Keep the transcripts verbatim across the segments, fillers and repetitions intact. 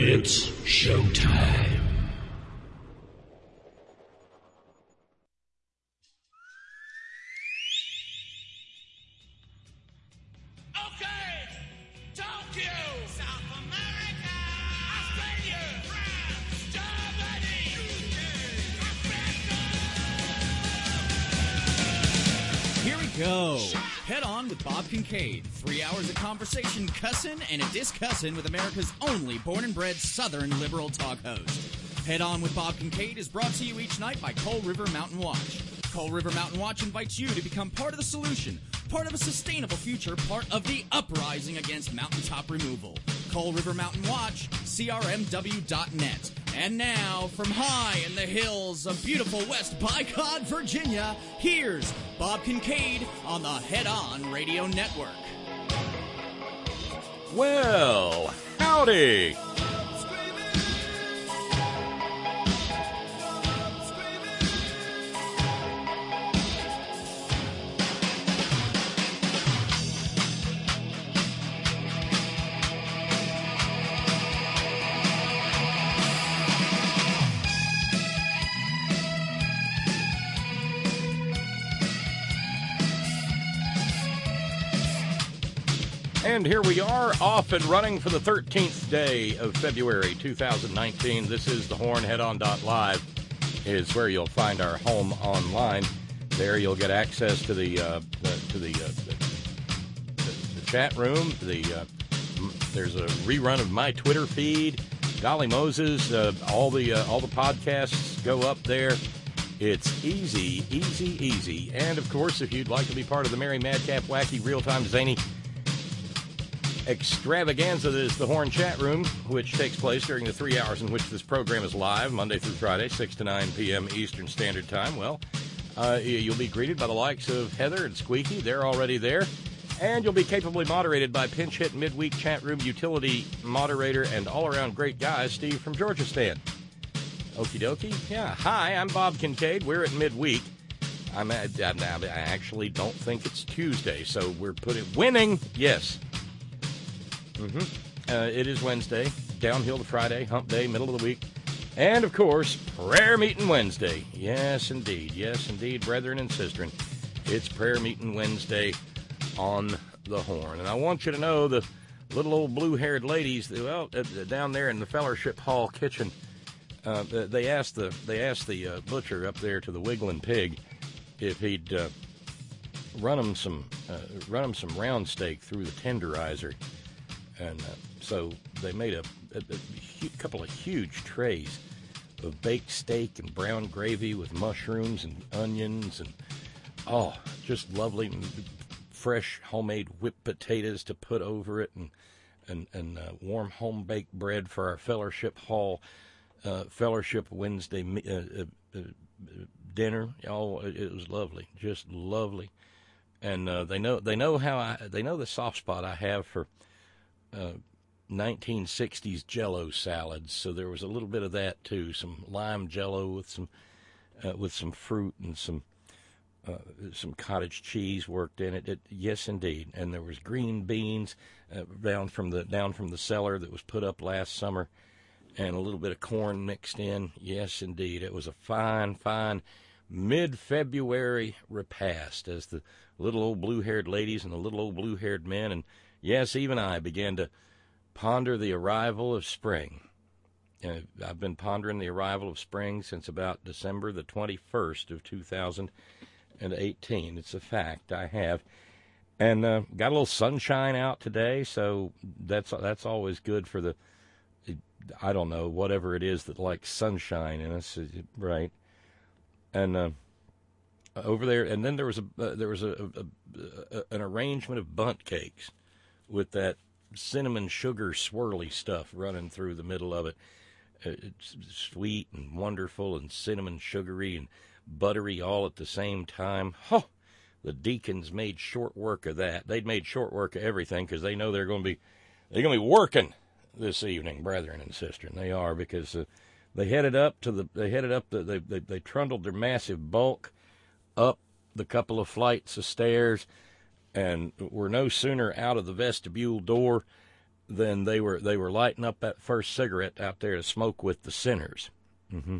It's showtime. Go. Head On with Bob Kincaid. Three hours of conversation, cussin' and a discussin' with America's only born and bred Southern liberal talk host. Head On with Bob Kincaid is brought to you each night by Coal River Mountain Watch. Coal River Mountain Watch invites you to become part of the solution, part of a sustainable future, part of the uprising against mountaintop removal. Coal River Mountain Watch, C R M W dot net. And now, from high in the hills of beautiful West Bicod, Virginia, here's Bob Kincaid on the Head On Radio Network. Well, howdy. And here we are, off and running for the thirteenth day of February two thousand nineteen. This is the Horn. Head On dot live is where you'll find our home online. There you'll get access to the uh, the, to the, uh, the, the, the chat room. The uh, there's a rerun of my Twitter feed. Golly Moses, uh, all the uh, all the podcasts go up there. It's easy, easy, easy. And of course, if you'd like to be part of the Merry Madcap Wacky Real Time Zany extravaganza that is the Horn Chat Room, which takes place during the three hours in which this program is live, Monday through Friday, six to nine p.m. Eastern Standard Time. Well, uh, you'll be greeted by the likes of Heather and Squeaky. They're already there. And you'll be capably moderated by pinch hit midweek chat room utility moderator and all-around great guy, Steve from Georgia Stan. Okie dokie. Yeah, hi, I'm Bob Kincaid. We're at midweek. I'm at, I, I actually don't think it's Tuesday, so we're putting winning, yes. Mm-hmm. Uh, it is Wednesday, downhill to Friday, hump day, middle of the week, and, of course, prayer meeting Wednesday. Yes, indeed. Yes, indeed, brethren and sistren. It's prayer meeting Wednesday on the Horn. And I want you to know the little old blue-haired ladies, well, uh, down there in the Fellowship Hall kitchen, uh, they asked the they asked the uh, butcher up there to the Wiggling Pig if he'd uh, run them some uh, run them some round steak through the tenderizer. And uh, so they made a, a, a couple of huge trays of baked steak and brown gravy with mushrooms and onions and, oh, just lovely fresh homemade whipped potatoes to put over it and and, and uh, warm home-baked bread for our Fellowship Hall uh, Fellowship Wednesday uh, uh, uh, dinner. Oh, it, it was lovely, just lovely. And uh, they know they know how I they know the soft spot I have for Uh, nineteen sixties Jell-O salads, so there was a little bit of that too. Some lime Jell-O with some uh, with some fruit and some uh, some cottage cheese worked in it. it. Yes, indeed. And there was green beans uh, down from the down from the cellar that was put up last summer, and a little bit of corn mixed in. Yes, indeed. It was a fine, fine mid-February repast, as the little old blue-haired ladies and the little old blue-haired men and yes, even I began to ponder the arrival of spring. Uh, I've been pondering the arrival of spring since about December the twenty-first of two thousand eighteen. It's a fact, I have. And uh, got a little sunshine out today, so that's that's always good for the, I don't know, whatever it is that likes sunshine in us, right? And uh, over there, and then there was a uh, there was a, a, a an arrangement of bundt cakes with that cinnamon sugar swirly stuff running through the middle of it. It's sweet and wonderful and cinnamon sugary and buttery all at the same time. Oh, the deacons made short work of that. They'd made short work of everything because they know they're going to be they're going to be working this evening, brethren and sisters. They are, because uh, they headed up to the they headed up the they, they they trundled their massive bulk up the couple of flights of stairs, and were no sooner out of the vestibule door then they were they were lighting up that first cigarette out there to smoke with the sinners. Mm-hmm.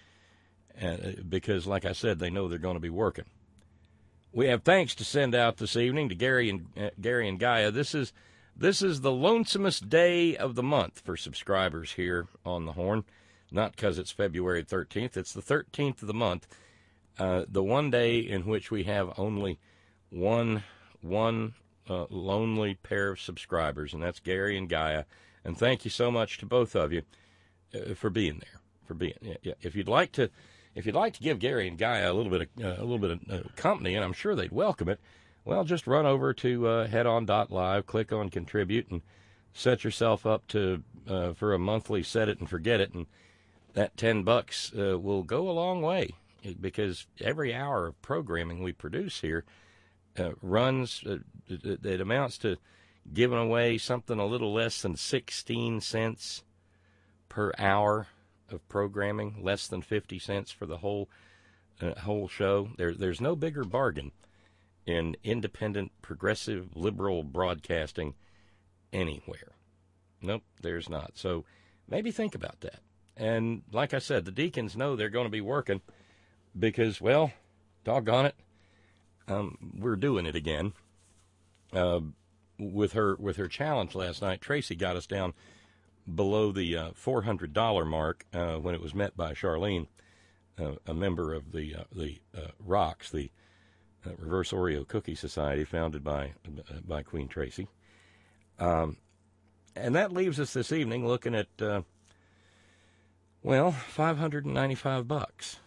And because, like I said, they know they're going to be working. We have thanks to send out this evening to Gary and uh, Gary and Gaia. This is this is the lonesomest day of the month for subscribers here on the Horn. Not because it's February thirteenth. It's the thirteenth of the month, uh, the one day in which we have only one one uh, lonely pair of subscribers, and that's Gary and Gaia. And thank you so much to both of you uh, for being there. For being, yeah, yeah. If you'd like to. If you'd like to give Gary and Gaia a little bit of, uh, a little bit of uh, company, and I'm sure they'd welcome it, well, just run over to uh, head on dot live, click on contribute, and set yourself up to uh, for a monthly set it and forget it, and that ten bucks uh, will go a long way, because every hour of programming we produce here uh, runs, uh, it, it amounts to giving away something a little less than sixteen cents per hour of programming, less than fifty cents for the whole uh, whole show. There, there's no bigger bargain in independent, progressive, liberal broadcasting anywhere. Nope, there's not. So maybe think about that. And like I said, the deacons know they're going to be working because, well, doggone it, um, we're doing it again. Uh, with her with her challenge last night, Tracy got us down below the uh, four hundred dollars mark uh, when it was met by Charlene, uh, a member of the uh, the uh, ROCS, the uh, Reverse Oreo Cookie Society, founded by uh, by Queen Tracy. Um, and that leaves us this evening looking at, uh, well, five hundred ninety-five bucks.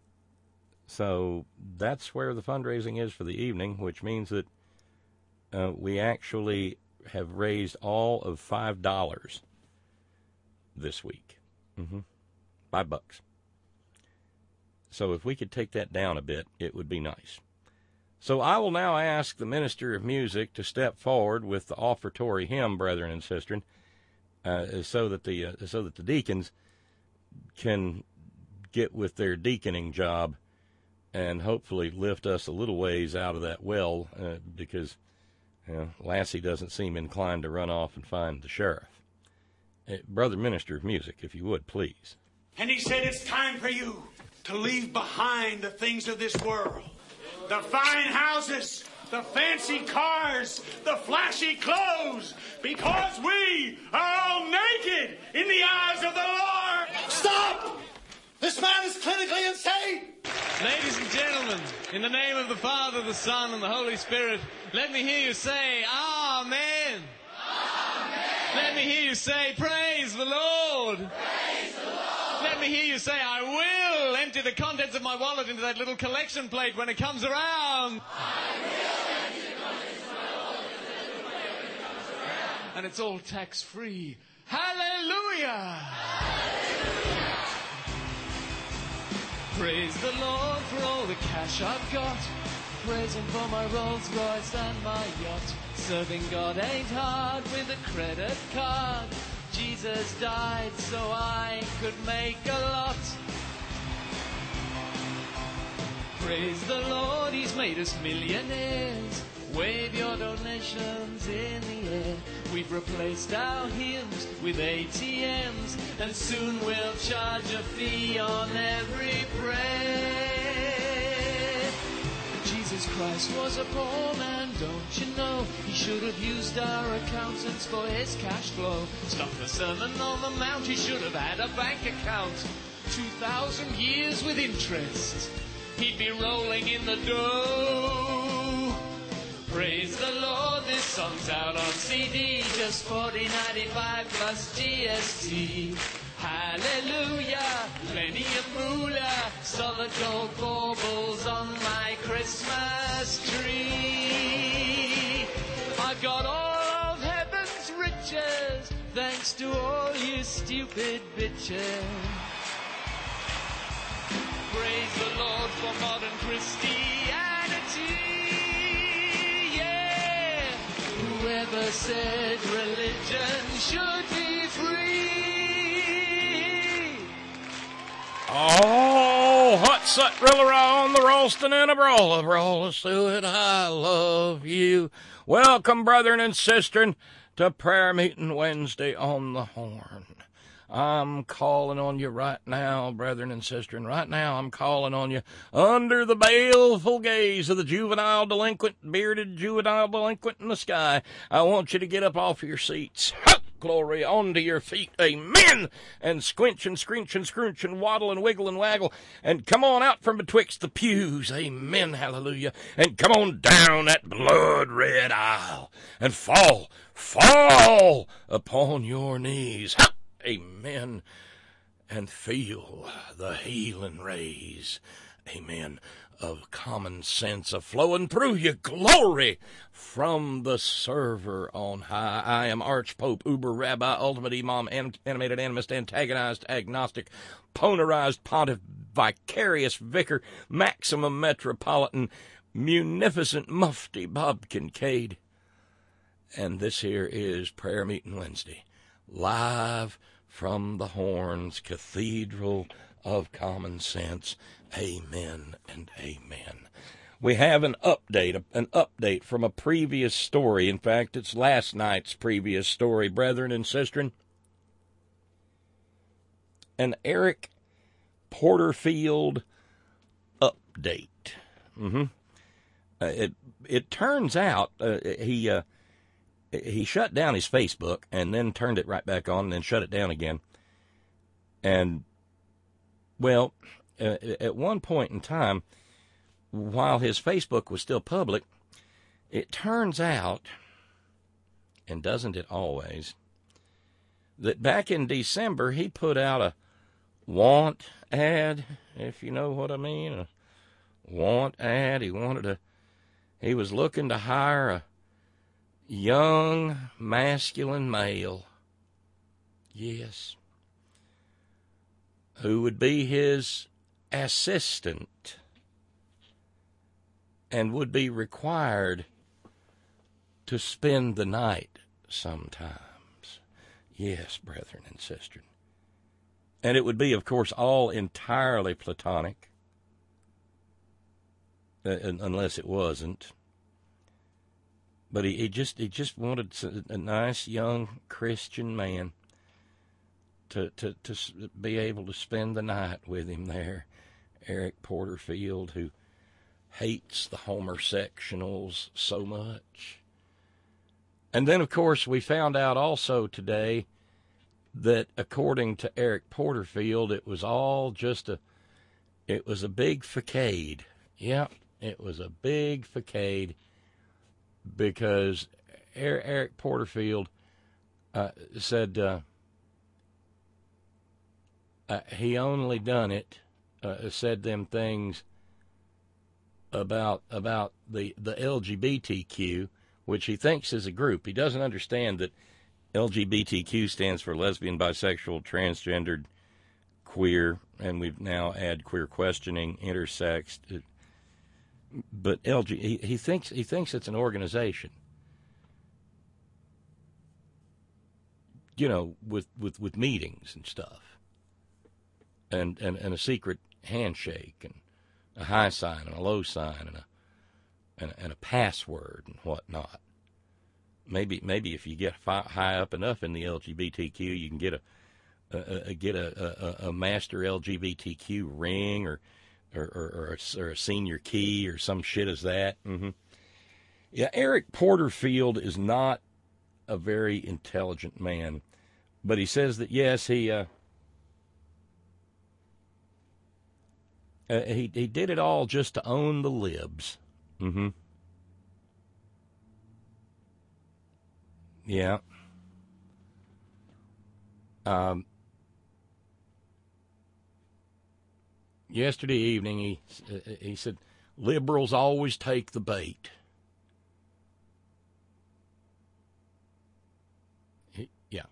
So that's where the fundraising is for the evening, which means that uh, we actually have raised all of five dollars this week. Mm-hmm. Five bucks. So if we could take that down a bit, it would be nice. So I will now ask the Minister of Music to step forward with the offertory hymn, brethren and sisters, uh, so that the uh, so that the deacons can get with their deaconing job and hopefully lift us a little ways out of that well, uh, because you know, Lassie doesn't seem inclined to run off and find the sheriff. Uh, Brother Minister of Music, if you would, please. And he said, it's time for you to leave behind the things of this world. The fine houses, the fancy cars, the flashy clothes, because we are all naked in the eyes of the Lord. Stop! This man is clinically insane! Ladies and gentlemen, in the name of the Father, the Son, and the Holy Spirit, let me hear you say, Amen. Let me hear you say, praise the Lord. Praise the Lord. Let me hear you say, I will empty the contents of my wallet into that little collection plate when it comes around. I will empty the contents of my wallet into that little plate when it comes around. And it's all tax-free. Hallelujah. Hallelujah. Praise the Lord for all the cash I've got. Praise him for my Rolls Royce and my yacht. Serving God ain't hard with a credit card. Jesus died so I could make a lot. Praise the Lord, he's made us millionaires. Wave your donations in the air. We've replaced our hymns with A T Ms, and soon we'll charge a fee on every prayer. Jesus Christ was a poor man, don't you know? He should have used our accountants for his cash flow. Stop the Sermon on the Mount, he should have had a bank account. Two thousand years with interest, he'd be rolling in the dough. Praise the Lord, this song's out on C D, just forty ninety-five plus G S T. Hallelujah, plenty of moolah, solid gold baubles on my Christmas tree. I've got all of heaven's riches, thanks to all you stupid bitches. Praise the Lord for modern Christianity. Yeah, whoever said religion should be free. Oh, hot sut riller on the roasting and a brawl, roll us through it. I love you. Welcome, brethren and sisters, to prayer meeting Wednesday on the Horn. I'm calling on you right now, brethren and sisters, and right now I'm calling on you under the baleful gaze of the juvenile delinquent, bearded juvenile delinquent in the sky. I want you to get up off your seats. Glory, onto your feet, amen, and squinch and screech and scrunch and waddle and wiggle and waggle, and come on out from betwixt the pews, amen, hallelujah, and come on down that blood-red aisle, and fall, fall upon your knees, amen, and feel the healing rays, amen, of common sense of flowing through you, glory, from the server on high. I am Archpope, Uber Rabbi, Ultimate Imam, Animated Animist, Antagonized, Agnostic, Ponerized, Pontiff, Vicarious Vicar, Maximum Metropolitan, Munificent Mufti Bob Kincaid. And this here is Prayer Meeting Wednesday, live from the Horns, Cathedral of Common Sense. Amen and amen. We have an update, an update from a previous story. In fact, it's last night's previous story, brethren and sisters. An Eric Porterfield update. Mm-hmm. Uh, it it turns out uh, he uh, he shut down his Facebook and then turned it right back on and then shut it down again. And well, uh, at one point in time, while his Facebook was still public, it turns out, and doesn't it always, that back in December he put out a want ad, if you know what I mean, a want ad. He wanted to, he was looking to hire a young, masculine male, yes, who would be his assistant and would be required to spend the night sometimes. Yes, brethren and sisters. And it would be, of course, all entirely platonic, uh, unless it wasn't. But he, he just he just wanted a nice young Christian man to, to, to be able to spend the night with him there. Eric Porterfield, who hates the homosexuals so much. And then, of course, we found out also today that according to Eric Porterfield, it was all just a, it was a big facade. Yeah, it was a big facade because Eric Porterfield uh, said uh, uh, he only done it, uh, said them things about about the, the L G B T Q, which he thinks is a group. He doesn't understand that L G B T Q stands for lesbian, bisexual, transgendered, queer, and we've now add queer questioning, intersex. But L G, he, he thinks he thinks it's an organization, you know, with, with, with meetings and stuff, and, and and a secret handshake and a high sign and a low sign and a and a, and a password and whatnot. Maybe maybe if you get high up enough in the L G B T Q, you can get a, a, a get a, a, a master L G B T Q ring or or, or, or, a, or a senior key or some shit as that. Mm-hmm. Yeah, Eric Porterfield is not a very intelligent man, but he says that yes, he uh, uh, he he did it all just to own the libs. Mm-hmm. Yeah. Um, yesterday evening, he uh, he said, liberals always take the bait. He, yeah.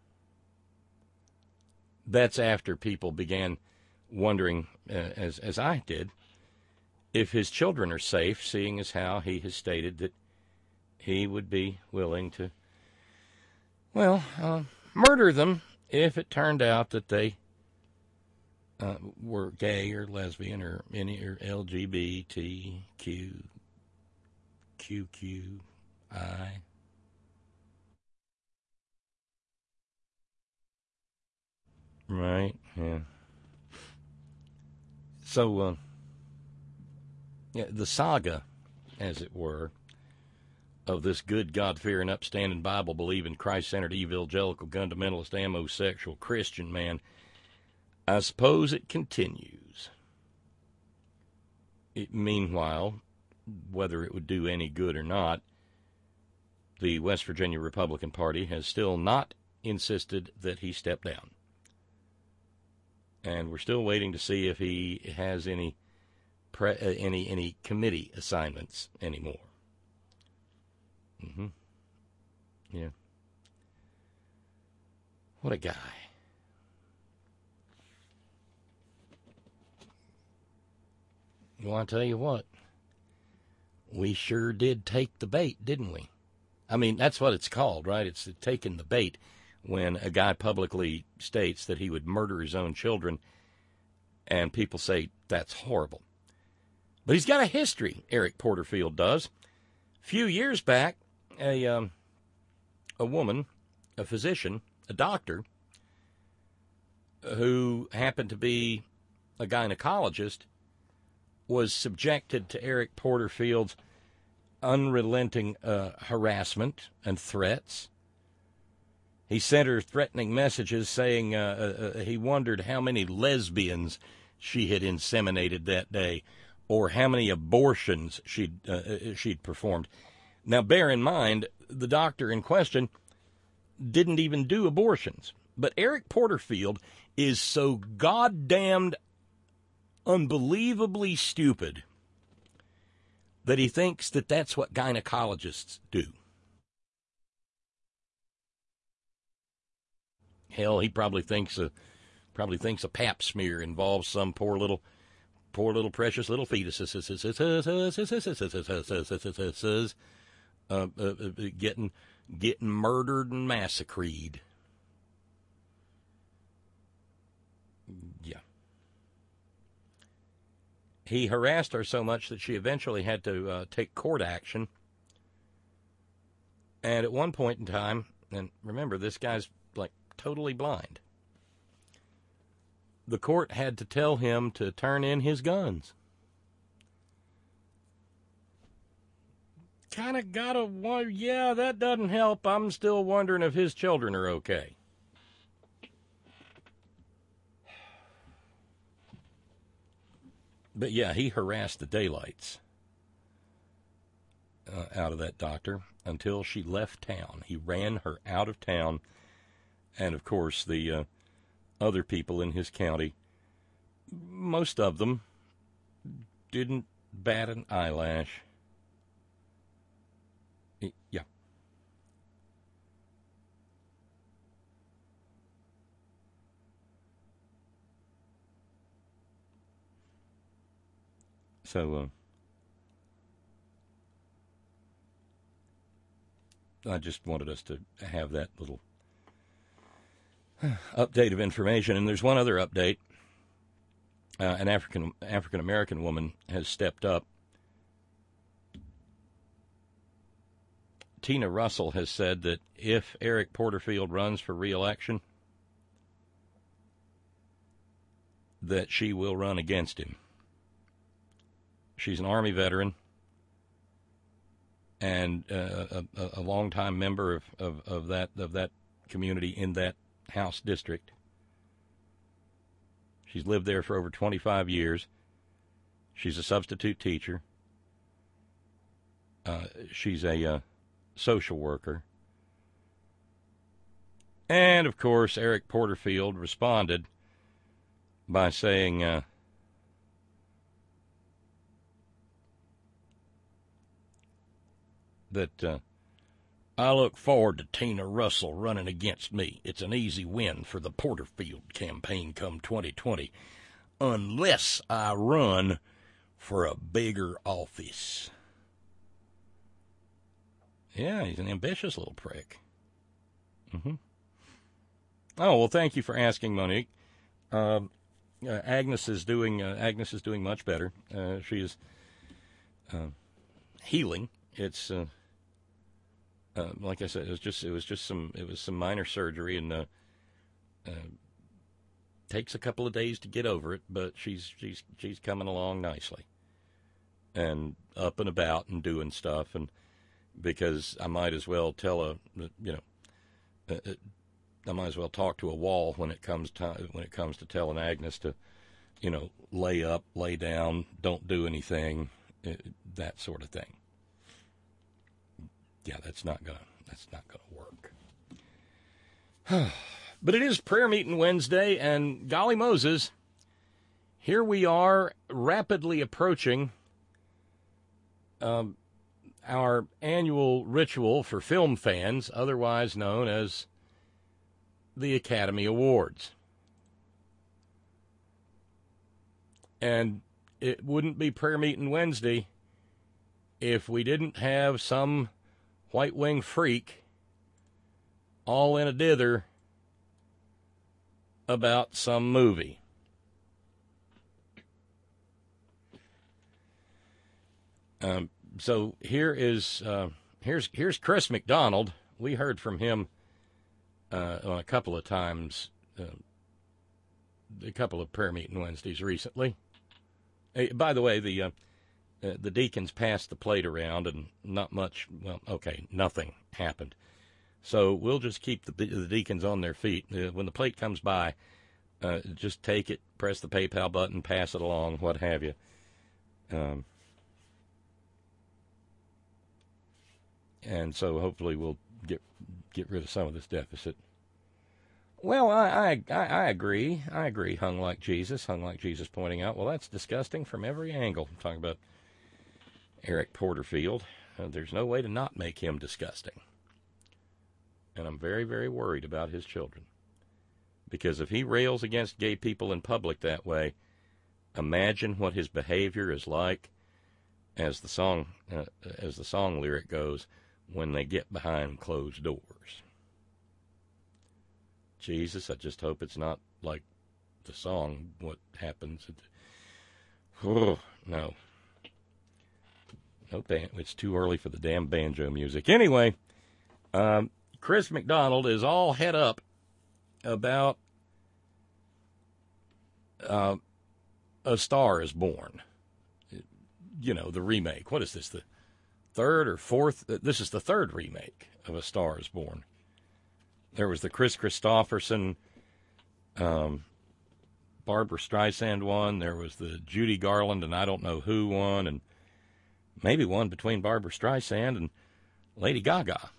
That's after people began wondering, uh, as as I did, if his children are safe, seeing as how he has stated that he would be willing to, well, uh, murder them if it turned out that they uh, were gay or lesbian or any or L G B T Q, Q Q I. Right, yeah. So, uh, yeah, the saga, as it were, of this good, God-fearing, upstanding, Bible-believing, Christ-centered, evangelical, fundamentalist, amosexual Christian man, I suppose it continues. It, meanwhile, whether it would do any good or not, the West Virginia Republican Party has still not insisted that he step down. And we're still waiting to see if he has any pre, uh, any any committee assignments anymore. Mm-hmm. Yeah. What a guy. Well, I tell you what, we sure did take the bait, didn't we? I mean, that's what it's called, right? It's taking the bait when a guy publicly states that he would murder his own children, and people say that's horrible. But he's got a history, Eric Porterfield does. A few years back, a um, a woman, a physician, a doctor, who happened to be a gynecologist, was subjected to Eric Porterfield's unrelenting uh, harassment and threats. He sent her threatening messages saying uh, uh, he wondered how many lesbians she had inseminated that day, or how many abortions she'd uh, she'd performed. Now, bear in mind, the doctor in question didn't even do abortions. But Eric Porterfield is so goddamned unbelievably stupid that he thinks that that's what gynecologists do. Hell, he probably thinks a probably thinks a pap smear involves some poor little, poor little precious little fetuses uh, uh, getting getting murdered and massacred. Yeah. He harassed her so much that she eventually had to uh, take court action. And at one point in time, and remember, this guy's like totally blind, the court had to tell him to turn in his guns. Kind of gotta wonder, yeah, that doesn't help. I'm still wondering if his children are okay. But yeah, he harassed the daylights uh, out of that doctor until she left town. He ran her out of town. And, of course, the uh, other people in his county, most of them didn't bat an eyelash. Yeah. So, uh, I just wanted us to have that little update of information. And there's one other update. Uh, an African African American woman has stepped up. Tina Russell has said that if Eric Porterfield runs for re-election, that she will run against him. She's an Army veteran and uh, a, a longtime member of, of, of that of that community in that House district. She's lived there for over twenty-five years. She's a substitute teacher. Uh, she's a uh, social worker. And, of course, Eric Porterfield responded by saying, uh, that uh, I look forward to Tina Russell running against me. It's an easy win for the Porterfield campaign come twenty twenty, unless I run for a bigger office. Yeah, he's an ambitious little prick. Mm-hmm. Oh, well, thank you for asking, Monique. Uh, uh, Agnes is doing uh, Agnes is doing much better. Uh, she is uh, healing. It's uh, uh, like I said, it was just it was just some it was some minor surgery, and uh, uh, takes a couple of days to get over it, but she's she's she's coming along nicely, and up and about and doing stuff. And because I might as well tell a you know, uh, I might as well talk to a wall when it comes time when it comes to telling Agnes to, you know, lay up, lay down, don't do anything, uh, that sort of thing. Yeah, that's not gonna that's not gonna work. But it is prayer meeting Wednesday, and golly Moses, here we are rapidly approaching um, our annual ritual for film fans, otherwise known as the Academy Awards. And it wouldn't be prayer meeting Wednesday if we didn't have some white wing freak all in a dither about some movie. Um, so here is uh, here's here's Chris McDonald. We heard from him uh, on a couple of times, uh, a couple of prayer meeting Wednesdays recently. Hey, by the way, the uh, uh, the deacons passed the plate around, and not much. Well, okay, nothing happened. So we'll just keep the, the deacons on their feet. Uh, when the plate comes by, uh, just take it, press the PayPal button, pass it along, what have you. Um, and so hopefully we'll get get rid of some of this deficit. Well, I, I, I agree. I agree. Hung like Jesus. Hung like Jesus pointing out, well, that's disgusting from every angle. I'm talking about Eric Porterfield. Uh, there's no way to not make him disgusting. And I'm very, very worried about his children. Because if he rails against gay people in public that way, imagine what his behavior is like, as the song, uh, as the song lyric goes, when they get behind closed doors. Jesus, I just hope it's not like the song, what happens. Oh, no. No, it's too early for the damn banjo music. Anyway, um, Chris McDonald is all head up about uh, A Star is Born. You know, the remake. What is this, the third or fourth? This is the third remake of A Star is Born. There was the Chris Christopherson, um, Barbra Streisand one. There was the Judy Garland and I don't know who one, and maybe one between Barbra Streisand and Lady Gaga.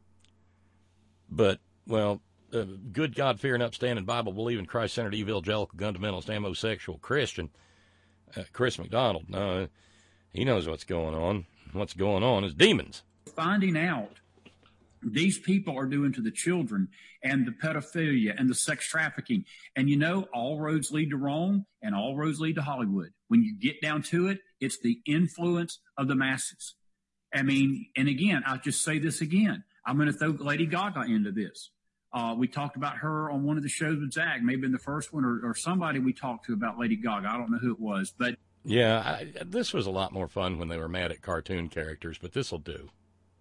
But, well, uh, good God-fearing, upstanding, Bible-believing, Christ-centered, evangelical, fundamentalist, homosexual Christian, uh, Chris McDonald, no, he knows what's going on. What's going on is demons. Finding out these people are doing to the children, and the pedophilia and the sex trafficking. And, you know, all roads lead to Rome and all roads lead to Hollywood. When you get down to it, it's the influence of the masses. I mean, and again, I'll just say this again. I'm going to throw Lady Gaga into this. Uh, we talked about her on one of the shows with Zach, maybe in the first one, or, or somebody we talked to about Lady Gaga. I don't know who it was, but. Yeah, I, this was a lot more fun when they were mad at cartoon characters, but this'll do.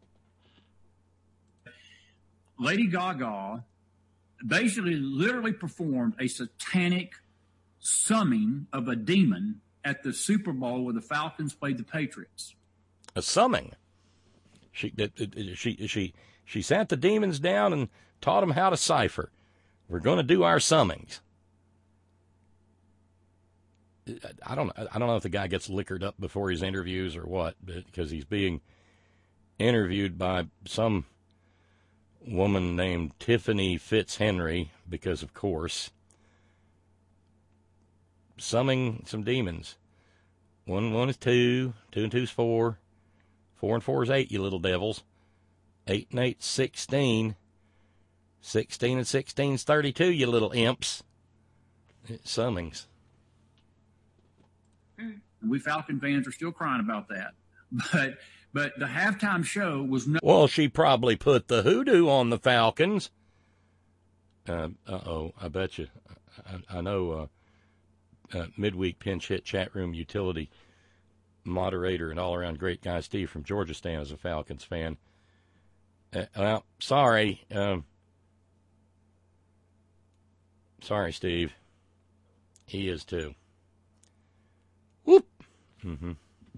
Lady Gaga basically literally performed a satanic summing of a demon at the Super Bowl where the Falcons played the Patriots. A summing? She she she she sat the demons down and taught them how to cipher. We're going to do our summings. I don't I don't know if the guy gets liquored up before his interviews or what, because he's being interviewed by some woman named Tiffany Fitzhenry, because of course, summing some demons. One one is two, two and two is four, four and four is eight, you little devils. Eight and eight, sixteen. Sixteen and sixteen is thirty-two, you little imps. It's summings. We Falcon fans are still crying about that, but. But the halftime show was no. Well, she probably put the hoodoo on the Falcons. Uh oh, I bet you. I, I know uh, uh, midweek pinch hit chat room utility moderator and all around great guy Steve from Georgia Stan is a Falcons fan. Uh, well, sorry. Um, sorry, Steve. He is too. Whoop. Mm-hmm.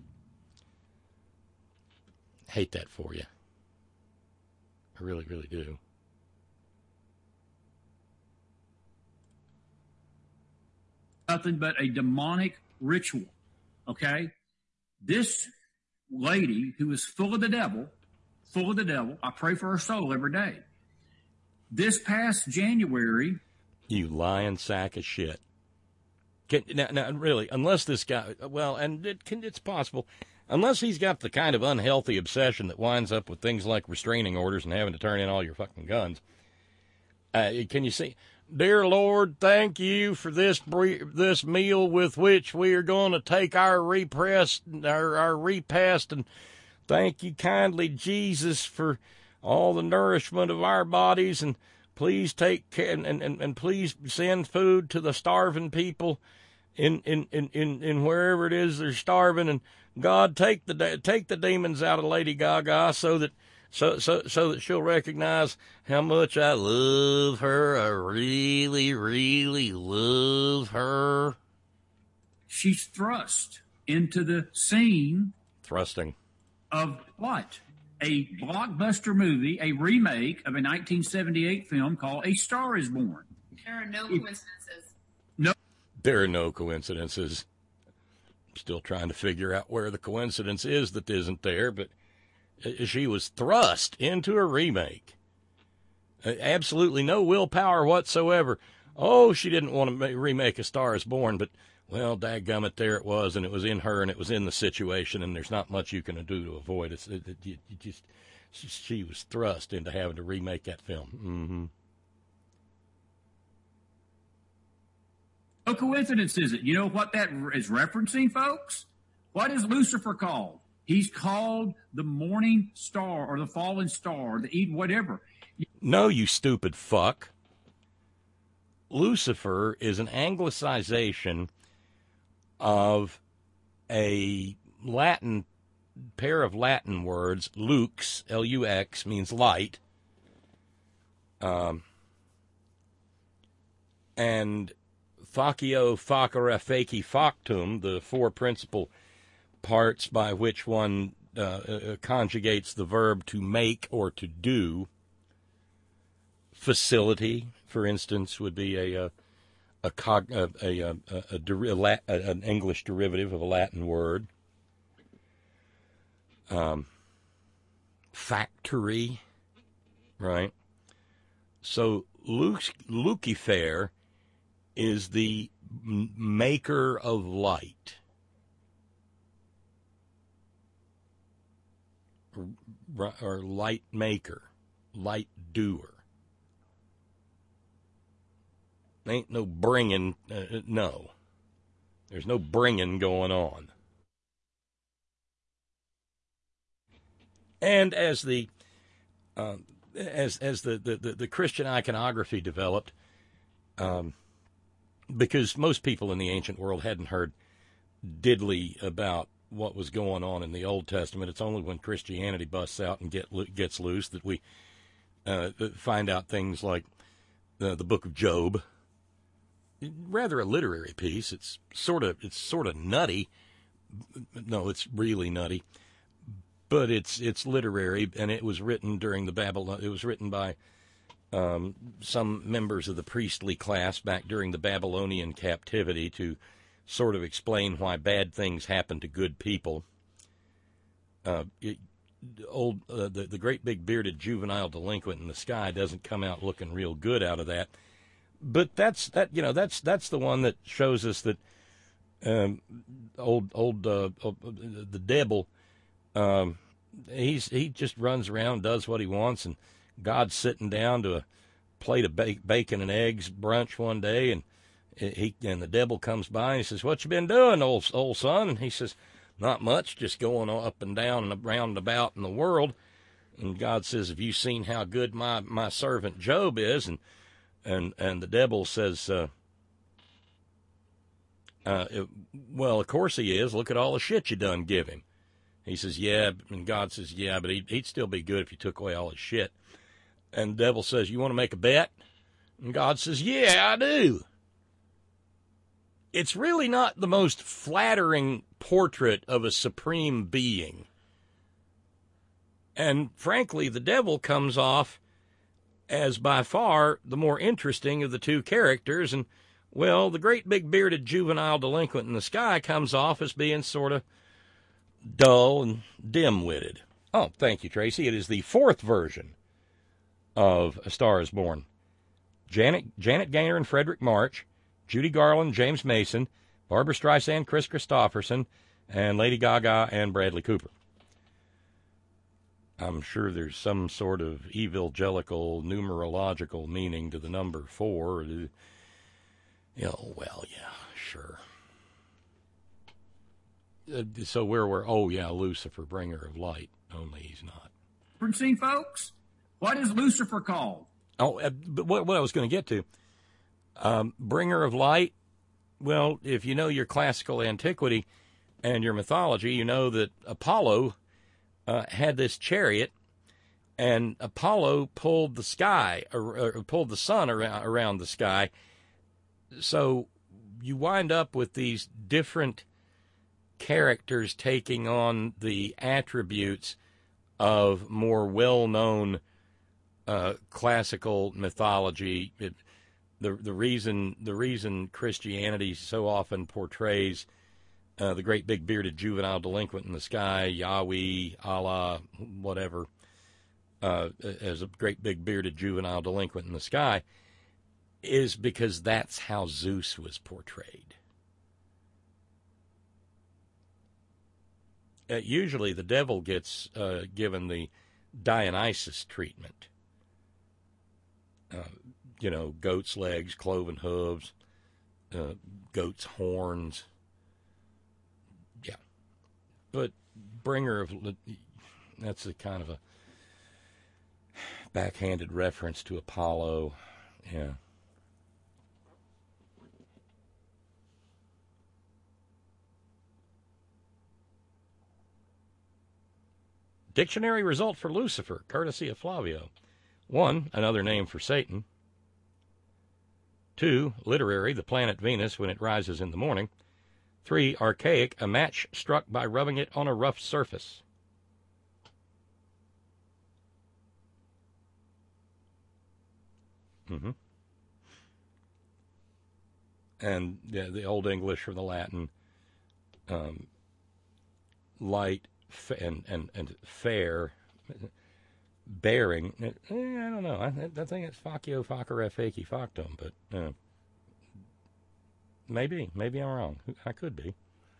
Hate that for you. I really, really do. Nothing but a demonic ritual. Okay? This lady who is full of the devil, full of the devil, I pray for her soul every day. This past January. You lying sack of shit. Can, now, now, really, unless this guy, well, and it can, it's possible, unless he's got the kind of unhealthy obsession that winds up with things like restraining orders and having to turn in all your fucking guns. Uh, can you see? Dear Lord, thank you for this this meal with which we are going to take our repressed, our, our repast, and thank you kindly, Jesus, for all the nourishment of our bodies, and please take care, and, and, and please send food to the starving people in, in, in, in, in wherever it is they're starving, and God, take the take the demons out of Lady Gaga so that So, so, so that she'll recognize how much I love her. I really, really love her. She's thrust into the scene. Thrusting. Of what? A blockbuster movie, a remake of a nineteen seventy-eight film called A Star is Born. There are no coincidences. No. There are no coincidences. I'm still trying to figure out where the coincidence is that isn't there, but she was thrust into a remake. Absolutely no willpower whatsoever. Oh, she didn't want to remake A Star is Born, but, well, dadgummit, there it was, and it was in her, and it was in the situation, and there's not much you can do to avoid it. it, it you, you just, she was thrust into having to remake that film. Mm-hmm. No coincidence, is it? You know what that is referencing, folks? What is Lucifer called? He's called the morning star or the fallen star, the Eden, whatever. No, you stupid fuck. Lucifer is an anglicization of a Latin pair of Latin words. Lux, L U X, means light. Um, and facio, facere, facie, factum, the four principal parts by which one uh, uh, conjugates the verb to make or to do. Facility, for instance, would be a a a, cog, a, a, a, a, a, a an English derivative of a Latin word. Um, factory, right? So Luc- Lucifer is the m- maker of light. Or, or light maker, light doer. Ain't no bringing, uh, no. There's no bringing going on. And as the uh, as as the, the, the Christian iconography developed, um, because most people in the ancient world hadn't heard diddly about what was going on in the Old Testament. It's only when Christianity busts out and get gets loose that we uh, find out things like the, the Book of Job. Rather a literary piece. It's sort of it's sort of nutty. No, it's really nutty, but it's it's literary, and it was written during the Babylon. It was written by um, some members of the priestly class back during the Babylonian captivity to sort of explain why bad things happen to good people. Uh, it, old uh, the the great big bearded juvenile delinquent in the sky doesn't come out looking real good out of that. But that's that you know that's that's the one that shows us that um, old old uh, the devil um, he's he just runs around, does what he wants, and God's sitting down to a plate of ba- bacon and eggs brunch one day, and he and the devil comes by and he says, "What you been doing, old old son?" And he says, "Not much, just going up and down and around and about in the world." And God says, "Have you seen how good my, my servant Job is?" And and and the devil says, uh, uh, "Well, of course he is. Look at all the shit you done give him." He says, "Yeah," and God says, "Yeah, but he'd, he'd still be good if you took away all his shit." And the devil says, "You want to make a bet?" And God says, "Yeah, I do." it's really not the most flattering portrait of a supreme being. And frankly, the devil comes off as by far the more interesting of the two characters. And, well, the great big bearded juvenile delinquent in the sky comes off as being sort of dull and dim-witted. Oh, thank you, Tracy. It is the fourth version of A Star is Born. Janet, Janet Gaynor and Frederick March, Judy Garland, James Mason, Barbra Streisand, Chris Christopherson, and Lady Gaga and Bradley Cooper. I'm sure there's some sort of evangelical, numerological meaning to the number four. You know, well, yeah, sure. Uh, so where we're, oh, yeah, Lucifer, bringer of light, only he's not. Seen, folks, what is Lucifer called? Oh, uh, but what, what I was going to get to, um, bringer of light, well, if you know your classical antiquity and your mythology, you know that Apollo uh, had this chariot, and Apollo pulled the sky, or, or pulled the sun around, around the sky. So you wind up with these different characters taking on the attributes of more well-known uh, classical mythology. It, the the reason the reason Christianity so often portrays uh, the great big bearded juvenile delinquent in the sky, Yahweh, Allah, whatever, uh, as a great big bearded juvenile delinquent in the sky, is because that's how Zeus was portrayed. Uh, usually the devil gets uh, given the Dionysus treatment. Uh, you know, goat's legs, cloven hooves, uh, goat's horns. Yeah. But bringer of, that's a kind of a backhanded reference to Apollo. Yeah. Dictionary result for Lucifer, courtesy of Flavio. One, another name for Satan. Two, literary, the planet Venus when it rises in the morning. Three, archaic, a match struck by rubbing it on a rough surface. Mm-hmm. And yeah, the Old English or the Latin, um, light, and, and, and fair, bearing. Eh, I don't know. I, I think it's facio, facere, facie, factum, but uh, maybe, maybe I'm wrong. I could be.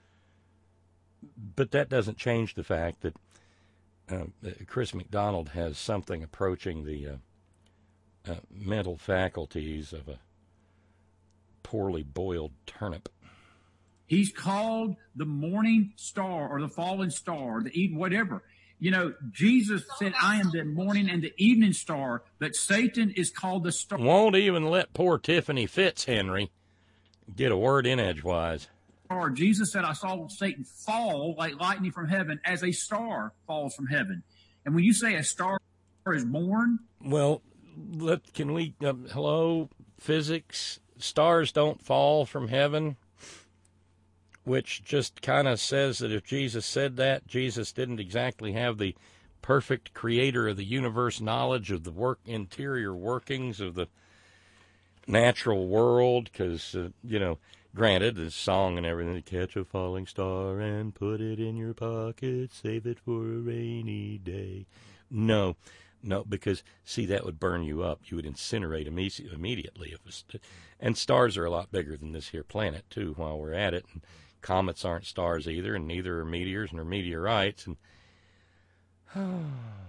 But that doesn't change the fact that uh, Chris McDonald has something approaching the uh, uh, mental faculties of a poorly boiled turnip. He's called the morning star or the fallen star, the evening, whatever. You know, Jesus said, I am the morning and the evening star, but Satan is called the star. Won't even let poor Tiffany Fitzhenry get a word in edgewise. Jesus said, I saw Satan fall like lightning from heaven as a star falls from heaven. And when you say a star is born. Well, let, can we, uh, hello, physics, stars don't fall from heaven. Which just kind of says that if Jesus said that, Jesus didn't exactly have the perfect creator of the universe knowledge of the work interior workings of the natural world. Because, uh, you know, granted, the song and everything, catch a falling star and put it in your pocket, save it for a rainy day. No, no, because, see, that would burn you up. You would incinerate imme- immediately. If st- and stars are a lot bigger than this here planet, too, while we're at it. And comets aren't stars either, and neither are meteors nor meteorites. And oh,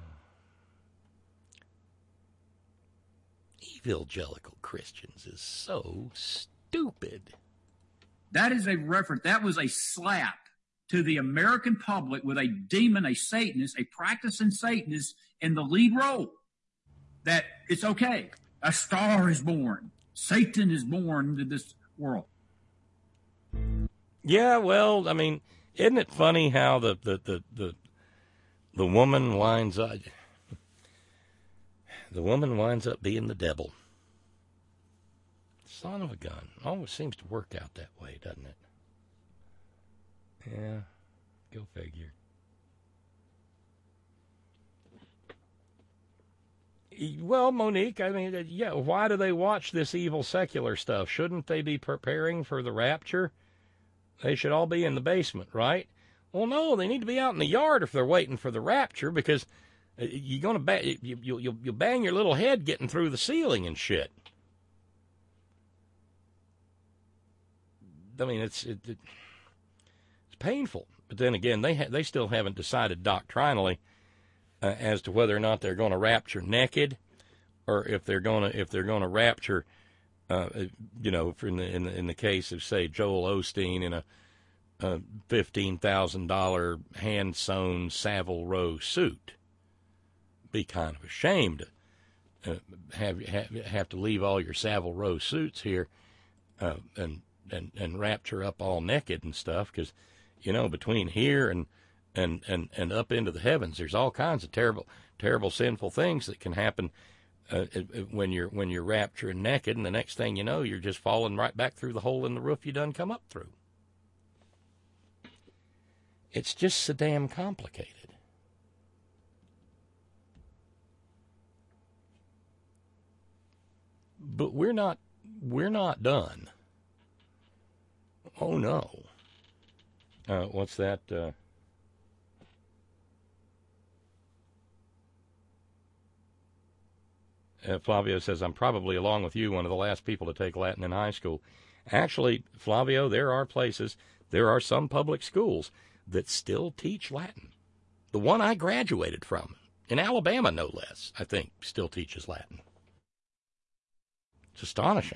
evangelical Christians is so stupid. That is a reference. That was a slap to the American public with a demon, a Satanist, a practicing Satanist in the lead role. That it's okay. A star is born. Satan is born into this world. Yeah, well, I mean, isn't it funny how the the, the, the, the woman winds up the woman winds up being the devil. Son of a gun. Always seems to work out that way, doesn't it? Yeah, go figure. Well, Monique, I mean, yeah, why do they watch this evil secular stuff? Shouldn't they be preparing for the rapture? They should all be in the basement, right? Well, no, they need to be out in the yard if they're waiting for the rapture, because you're gonna ba- you, you'll you'll you'll bang your little head getting through the ceiling and shit. I mean, it's it, it, it's painful. But then again, they ha- they still haven't decided doctrinally uh, as to whether or not they're going to rapture naked, or if they're going to if they're going to rapture, uh, you know, in the in the in the case of say Joel Osteen in a, a fifteen thousand dollar hand sewn Savile Row suit. Be kind of ashamed to uh, have, have have to leave all your Savile Row suits here, uh, and. And, and rapture up all naked and stuff, because, you know, between here and, and, and, and up into the heavens, there's all kinds of terrible, terrible, sinful things that can happen uh, when you're when you're rapturing naked, and the next thing you know, you're just falling right back through the hole in the roof you done come up through. It's just so damn complicated. But we're not we're not done. Oh, no. Uh, what's that? Uh, uh, Flavio says, I'm probably, along with you, one of the last people to take Latin in high school. Actually, Flavio, there are places, there are some public schools that still teach Latin. The one I graduated from, in Alabama no less, I think, still teaches Latin. It's astonishing.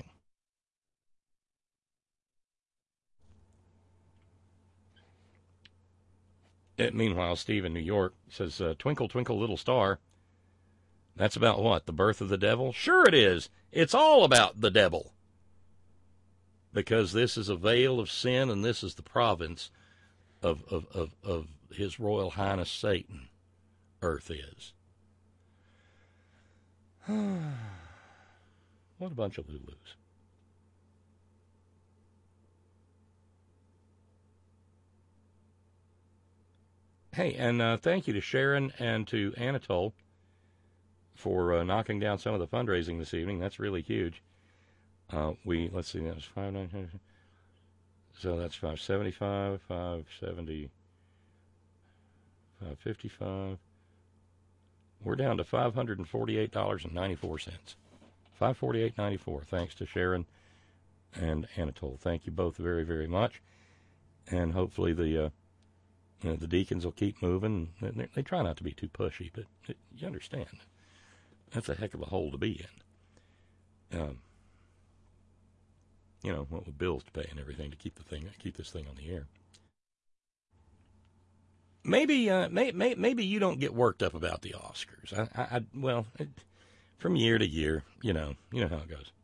Uh, meanwhile, Steve in New York says, uh, Twinkle, Twinkle, Little Star. That's about what? The birth of the devil? Sure it is. It's all about the devil. Because this is a veil of sin, and this is the province of, of, of, of His Royal Highness Satan. Earth is. What a bunch of Lulus. Hey, and uh, thank you to Sharon and to Anatole for uh, knocking down some of the fundraising this evening. That's really huge. Uh, we let's see, that was five nine. So that's five seventy five, five seventy, five fifty five. We're down to five hundred and forty eight dollars and ninety four cents. Five forty eight ninety four. Thanks to Sharon and Anatole. Thank you both very very much, and hopefully the. Uh, You know, the deacons will keep moving. They, they try not to be too pushy, but it, you understand. That's a heck of a hole to be in. Um, you know, what with bills to pay and everything to keep the thing, keep this thing on the air. Maybe, uh, may, may, maybe you don't get worked up about the Oscars. I, I, I well, it, from year to year, you know, you know how it goes.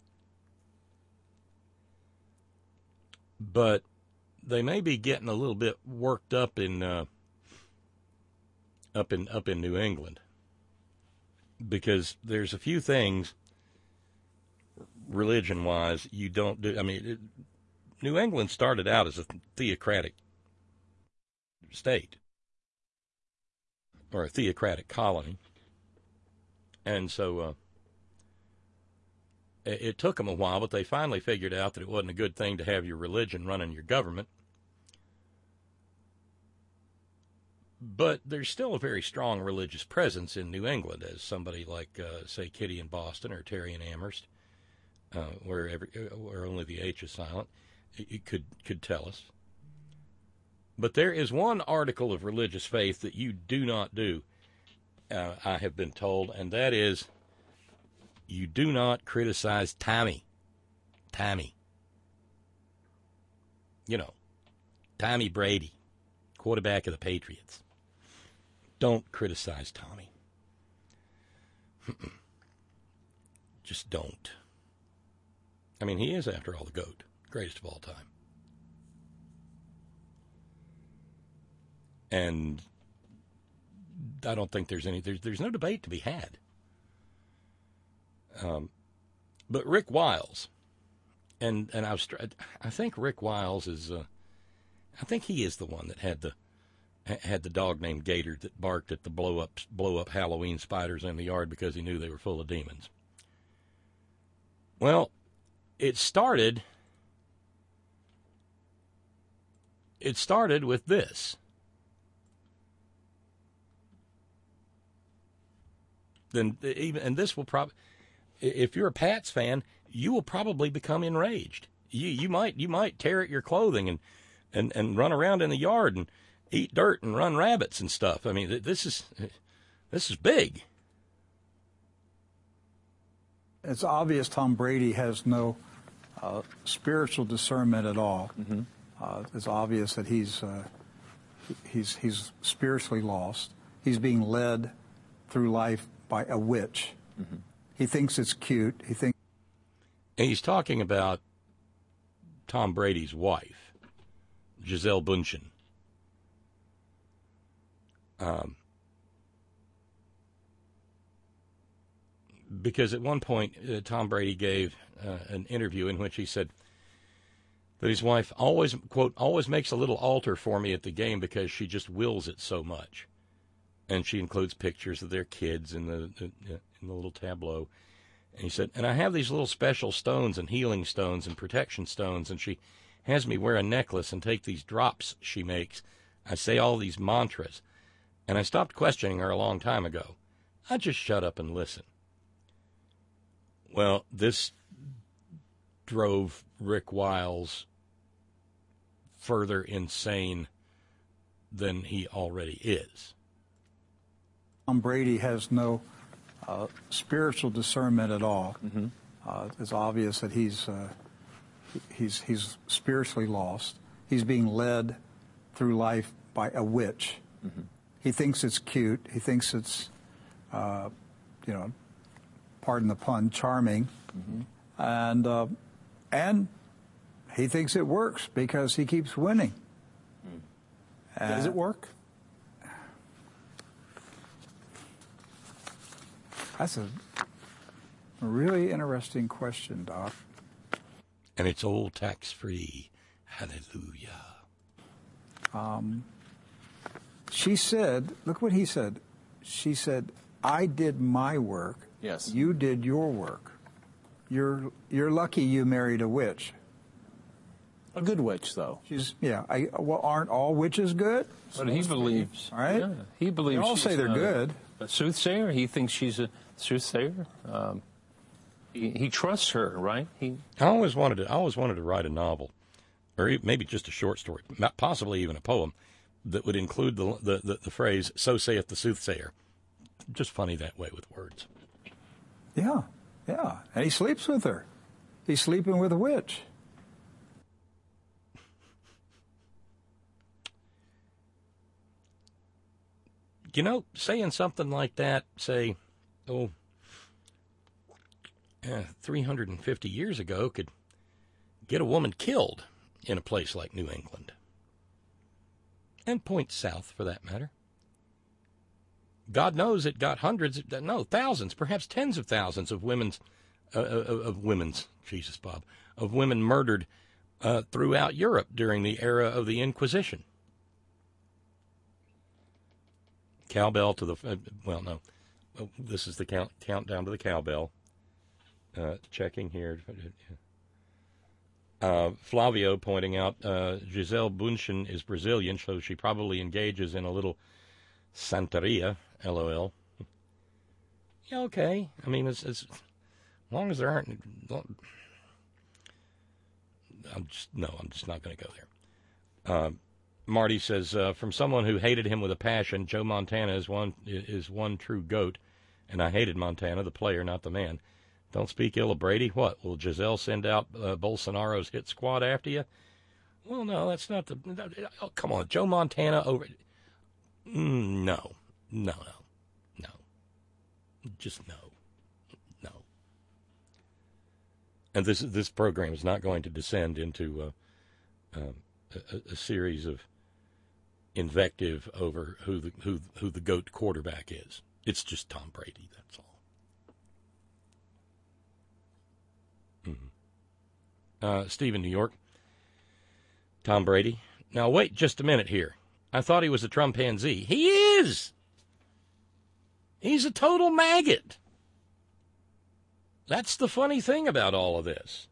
But they may be getting a little bit worked up in uh, up in up in New England, because there's a few things religion-wise you don't do. I mean, it, New England started out as a theocratic state or a theocratic colony, and so uh, it, it took them a while, but they finally figured out that it wasn't a good thing to have your religion running your government. But there's still a very strong religious presence in New England, as somebody like, uh, say, Kitty in Boston or Terry in Amherst, uh, where every, where only the H is silent, it could could tell us. But there is one article of religious faith that you do not do, uh, I have been told, and that is you do not criticize Tommy. Tommy. You know, Tommy Brady, quarterback of the Patriots. Don't criticize Tommy. Just don't. I mean, he is, after all, the GOAT, greatest of all time. And I don't think there's any, there's, there's no debate to be had. Um, but Rick Wiles and and I was I think Rick Wiles is uh, I think he is the one that had the had the dog named Gator that barked at the blow up blow up Halloween spiders in the yard because he knew they were full of demons. Well, it started it started with this. Then even and this will probably, if you're a Pats fan, you will probably become enraged. You you might you might tear at your clothing and, and, and run around in the yard and eat dirt and run rabbits and stuff. I mean, this is this is big. It's obvious Tom Brady has no uh, spiritual discernment at all. Mm-hmm. Uh, it's obvious that he's uh, he's he's spiritually lost. He's being led through life by a witch. Mm-hmm. He thinks it's cute. He thinks. And he's talking about Tom Brady's wife, Gisele Bündchen. Um, because at one point, uh, Tom Brady gave uh, an interview in which he said that his wife always, quote, always makes a little altar for me at the game because she just wills it so much. And she includes pictures of their kids in the, the in the little tableau. And he said, and I have these little special stones and healing stones and protection stones, and she has me wear a necklace and take these drops she makes. I say all these mantras. And I stopped questioning her a long time ago. I just shut up and listen. Well, this drove Rick Wiles further insane than he already is. Tom Brady has no uh, spiritual discernment at all. Mm-hmm. Uh, it's obvious that he's uh, he's he's spiritually lost. He's being led through life by a witch. Mm-hmm. He thinks it's cute. He thinks it's, uh, you know, pardon the pun, charming, mm-hmm. and uh, and he thinks it works because he keeps winning. Mm. Does it work? That's a, a really interesting question, Doc. And it's all tax-free. Hallelujah. Um, she said, look what he said. She said, I did my work. Yes. You did your work. You're you're lucky you married a witch. A good witch, though. She's yeah. I, well, aren't all witches good? But he believes. All right. Yeah, he believes. They all she's say they're a, good. A soothsayer. He thinks she's a soothsayer. Um, he, he trusts her, right? He. I always wanted to. I always wanted to write a novel, or even, maybe just a short story, possibly even a poem, that would include the the, the, the phrase "So saith the soothsayer." Just funny that way with words. Yeah, yeah. And he sleeps with her. He's sleeping with a witch. You know, saying something like that, say, oh, uh, three hundred fifty years ago, could get a woman killed in a place like New England. And point south, for that matter. God knows it got hundreds, no, thousands, perhaps tens of thousands of women's, uh, of, of women's, Jesus, Bob, of women murdered uh, throughout Europe during the era of the Inquisition. Cowbell to the, uh, well, no, oh, this is the count countdown to the cowbell. Uh, checking here. Uh, Flavio pointing out uh, Gisele Bündchen is Brazilian, so she probably engages in a little Santeria, LOL. Yeah, okay. I mean, it's, it's, as long as there aren't, I'm just, no, I'm just not going to go there. Uh, Marty says, uh, from someone who hated him with a passion, Joe Montana is one is one true goat, and I hated Montana, the player, not the man. Don't speak ill of Brady. What, will Gisele send out uh, Bolsonaro's hit squad after you? Well, no, that's not the... Oh, come on, Joe Montana over... Mm, no, no, no, no. Just no, no. And this this program is not going to descend into uh, uh, a, a series of invective over who the who who the GOAT quarterback is. It's just Tom Brady. That's all. Mm-hmm. Uh, Steve in New York. Tom Brady. Now, wait just a minute here. I thought he was a Trumpanzee. He is! He's a total maggot. That's the funny thing about all of this.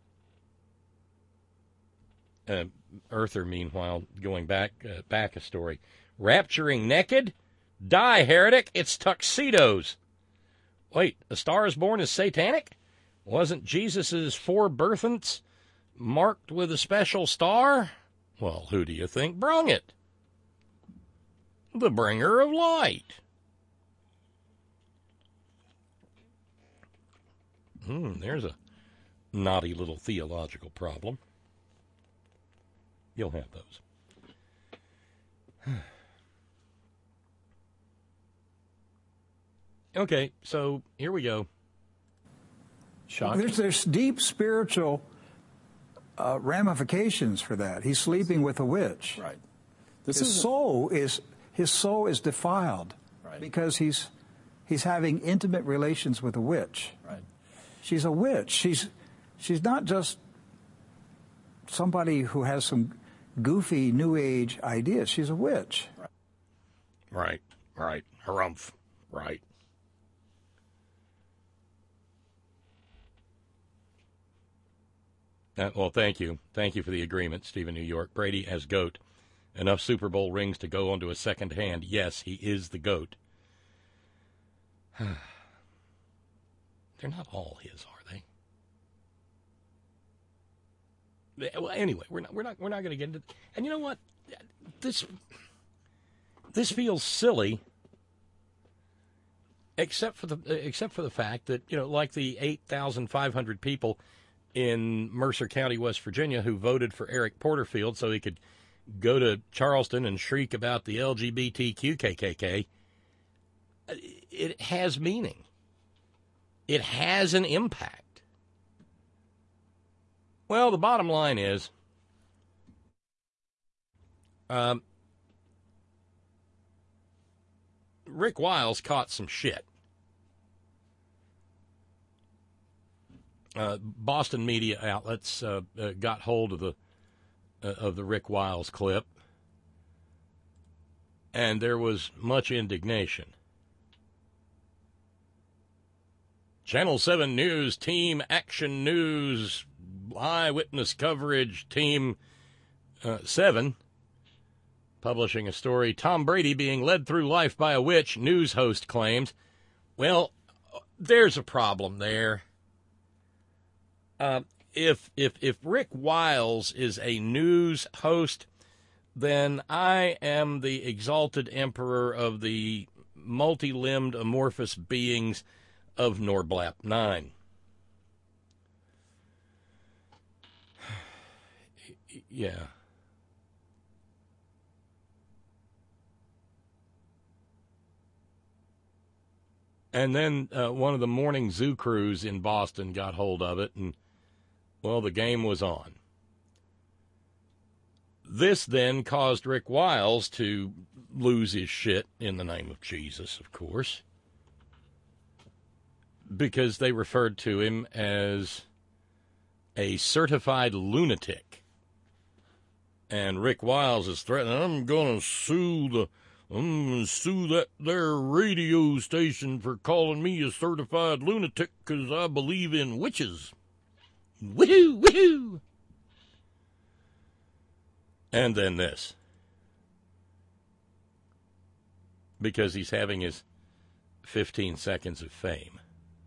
Uh, Earther, meanwhile, going back, uh, back a story. Rapturing naked? Die, heretic, it's tuxedos. Wait, A Star is Born is satanic? Wasn't Jesus' four birthants marked with a special star? Well, who do you think brung it? The bringer of light. Hmm, there's a naughty little theological problem. You'll have those. Okay, so here we go. Shocking. There's, there's deep spiritual uh, ramifications for that. He's sleeping with a witch. Right. This his soul is his soul is defiled right. because he's he's having intimate relations with a witch. Right. She's a witch. She's she's not just somebody who has some goofy New Age ideas. She's a witch. Right. Right. Harumph. Right. Uh, well, thank you. Thank you for the agreement, Stephen, New York. Brady as GOAT. Enough Super Bowl rings to go onto a second hand. Yes, he is the GOAT. They're not all his, are they? Well, anyway, we're not. We're not. We're not going to get into. And you know what? This. This feels silly. Except for the. Except for the fact that, you know, like the eight thousand five hundred people in Mercer County, West Virginia, who voted for Eric Porterfield so he could go to Charleston and shriek about the L G B T Q K K K, it has meaning. It has an impact. Well, the bottom line is, um, Rick Wiles caught some shit. Uh, Boston media outlets uh, uh, got hold of the uh, of the Rick Wiles clip, and there was much indignation. Channel seven News Team Action News Eyewitness Coverage Team uh, seven publishing a story, Tom Brady being led through life by a witch, news host claims. Well, there's a problem there. Uh, if if if Rick Wiles is a news host, then I am the exalted emperor of the multi-limbed amorphous beings of Norblap nine. Yeah. And then uh, one of the morning zoo crews in Boston got hold of it, and, well, the game was on. This then caused Rick Wiles to lose his shit in the name of Jesus, of course, because they referred to him as a certified lunatic. And Rick Wiles is threatening, I'm going to sue the, I'm going to sue that there radio station for calling me a certified lunatic because I believe in witches. Woohoo, woohoo! And then this. Because he's having his fifteen seconds of fame.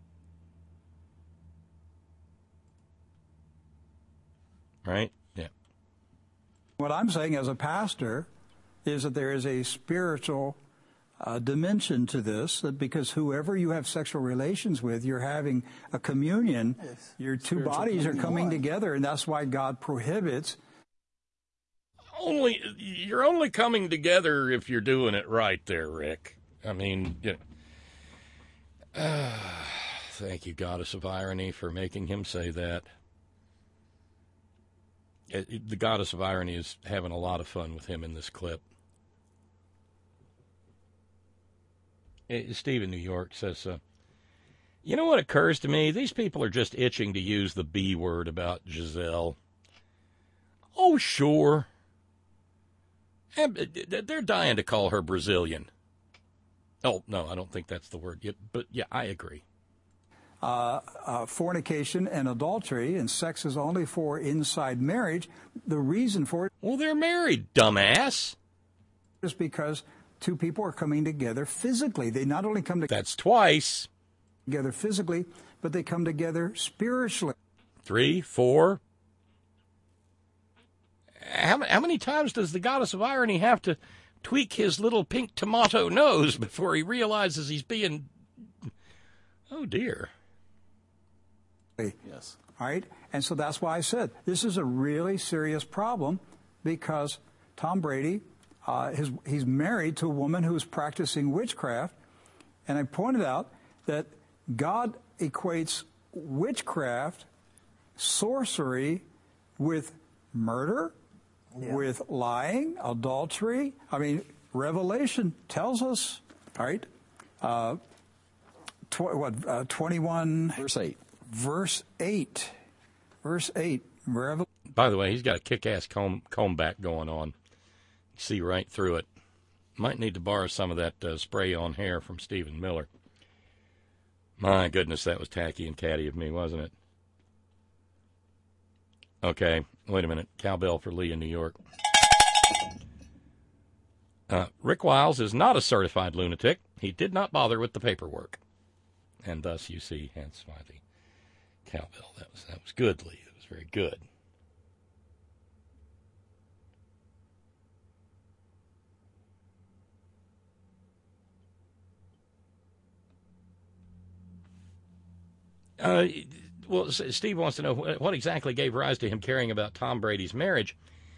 Right? Yeah. What I'm saying as a pastor is that there is a spiritual uh, dimension to this, that because whoever you have sexual relations with, you're having a communion. Yes. Your two spiritual bodies are coming together, and that's why God prohibits. Only you're only coming together if you're doing it right there, Rick. I mean, you know, uh, thank you, Goddess of Irony, for making him say that. It, it, the Goddess of Irony is having a lot of fun with him in this clip. It, Steve in New York says, uh, you know what occurs to me? These people are just itching to use the B word about Giselle. Oh, sure. And they're dying to call her Brazilian. Oh, no, I don't think that's the word. But, yeah, I agree. Uh, uh, fornication and adultery, and sex is only for inside marriage. The reason for it... Well, they're married, dumbass. ...is because two people are coming together physically. They not only come together... That's twice. ...together physically, but they come together spiritually. Three, four... How, how many times does the goddess of irony have to tweak his little pink tomato nose before he realizes he's being... Oh, dear. Yes. All right? And so that's why I said this is a really serious problem, because Tom Brady, uh, his, he's married to a woman who is practicing witchcraft, and I pointed out that God equates witchcraft, sorcery, with murder, yeah. with lying, adultery. I mean, Revelation tells us, all right, uh, tw- what, uh, twenty-one... Verse eight. Verse eight. Verse eight. Revel- By the way, he's got a kick-ass comb, comb back going on. You see right through it. Might need to borrow some of that uh, spray-on hair from Stephen Miller. My goodness, that was tacky and catty of me, wasn't it? Okay, wait a minute. Cowbell for Lee in New York. Uh, Rick Wiles is not a certified lunatic. He did not bother with the paperwork. And thus, you see, hence why the cowbell. That was, that was good, Lee. That was very good. Uh, well, Steve wants to know what exactly gave rise to him caring about Tom Brady's marriage.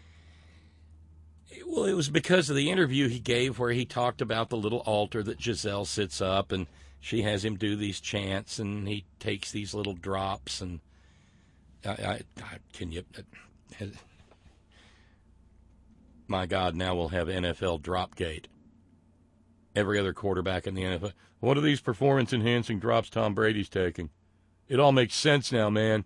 Well, it was because of the interview he gave where he talked about the little altar that Giselle sits up, and she has him do these chants, and he takes these little drops, and I, I, I can you... Uh, my God, now we'll have N F L Dropgate. Every other quarterback in the N F L. What are these performance-enhancing drops Tom Brady's taking? It all makes sense now, man.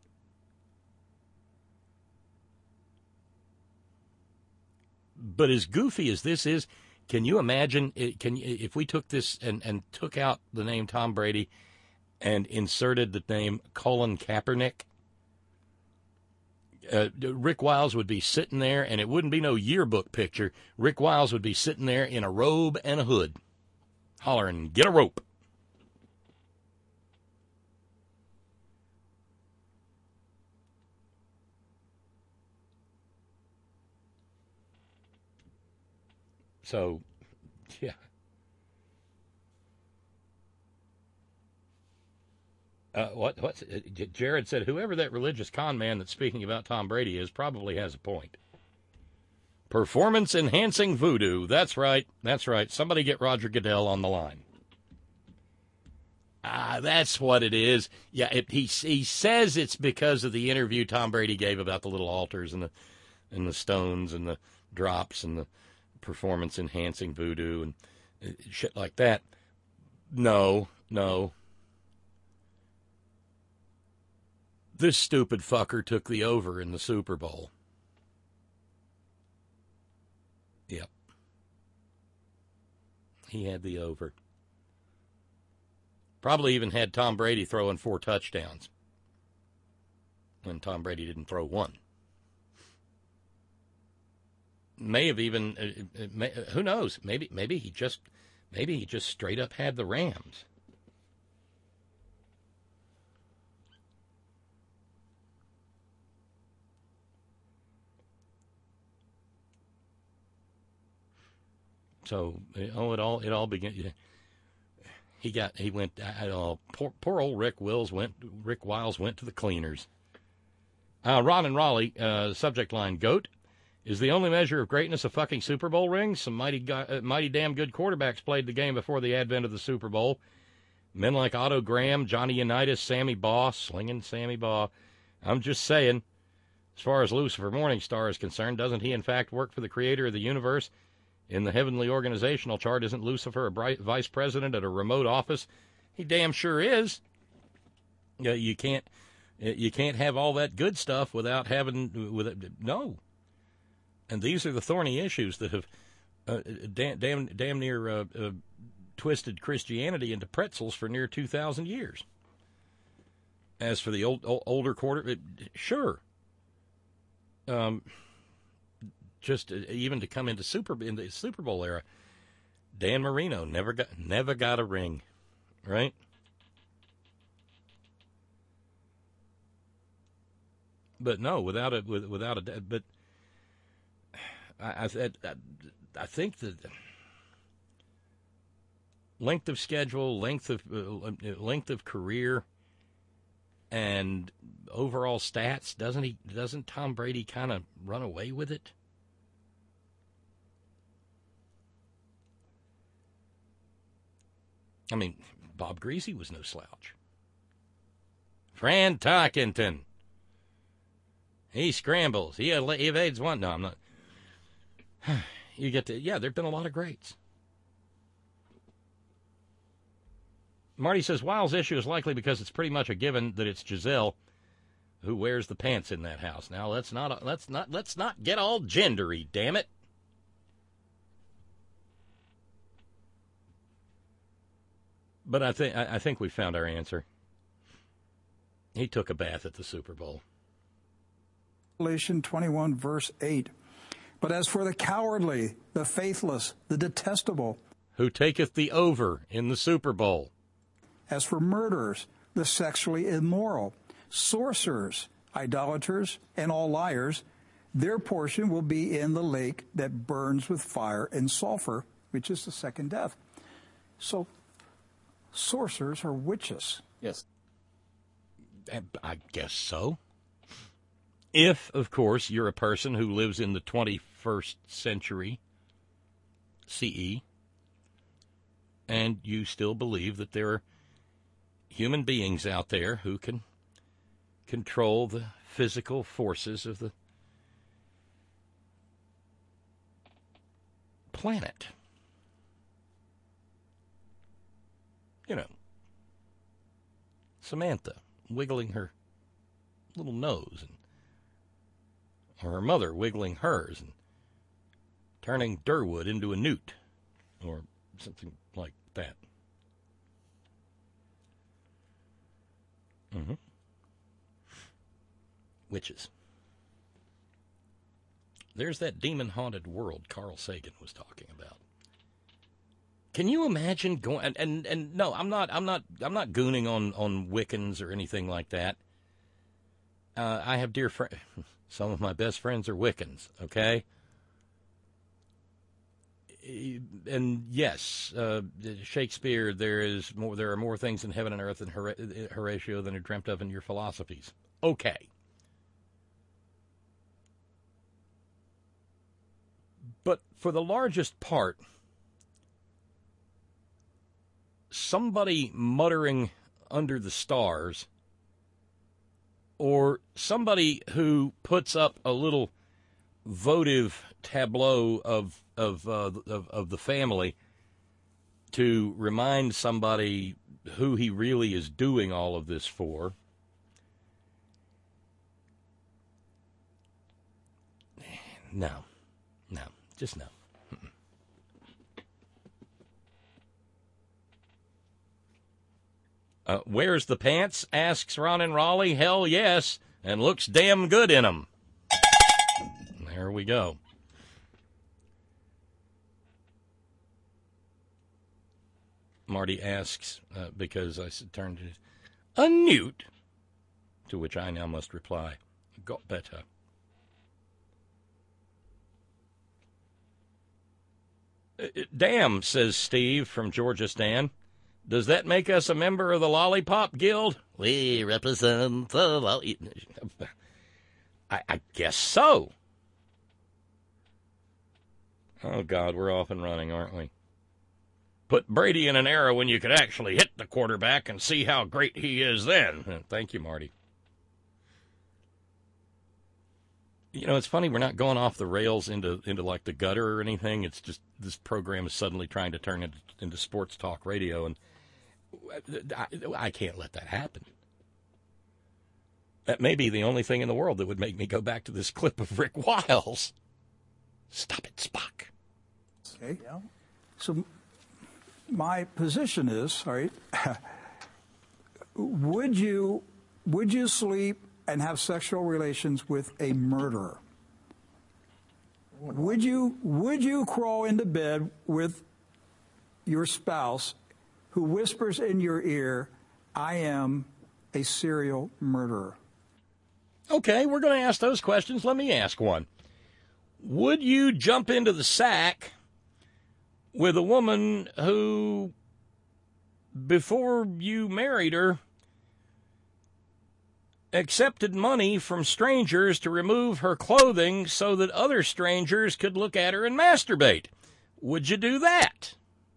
But as goofy as this is, can you imagine, can if we took this and, and took out the name Tom Brady and inserted the name Colin Kaepernick? Uh, Rick Wiles would be sitting there, and it wouldn't be no yearbook picture. Rick Wiles would be sitting there in a robe and a hood, hollering, "Get a rope." So, yeah. Uh, what? What's uh, Jared said? Whoever that religious con man that's speaking about Tom Brady is probably has a point. Performance enhancing voodoo. That's right. That's right. Somebody get Roger Goodell on the line. Ah, that's what it is. Yeah, it, he he says it's because of the interview Tom Brady gave about the little altars and the and the stones and the drops and the performance enhancing voodoo and shit like that. No, no. This stupid fucker took the over in the Super Bowl. Yep. He had the over. Probably even had Tom Brady throwing four touchdowns when Tom Brady didn't throw one. May have even, uh, may, uh, who knows? Maybe, maybe he just, maybe he just straight up had the Rams. So, oh, it all, it all began. He got, he went. Uh, poor, poor old Rick Wills went. Rick Wiles went to the cleaners. Uh, Ron and Raleigh, uh, subject line: GOAT. Is the only measure of greatness a fucking Super Bowl ring? Some mighty, uh, mighty damn good quarterbacks played the game before the advent of the Super Bowl. Men like Otto Graham, Johnny Unitas, Sammy Baugh, slinging Sammy Baugh. I'm just saying, as far as Lucifer Morningstar is concerned, doesn't he in fact work for the creator of the universe? In the heavenly organizational chart, isn't Lucifer a bright vice president at a remote office? He damn sure is. You know, you can't, you can't have all that good stuff without having, with it. No. And these are the thorny issues that have uh, damn, damn, damn near uh, uh, twisted Christianity into pretzels for near two thousand years. As for the old, old older quarter, it, sure. Um, just uh, even to come into Super in the Super Bowl era, Dan Marino never got never got a ring, right? But no, without a without a but I I, I think that length of schedule, length of uh, length of career, and overall stats, doesn't he? Doesn't Tom Brady kind of run away with it? I mean, Bob Greasy was no slouch. Fran Tarkenton. He scrambles. He evades one. No, I'm not. You get to, yeah, there have been a lot of greats. Marty says, Wiles' issue is likely because it's pretty much a given that it's Gisele who wears the pants in that house. Now, let's not, let's not, let's not get all gendery, damn it. But I think, I think we found our answer. He took a bath at the Super Bowl. Revelation twenty-one, verse eight. But as for the cowardly, the faithless, the detestable, who taketh the over in the Super Bowl. As for murderers, the sexually immoral, sorcerers, idolaters, and all liars, their portion will be in the lake that burns with fire and sulfur, which is the second death. So, sorcerers are witches. Yes. I guess so. If, of course, you're a person who lives in the twenty-first century C E, and you still believe that there are human beings out there who can control the physical forces of the planet. You know, Samantha wiggling her little nose, and or her mother wiggling hers and turning Durwood into a newt, or something like that. Mm-hmm. Witches. There's that demon-haunted world Carl Sagan was talking about. Can you imagine going and, and, and no, I'm not I'm not I'm not gooning on, on Wiccans or anything like that. Uh, I have dear friends. Some of my best friends are Wiccans, okay? And yes, uh, Shakespeare, there is more. There are more things in heaven and earth and Horatio than are dreamt of in your philosophies. Okay. But for the largest part, somebody muttering under the stars, or somebody who puts up a little votive tableau of of, uh, of of the family to remind somebody who he really is doing all of this for. No, no, just no. Uh, where's the pants? Asks Ron and Raleigh. Hell yes, and looks damn good in them. There we go. Marty asks, uh, because I turned to a newt, to which I now must reply, got better. Uh, damn, says Steve from Georgia Stan. Does that make us a member of the Lollipop Guild? We represent the Lollipop. I, I guess so. Oh, God, we're off and running, aren't we? Put Brady in an era when you could actually hit the quarterback and see how great he is then. Thank you, Marty. You know, it's funny, we're not going off the rails into, into like the gutter or anything. It's just this program is suddenly trying to turn into, into sports talk radio, and I, I can't let that happen. That may be the only thing in the world that would make me go back to this clip of Rick Wiles. Stop it, Spock. Okay. So my position is, all right, would you would you sleep and have sexual relations with a murderer? Would you would you crawl into bed with your spouse who whispers in your ear, "I am a serial murderer"? Okay, we're going to ask those questions. Let me ask one. Would you jump into the sack with a woman who, before you married her, accepted money from strangers to remove her clothing so that other strangers could look at her and masturbate? Would you do that?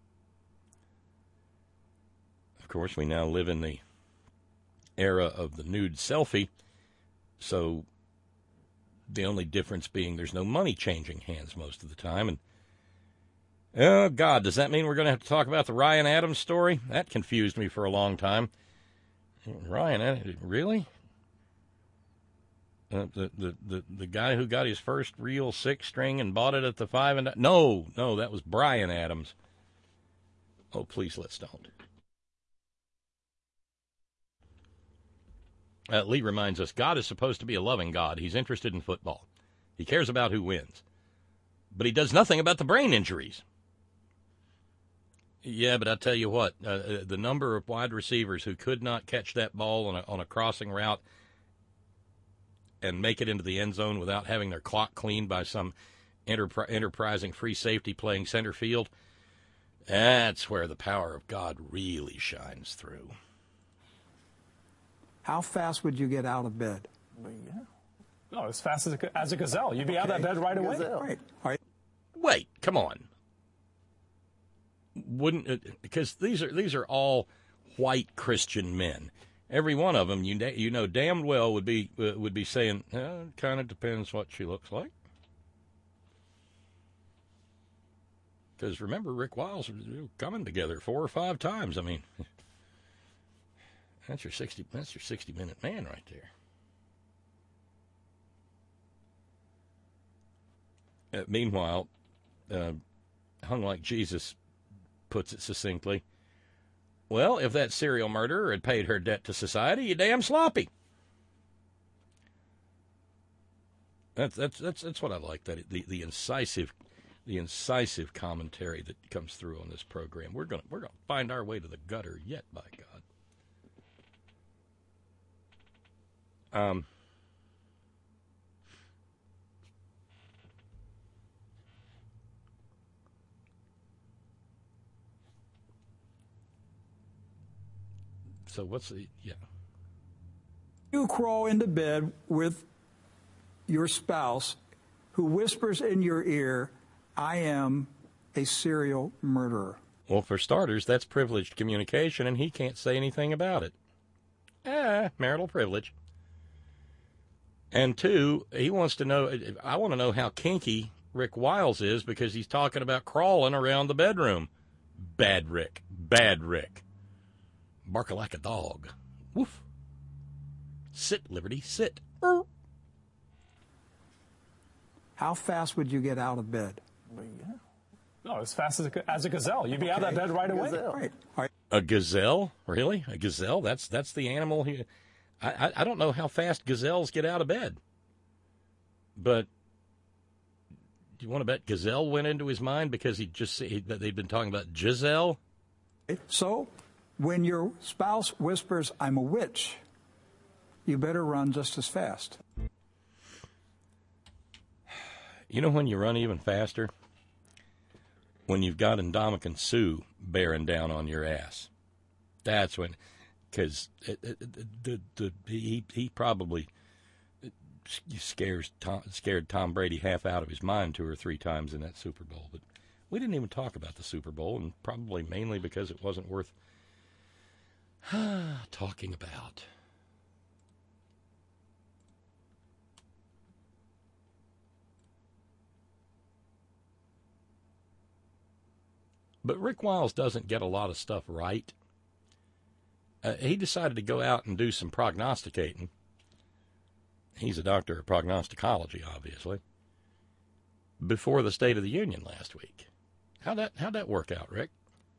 Of course, we now live in the era of the nude selfie, so the only difference being there's no money changing hands most of the time. And, oh, God, does that mean we're going to have to talk about the Ryan Adams story? That confused me for a long time. Ryan Adams, really? Uh, the, the, the, the guy who got his first real six string and bought it at the five and... No, no, that was Brian Adams. Oh, please, let's don't. Uh, Lee reminds us, God is supposed to be a loving God. He's interested in football. He cares about who wins. But he does nothing about the brain injuries. Yeah, but I'll tell you what, uh, the number of wide receivers who could not catch that ball on a, on a crossing route and make it into the end zone without having their clock cleaned by some enterpri- enterprising free safety playing center field, that's where the power of God really shines through. How fast would you get out of bed? Well, yeah. No, as fast as a, as a gazelle. You'd be okay. Out of that bed right away. Right. All right. Wait, come on. Wouldn't it, because these are these are all white Christian men. Every one of them, you you know damn well would be uh, would be saying, eh, it kind of depends what she looks like. Because remember, Rick Wiles was coming together four or five times. I mean. That's your sixty. That's your sixty-minute man right there. Uh, meanwhile, uh, Hung Like Jesus puts it succinctly. Well, if that serial murderer had paid her debt to society, you damn sloppy. That's that's that's that's what I like. That the the incisive, the incisive commentary that comes through on this program. We're gonna we're gonna find our way to the gutter yet, by God. Um, so what's the, yeah. You crawl into bed with your spouse who whispers in your ear, "I am a serial murderer." Well, for starters, that's privileged communication, and he can't say anything about it. Ah, marital privilege. And two, he wants to know, I want to know how kinky Rick Wiles is because he's talking about crawling around the bedroom. Bad Rick. Bad Rick. Bark like a dog. Woof. Sit, Liberty, sit. How fast would you get out of bed? Well, yeah. No, as fast as a, as a gazelle. You'd be okay. Out of that bed right away. Right. Right. A gazelle? Really? A gazelle? That's that's the animal he... I, I don't know how fast gazelles get out of bed, but do you want to bet gazelle went into his mind because he just he, they've been talking about Giselle? So when your spouse whispers, "I'm a witch," you better run just as fast. You know when you run even faster? When you've got Indomitian Sue bearing down on your ass. That's when... Because the, the, he he probably scares Tom, scared Tom Brady half out of his mind two or three times in that Super Bowl. But we didn't even talk about the Super Bowl, and probably mainly because it wasn't worth talking about. But Rick Wiles doesn't get a lot of stuff right. Uh, he decided to go out and do some prognosticating. He's a doctor of prognosticology, obviously. before the State of the Union last week. How'd that, how'd that work out, Rick?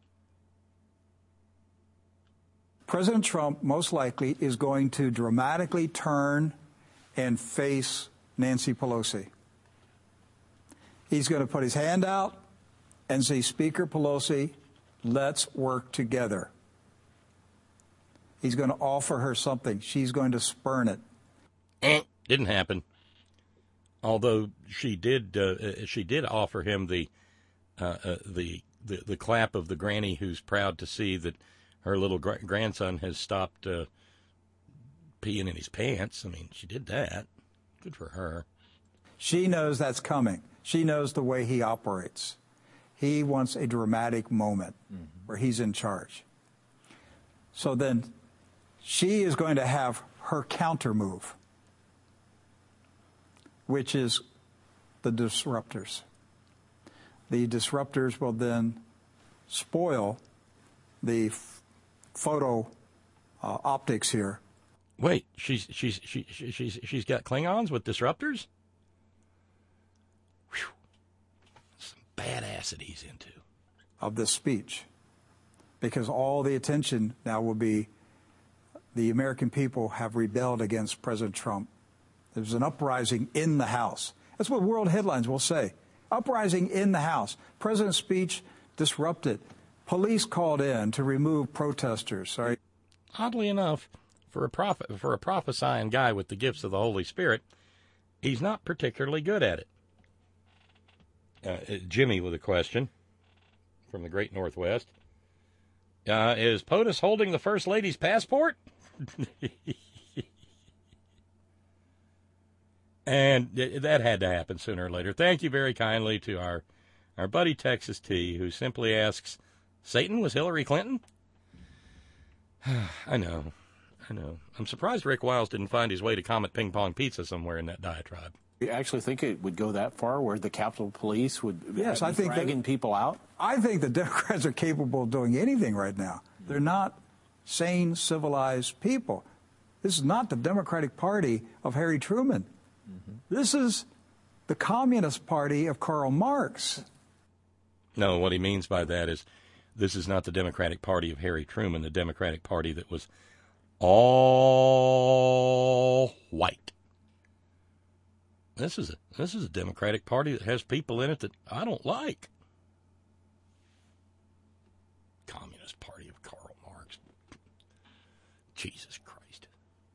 President Trump most likely is going to dramatically turn and face Nancy Pelosi. He's going to put his hand out and say, Speaker Pelosi, let's work together. He's going to offer her something. She's going to spurn it. Eh, didn't happen. Although she did, uh, she did offer him the, uh, uh, the, the, the clap of the granny who's proud to see that her little gra- grandson has stopped uh, peeing in his pants. I mean, she did that. Good for her. She knows that's coming. She knows the way he operates. He wants a dramatic moment mm-hmm. where he's in charge. So then she is going to have her counter move, which is the disruptors. The disruptors will then spoil the f- photo uh, optics here. Wait, she's she's she, she's she's got Klingons with disruptors? Whew. Some badass he's into. Of this speech. Because all the attention now will be the American people have rebelled against President Trump. There's an uprising in the House. That's what world headlines will say. Uprising in the House. President's speech disrupted. Police called in to remove protesters. Sorry. Oddly enough, for a prophet, for a prophesying guy with the gifts of the Holy Spirit, he's not particularly good at it. Uh, Jimmy with a question from the Great Northwest. Uh, is POTUS holding the First Lady's passport? And that had to happen sooner or later. Thank you very kindly to our, our buddy Texas T, who simply asks, Satan was Hillary Clinton? I know, I know. I'm surprised Rick Wiles didn't find his way to Comet Ping Pong Pizza somewhere in that diatribe. You actually think it would go that far, where the Capitol Police would yes, be I think dragging that, people out? I think the Democrats are capable of doing anything right now. They're not sane, civilized people. This is not the Democratic Party of Harry Truman. Mm-hmm. This is the Communist Party of Karl Marx. No, what he means by that is this is not the Democratic Party of Harry Truman, the Democratic Party that was all white. This is a, this is a Democratic Party that has people in it that I don't like. Communist Party of Karl Marx. Jesus Christ.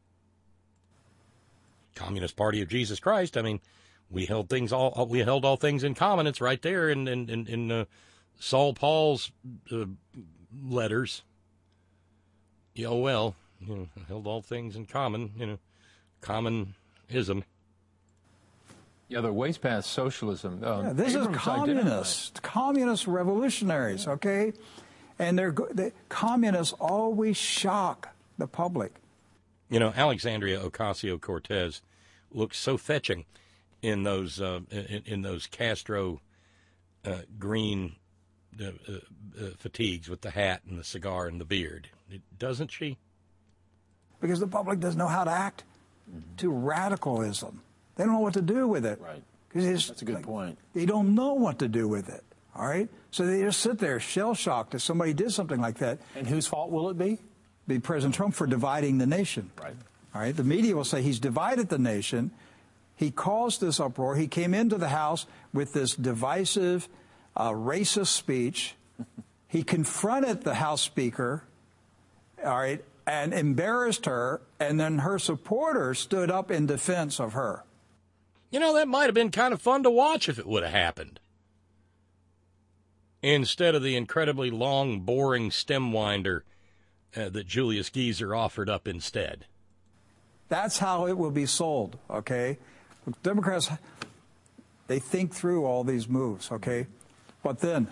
Communist Party of Jesus Christ. I mean, we held things all we held all things in common. It's right there in in in, in uh, Saul Paul's uh, letters. Yeah, oh, well, you know, held all things in common. You know, commonism. Yeah, they're ways past socialism. Uh, yeah, this Abrams is communist, communist revolutionaries, okay? And they're the communists always shock the public. You know, Alexandria Ocasio-Cortez looks so fetching in those uh, in, in those Castro uh, green uh, uh, uh, fatigues with the hat and the cigar and the beard, doesn't she? Because the public doesn't know how to act mm-hmm. to radicalism. They don't know what to do with it. Right. That's a good like, point. They don't know what to do with it. All right? So they just sit there shell-shocked if somebody did something like that. And whose fault will it be? Be President Trump for dividing the nation. Right. All right? The media will say he's divided the nation. He caused this uproar. He came into the House with this divisive, uh, racist speech. He confronted the House Speaker, all right, and embarrassed her, and then her supporters stood up in defense of her. You know, that might have been kind of fun to watch if it would have happened. Instead of the incredibly long, boring stem winder uh, that Julius Geezer offered up instead. That's how it will be sold, okay? Democrats, they think through all these moves, okay? But then,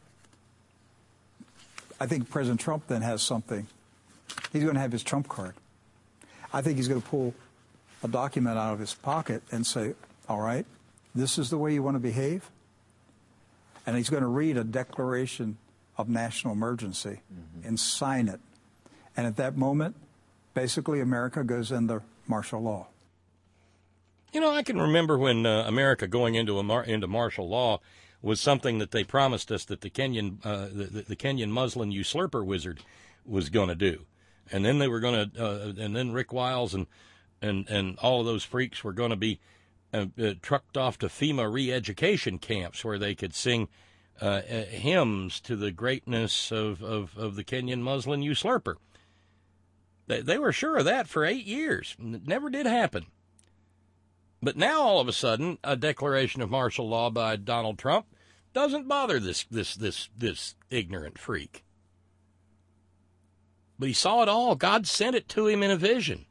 I think President Trump then has something. He's going to have his trump card. I think he's going to pull a document out of his pocket and say, all right, this is the way you want to behave? And he's going to read a declaration of national emergency mm-hmm. and sign it. And at that moment, basically America goes into martial law. You know, I can remember when uh, America going into a mar- into martial law was something that they promised us that the Kenyan uh, the, the Kenyan Muslim usurper wizard was going to do, and then they were going to, uh, and then Rick Wiles and and and all of those freaks were going to be uh, uh, trucked off to FEMA re-education camps where they could sing uh, uh, hymns to the greatness of, of, of the Kenyan Muslim usurper. They, they were sure of that for eight years. It never did happen. But now, all of a sudden, a declaration of martial law by Donald Trump doesn't bother this this this this ignorant freak. But he saw it all. God sent it to him in a vision.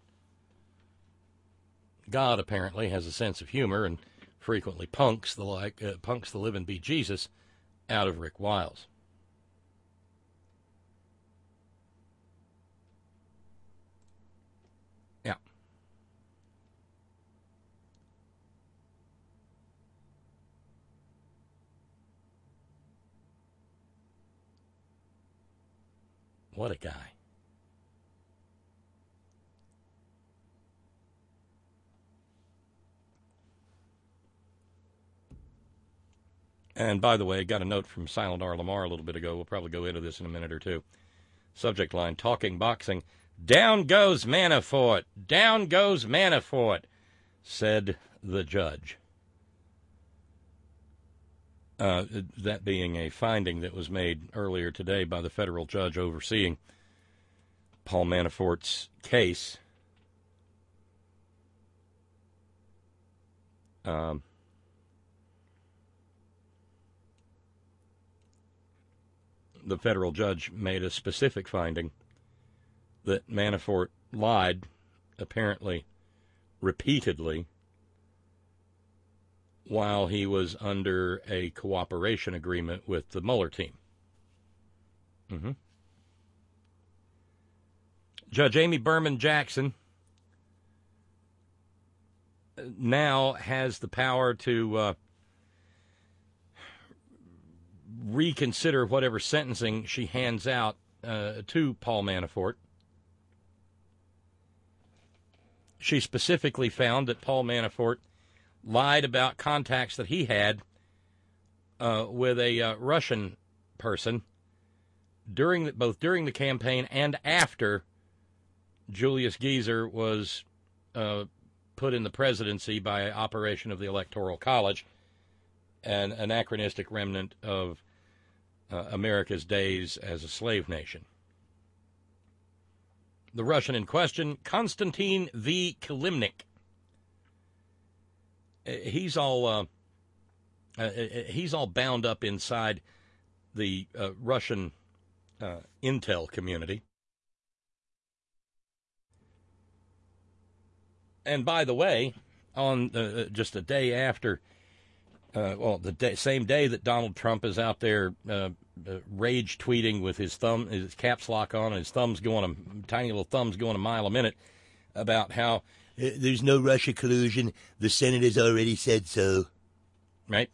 God apparently has a sense of humor and frequently punks the like uh, punks the living bejesus out of Rick Wiles. Yeah. What a guy. And by the way, I got a note from Silent R. Lamar a little bit ago. We'll probably go into this in a minute or two. Subject line, talking boxing. Down goes Manafort. Down goes Manafort, said the judge. Uh, that being a finding that was made earlier today by the federal judge overseeing Paul Manafort's case. Um, the federal judge made a specific finding that Manafort lied, apparently repeatedly, while he was under a cooperation agreement with the Mueller team. Mm-hmm. Judge Amy Berman Jackson now has the power to uh, reconsider whatever sentencing she hands out uh, to Paul Manafort. She specifically found that Paul Manafort lied about contacts that he had uh, with a uh, Russian person during the, both during the campaign and after Julius Geezer was uh, put in the presidency by operation of the Electoral College, an anachronistic remnant of uh, America's days as a slave nation. The Russian in question, Konstantin V. Kilimnik. He's all uh, uh, he's all bound up inside the uh, Russian uh, intel community. And by the way, on uh, just a day after, uh, well, the day, same day that Donald Trump is out there uh, uh, rage tweeting with his thumb, his caps lock on, and his thumbs going a tiny little thumbs going a mile a minute about how uh, there's no Russia collusion. The Senate has already said so. Right?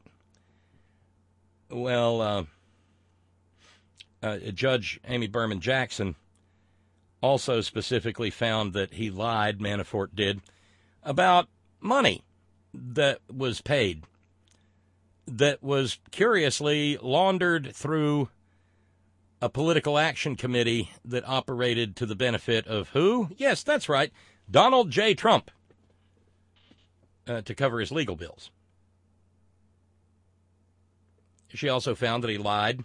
Well, uh, uh, Judge Amy Berman Jackson also specifically found that he lied, Manafort did, about money that was paid, that was curiously laundered through a political action committee that operated to the benefit of who? Yes, that's right, Donald J. Trump, uh, to cover his legal bills. She also found that he lied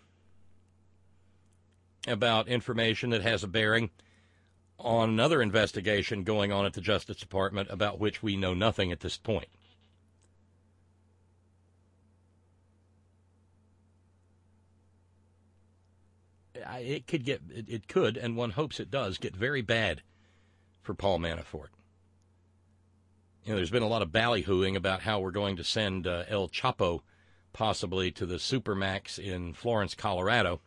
about information that has a bearing on another investigation going on at the Justice Department about which we know nothing at this point. It could get, it could, and one hopes it does, get very bad for Paul Manafort. You know, there's been a lot of ballyhooing about how we're going to send uh, El Chapo possibly to the Supermax in Florence, Colorado.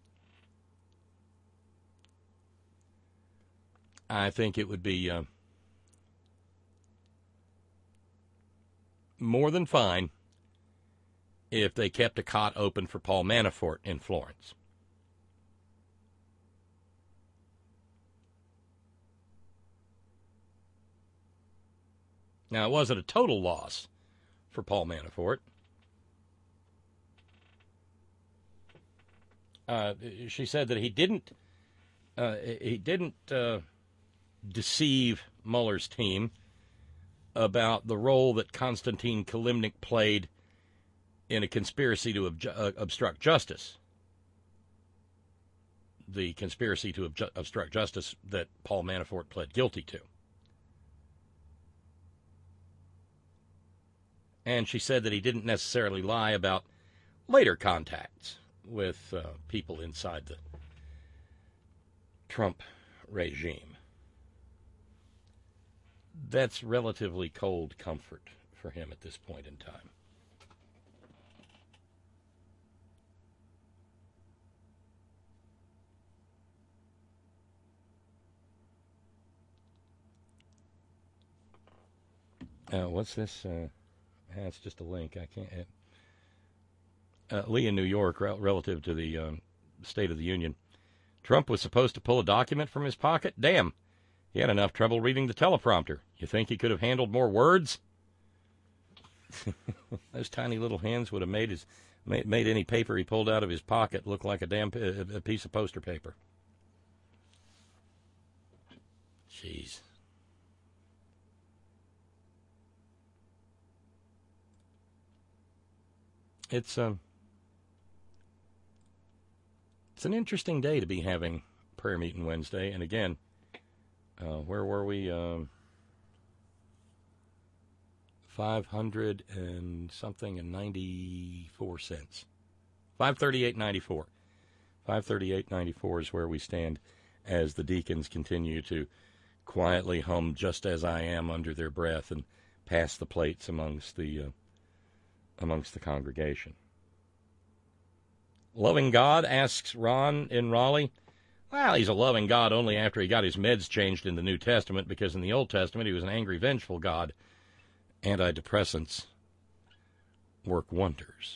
I think it would be uh, more than fine if they kept a cot open for Paul Manafort in Florence. Now, it wasn't a total loss for Paul Manafort. Uh, she said that he didn't uh, he didn't uh, deceive Mueller's team about the role that Konstantin Kilimnik played in a conspiracy to obju- uh, obstruct justice. The conspiracy to obju- obstruct justice that Paul Manafort pled guilty to. And she said that he didn't necessarily lie about later contacts with uh, people inside the Trump regime. That's relatively cold comfort for him at this point in time. Uh, what's this? Uh, it's just a link. I can't. Uh, Lee in New York, re- relative to the um, State of the Union. Trump was supposed to pull a document from his pocket? Damn. He had enough trouble reading the teleprompter. You think he could have handled more words? Those tiny little hands would have made his made, made any paper he pulled out of his pocket look like a damn p- a piece of poster paper. Jeez. It's um, it's an interesting day to be having prayer meeting Wednesday, and again, uh, where were we? Um, Five hundred and something and ninety-four cents. Five thirty-eight ninety-four. Five thirty-eight ninety-four is where we stand as the deacons continue to quietly hum "Just As I Am" under their breath and pass the plates amongst the uh, amongst the congregation. Loving God, asks Ron in Raleigh. Well, he's a loving God only after he got his meds changed in the New Testament, because in the Old Testament he was an angry, vengeful God. Antidepressants work wonders.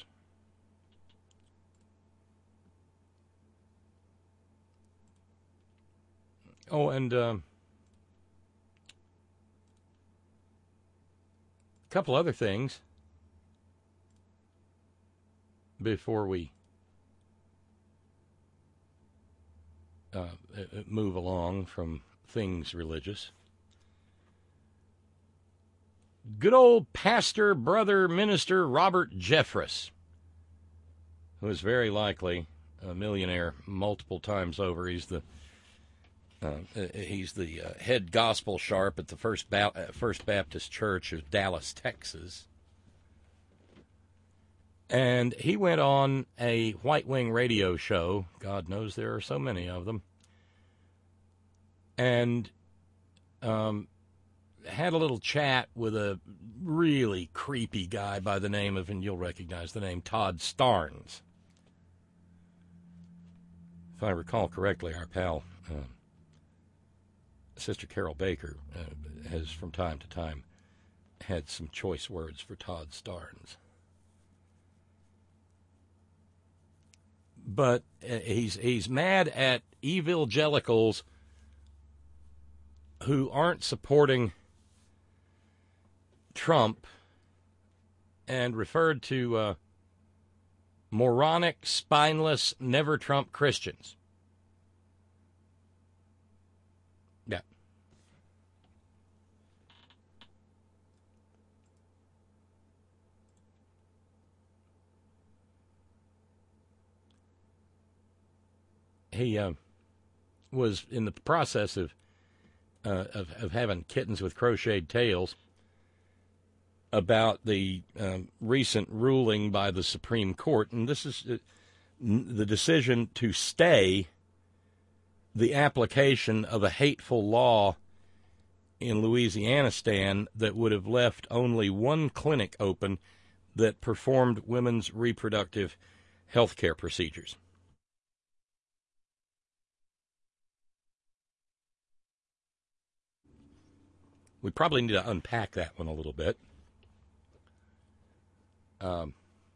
Oh, and um, a couple other things before we uh, move along from things religious. Good old pastor, brother, minister Robert Jeffress, who is very likely a millionaire multiple times over. He's the uh, he's the uh, head gospel sharp at the First ba- First Baptist Church of Dallas, Texas. And he went on a White Wing radio show. God knows there are so many of them. And um. had a little chat with a really creepy guy by the name of, and you'll recognize the name, Todd Starnes. If I recall correctly, our pal, uh, Sister Carol Baker, uh, has from time to time had some choice words for Todd Starnes. But uh, he's he's mad at evangelicals who aren't supporting Trump, and referred to uh, moronic, spineless, never-Trump Christians. Yeah. He uh, was in the process of, uh, of of having kittens with crocheted tails about the um, recent ruling by the Supreme Court, and this is uh, the decision to stay the application of a hateful law in Louisianistan that would have left only one clinic open that performed women's reproductive health care procedures. We probably need to unpack that one a little bit. Um,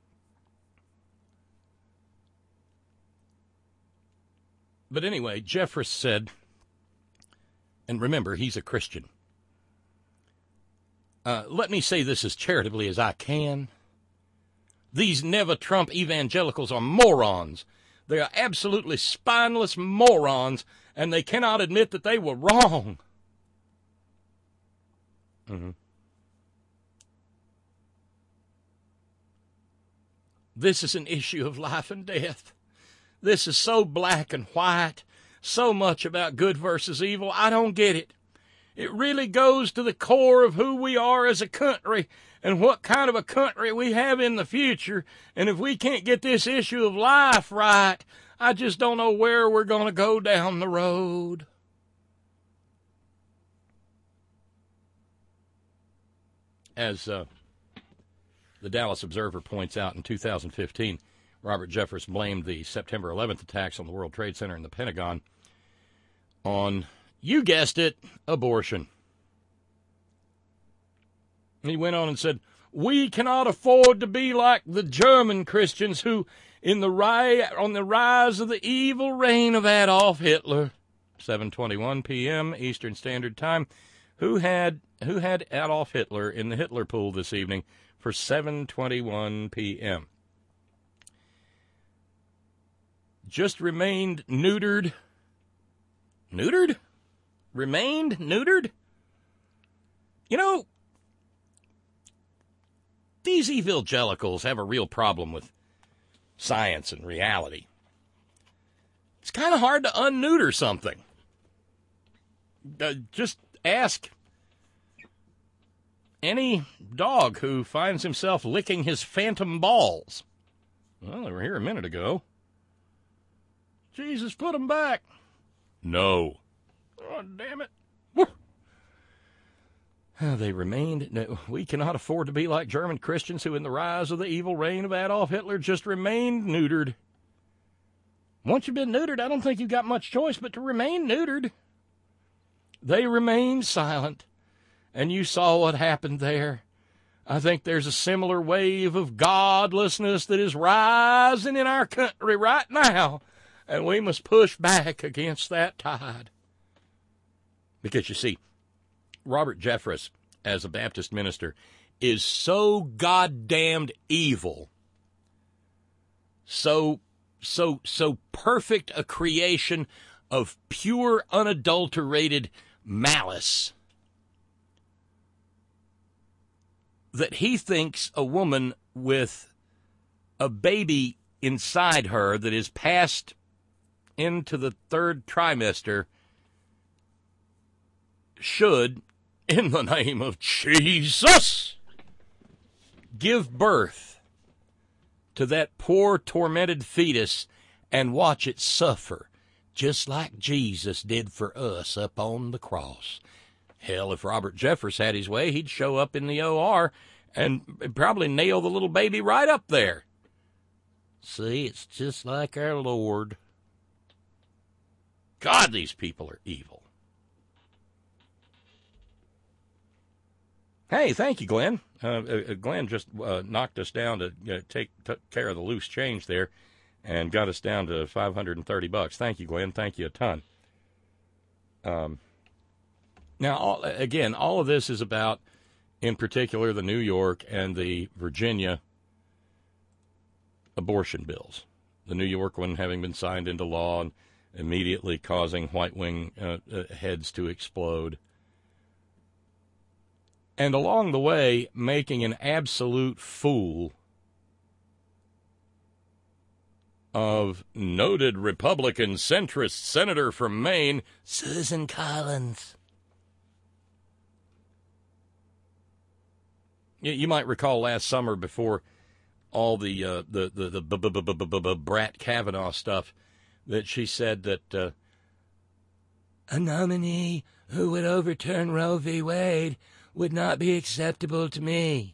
but anyway, Jeffress said, and remember, he's a Christian. Uh, let me say this as charitably as I can. These never-Trump evangelicals are morons. They are absolutely spineless morons, and they cannot admit that they were wrong. Mm-hmm. This is an issue of life and death. This is so black and white, so much about good versus evil. I don't get it. It really goes to the core of who we are as a country and what kind of a country we have in the future. And if we can't get this issue of life right, I just don't know where we're going to go down the road. As uh, the Dallas Observer points out, in two thousand fifteen, Robert Jeffress blamed the September eleventh attacks on the World Trade Center and the Pentagon on, you guessed it, abortion. He went on and said, we cannot afford to be like the German Christians who, in the ri- on the rise of the evil reign of Adolf Hitler, seven twenty-one p.m. Eastern Standard Time, who had who had Adolf Hitler in the Hitler pool this evening for seven twenty-one p.m. Just remained neutered. Neutered? Remained neutered? You know, these evangelicals have a real problem with science and reality. It's kind of hard to unneuter something. Uh, just ask any dog who finds himself licking his phantom balls. Well, they were here a minute ago. Jesus, put them back. No. Oh, damn it. Woo. They remained. No, we cannot afford to be like German Christians who, in the rise of the evil reign of Adolf Hitler, just remained neutered. Once you've been neutered, I don't think you've got much choice but to remain neutered. They remained silent, and you saw what happened there. I think there's a similar wave of godlessness that is rising in our country right now, and we must push back against that tide. Because, you see, Robert Jeffress, as a Baptist minister, is so goddamned evil, so, so, so perfect a creation of pure, unadulterated malice, that he thinks a woman with a baby inside her that is passed into the third trimester should, in the name of Jesus, give birth to that poor, tormented fetus and watch it suffer, just like Jesus did for us up on the cross. Hell, if Robert Jeffress had his way, he'd show up in the O R and probably nail the little baby right up there. See, it's just like our Lord. God, these people are evil. Hey, thank you, Glenn. Uh, uh, Glenn just uh, knocked us down to uh, take t- care of the loose change there and got us down to five hundred thirty bucks. Thank you, Glenn. Thank you a ton. Um, now, all, again, all of this is about, in particular, the New York and the Virginia abortion bills. The New York one having been signed into law and immediately causing white wing uh, uh, heads to explode. And along the way, making an absolute fool of noted Republican centrist senator from Maine, Susan Collins. You, you might recall last summer, before all the uh, the the, the b- b- b- b- b- Brett Kavanaugh stuff, that she said that uh, a nominee who would overturn Roe v. Wade would not be acceptable to me.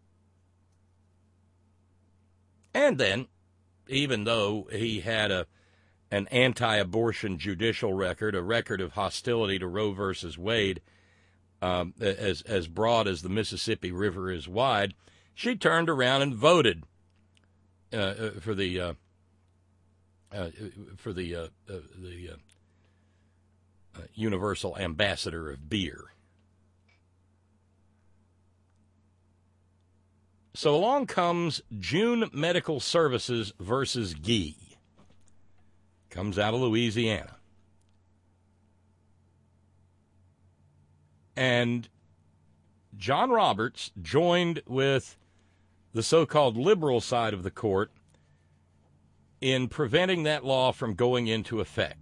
And then, even though he had a an anti-abortion judicial record, a record of hostility to Roe versus Wade, um, as as broad as the Mississippi River is wide, she turned around and voted uh, for the uh, uh, for the uh, uh, the uh, uh, Universal Ambassador of Beer. So along comes June Medical Services versus Gee. Comes out of Louisiana. And John Roberts joined with the so-called liberal side of the court in preventing that law from going into effect.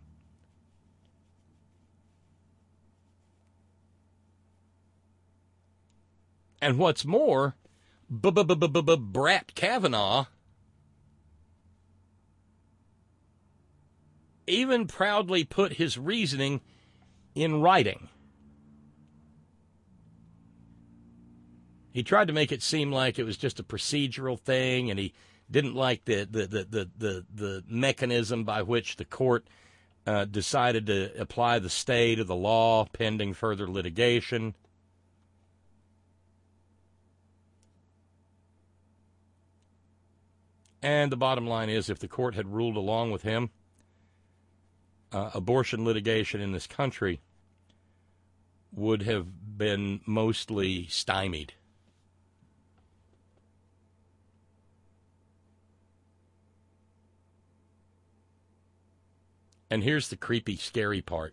And what's more, Brett Kavanaugh even proudly put his reasoning in writing. He tried to make it seem like it was just a procedural thing, and he didn't like the the the the, the, the mechanism by which the court uh, decided to apply the stay to the law pending further litigation. And the bottom line is, if the court had ruled along with him, uh, abortion litigation in this country would have been mostly stymied. And here's the creepy, scary part.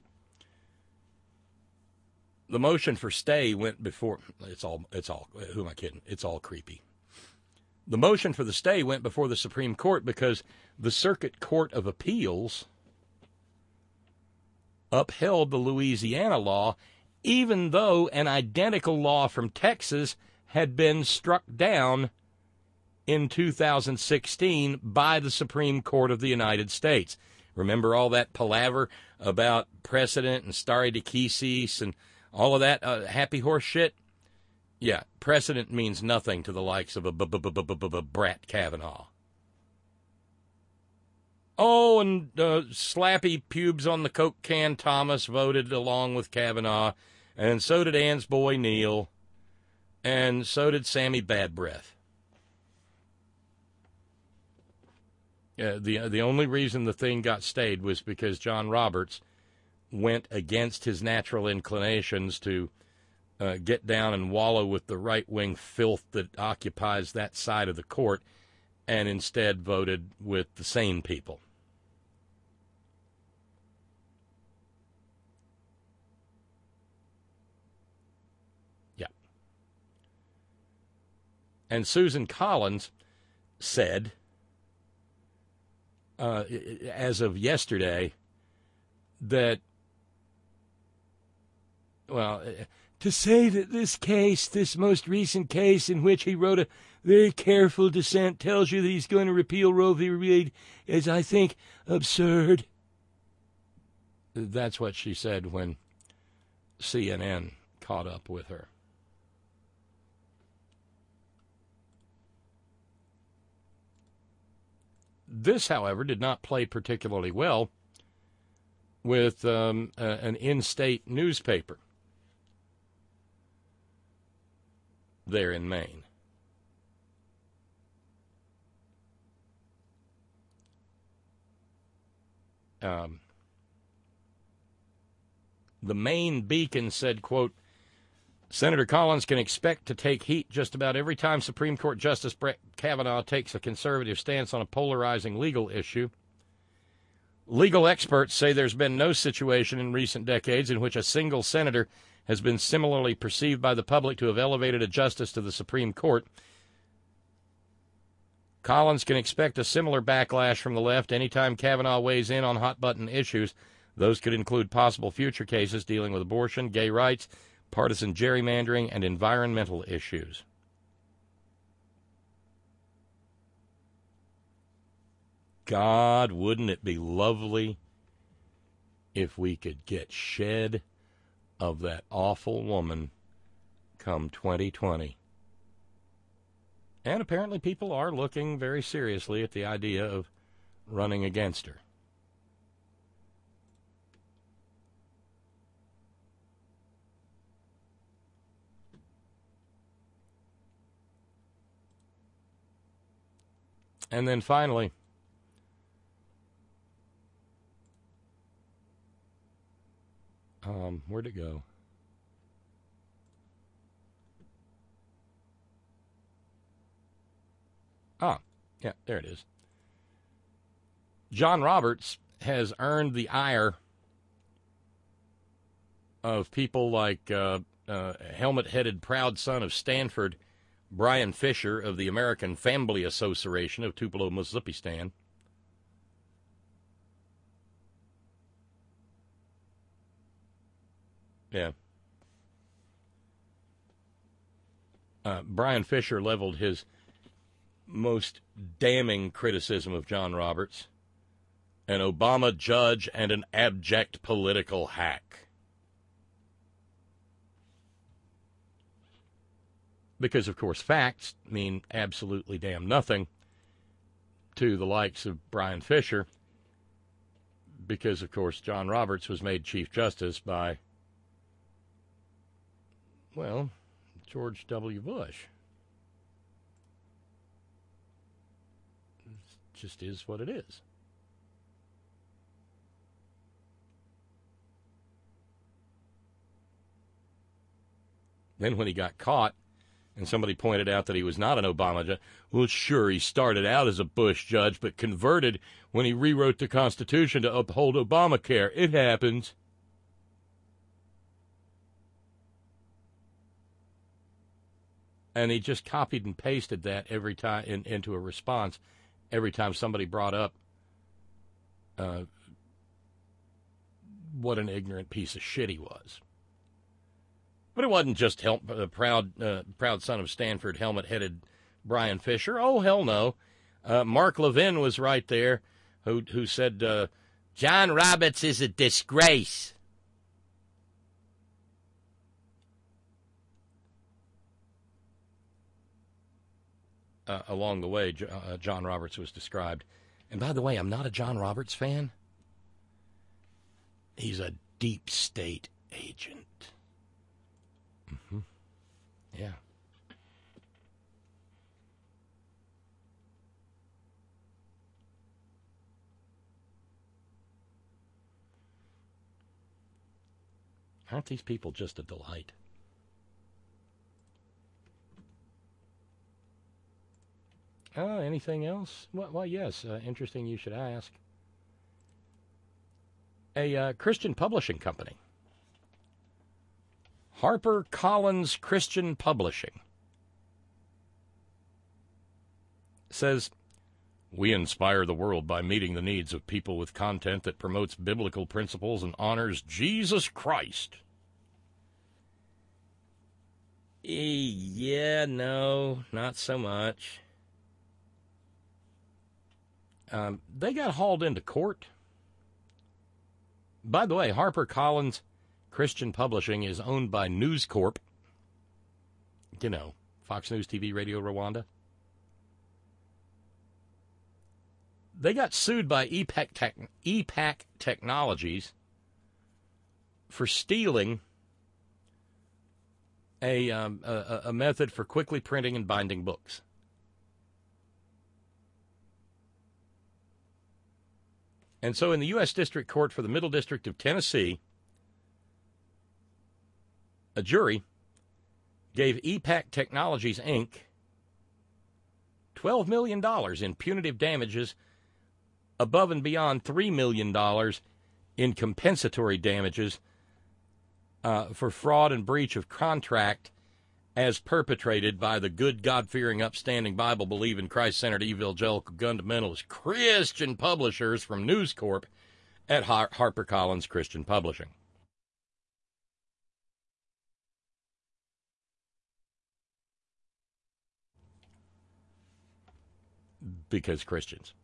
The motion for stay went before, it's all, it's all, who am I kidding? It's all creepy. The motion for the stay went before the Supreme Court because the Circuit Court of Appeals upheld the Louisiana law, even though an identical law from Texas had been struck down in two thousand sixteen by the Supreme Court of the United States. Remember all that palaver about precedent and stare decisis and all of that uh, happy horse shit? Yeah, precedent means nothing to the likes of a Brett Kavanaugh. Oh, and uh, slappy pubes on the Coke can Thomas voted along with Kavanaugh, and so did Ann's boy Neil, and so did Sammy Bad Breath. Uh, the the only reason the thing got stayed was because John Roberts went against his natural inclinations to uh, get down and wallow with the right-wing filth that occupies that side of the court, and instead voted with the sane people. Yeah. And Susan Collins said, uh, as of yesterday, that, well, to say that this case, this most recent case in which he wrote a very careful dissent, tells you that he's going to repeal Roe v. Wade is, I think, absurd. That's what she said when C N N caught up with her. This, however, did not play particularly well with um, a, an in-state newspaper there in Maine. Um, the Maine Beacon said, quote, Senator Collins can expect to take heat just about every time Supreme Court Justice Brett Kavanaugh takes a conservative stance on a polarizing legal issue. Legal experts say there's been no situation in recent decades in which a single senator has been similarly perceived by the public to have elevated a justice to the Supreme Court. Collins can expect a similar backlash from the left anytime Kavanaugh weighs in on hot-button issues. Those could include possible future cases dealing with abortion, gay rights, partisan gerrymandering, and environmental issues. God, wouldn't it be lovely if we could get shed of that awful woman come twenty twenty. And apparently people are looking very seriously at the idea of running against her. And then finally, um, where'd it go? Ah, yeah, there it is. John Roberts has earned the ire of people like uh, uh, helmet-headed proud son of Stanford, Brian Fisher of the American Family Association of Tupelo, Mississippi. Yeah. Uh, Brian Fisher leveled his most damning criticism of John Roberts, an Obama judge and an abject political hack. Because, of course, facts mean absolutely damn nothing to the likes of Brian Fisher, because, of course, John Roberts was made Chief Justice by, well, George W. Bush. It just is what it is. Then when he got caught, and somebody pointed out that he was not an Obama judge, well, sure, he started out as a Bush judge, but converted when he rewrote the Constitution to uphold Obamacare. It happens. And he just copied and pasted that every time in, into a response every time somebody brought up uh, what an ignorant piece of shit he was. But it wasn't just hel- uh, proud uh, proud son of Stanford, helmet-headed Brian Fisher. Oh, hell no. Uh, Mark Levin was right there, who who said, uh, John Roberts is a disgrace. Uh, along the way, uh, John Roberts was described. And by the way, I'm not a John Roberts fan. He's a deep state agent. Mm-hmm. Yeah. Aren't these people just a delight? Oh, anything else? Well, well yes, uh, interesting you should ask. A uh, Christian publishing company, HarperCollins Christian Publishing, says, we inspire the world by meeting the needs of people with content that promotes biblical principles and honors Jesus Christ. E- yeah, no, not so much. Um, they got hauled into court. By the way, HarperCollins Christian Publishing is owned by News Corp. You know, Fox News T V, Radio Rwanda. They got sued by E PAC, Tech, E PAC Technologies for stealing a, um, a, a method for quickly printing and binding books. And so in the U S District Court for the Middle District of Tennessee, a jury gave E PAC Technologies, Incorporated twelve million dollars in punitive damages above and beyond three million dollars in compensatory damages uh, for fraud and breach of contract as perpetrated by the good, God-fearing, upstanding, Bible-believing, Christ-centered, evangelical, fundamentalist Christian publishers from News Corp at Har- HarperCollins Christian Publishing. Because Christians.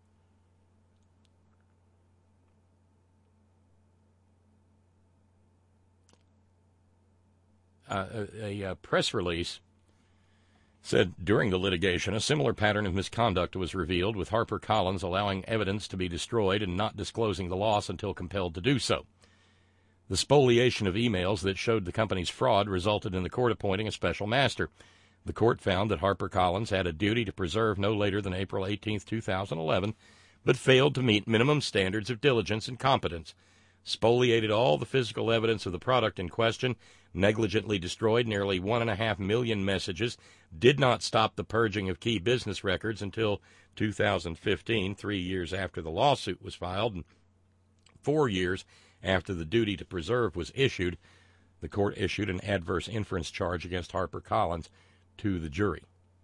Uh, a, a press release said during the litigation, a similar pattern of misconduct was revealed, with HarperCollins allowing evidence to be destroyed and not disclosing the loss until compelled to do so. The spoliation of emails that showed the company's fraud resulted in the court appointing a special master. The court found that HarperCollins had a duty to preserve no later than April eighteenth, two thousand eleven, but failed to meet minimum standards of diligence and competence, spoliated all the physical evidence of the product in question, negligently destroyed nearly one and a half million messages, did not stop the purging of key business records until two thousand fifteen, three years after the lawsuit was filed, and four years after the duty to preserve was issued. The court issued an adverse inference charge against HarperCollins to the jury.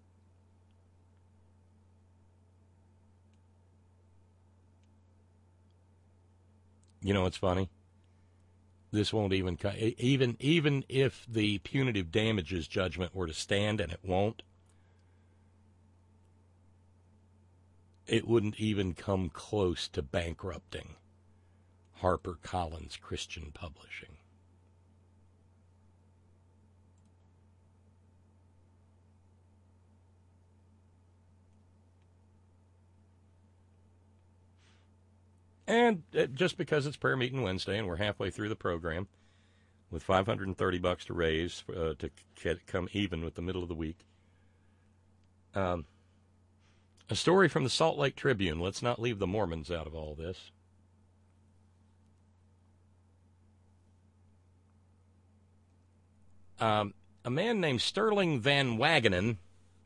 You know what's funny? This won't even even even if the punitive damages judgment were to stand, and it won't, it wouldn't even come close to bankrupting HarperCollins Christian Publishing. And uh, just because it's prayer meeting Wednesday and we're halfway through the program, with five hundred thirty bucks to raise uh, to get, come even with the middle of the week, um, a story from the Salt Lake Tribune. Let's not leave the Mormons out of all this. Um, a man named Sterling Van Wagenen,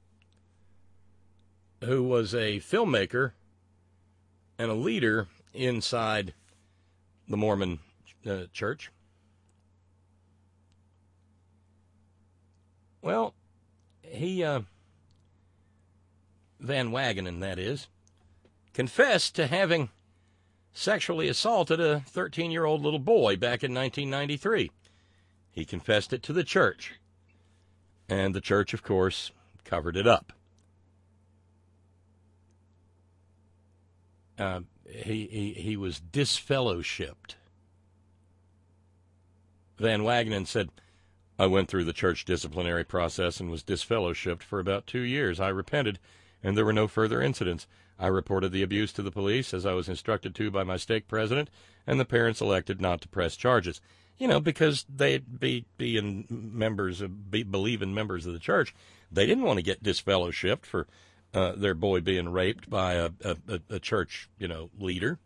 who was a filmmaker and a leader inside the Mormon uh, church. Well, he, uh, Van Wagenen, that is, confessed to having sexually assaulted a thirteen-year-old little boy back in nineteen ninety-three. He confessed it to the church, and the church, of course, covered it up. Uh, he, he, he was disfellowshipped. Van Wagenen said, I went through the church disciplinary process and was disfellowshipped for about two years. I repented, and there were no further incidents. I reported the abuse to the police, as I was instructed to by my stake president, and the parents elected not to press charges. You know, because they'd be being members of, be, believing members of the church. They didn't want to get disfellowshipped for uh, their boy being raped by a, a, a church, you know, leader.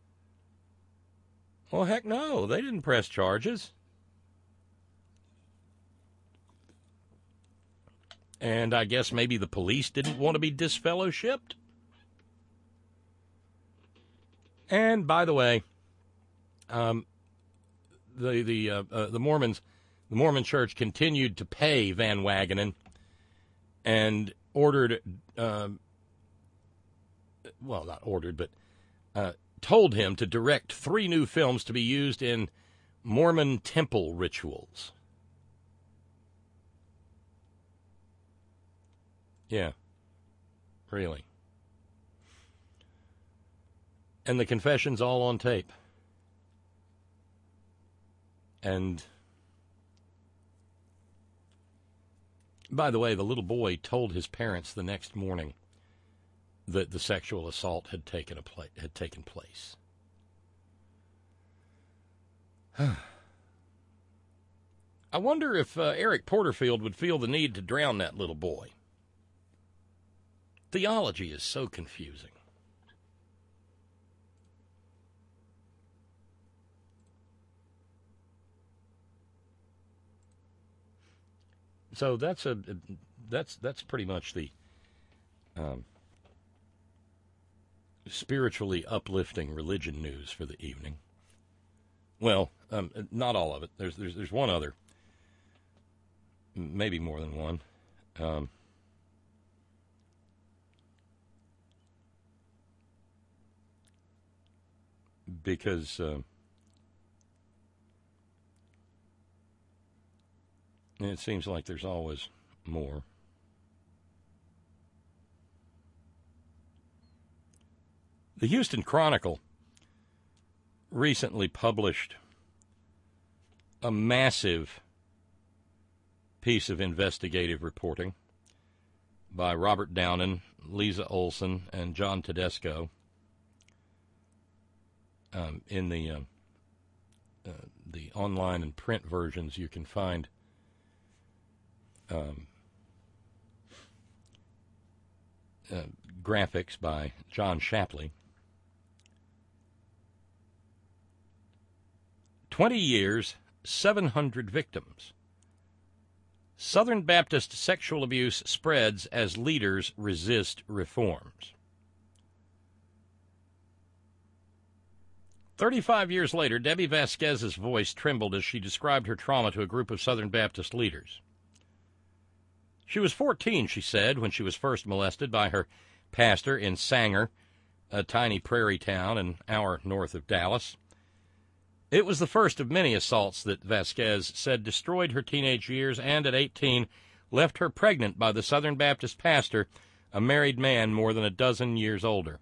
Well, heck no, they didn't press charges. And I guess maybe the police didn't want to be disfellowshipped. And by the way, um, the the uh, uh, the Mormons, the Mormon Church continued to pay Van Wagenen, and ordered, uh, well, not ordered, but uh, told him to direct three new films to be used in Mormon temple rituals. Yeah, really. And the confession's all on tape. And, by the way, the little boy told his parents the next morning that the sexual assault had taken a pla- had taken place. I wonder if uh, Eric Porterfield would feel the need to drown that little boy. Theology is so confusing. So that's a that's that's pretty much the um, spiritually uplifting religion news for the evening. Well, um, not all of it. There's there's there's one other, maybe more than one. Um, because uh, it seems like there's always more. The Houston Chronicle recently published a massive piece of investigative reporting by Robert Downen, Lisa Olson, and John Tedesco. Um, in the uh, uh, the online and print versions, you can find um, uh, graphics by John Shapley. Twenty years, seven hundred victims. Southern Baptist sexual abuse spreads as leaders resist reforms. Thirty-five years later, Debbie Vasquez's voice trembled as she described her trauma to a group of Southern Baptist leaders. She was fourteen, she said, when she was first molested by her pastor in Sanger, a tiny prairie town an hour north of Dallas. It was the first of many assaults that Vasquez said destroyed her teenage years and, at eighteen, left her pregnant by the Southern Baptist pastor, a married man more than a dozen years older.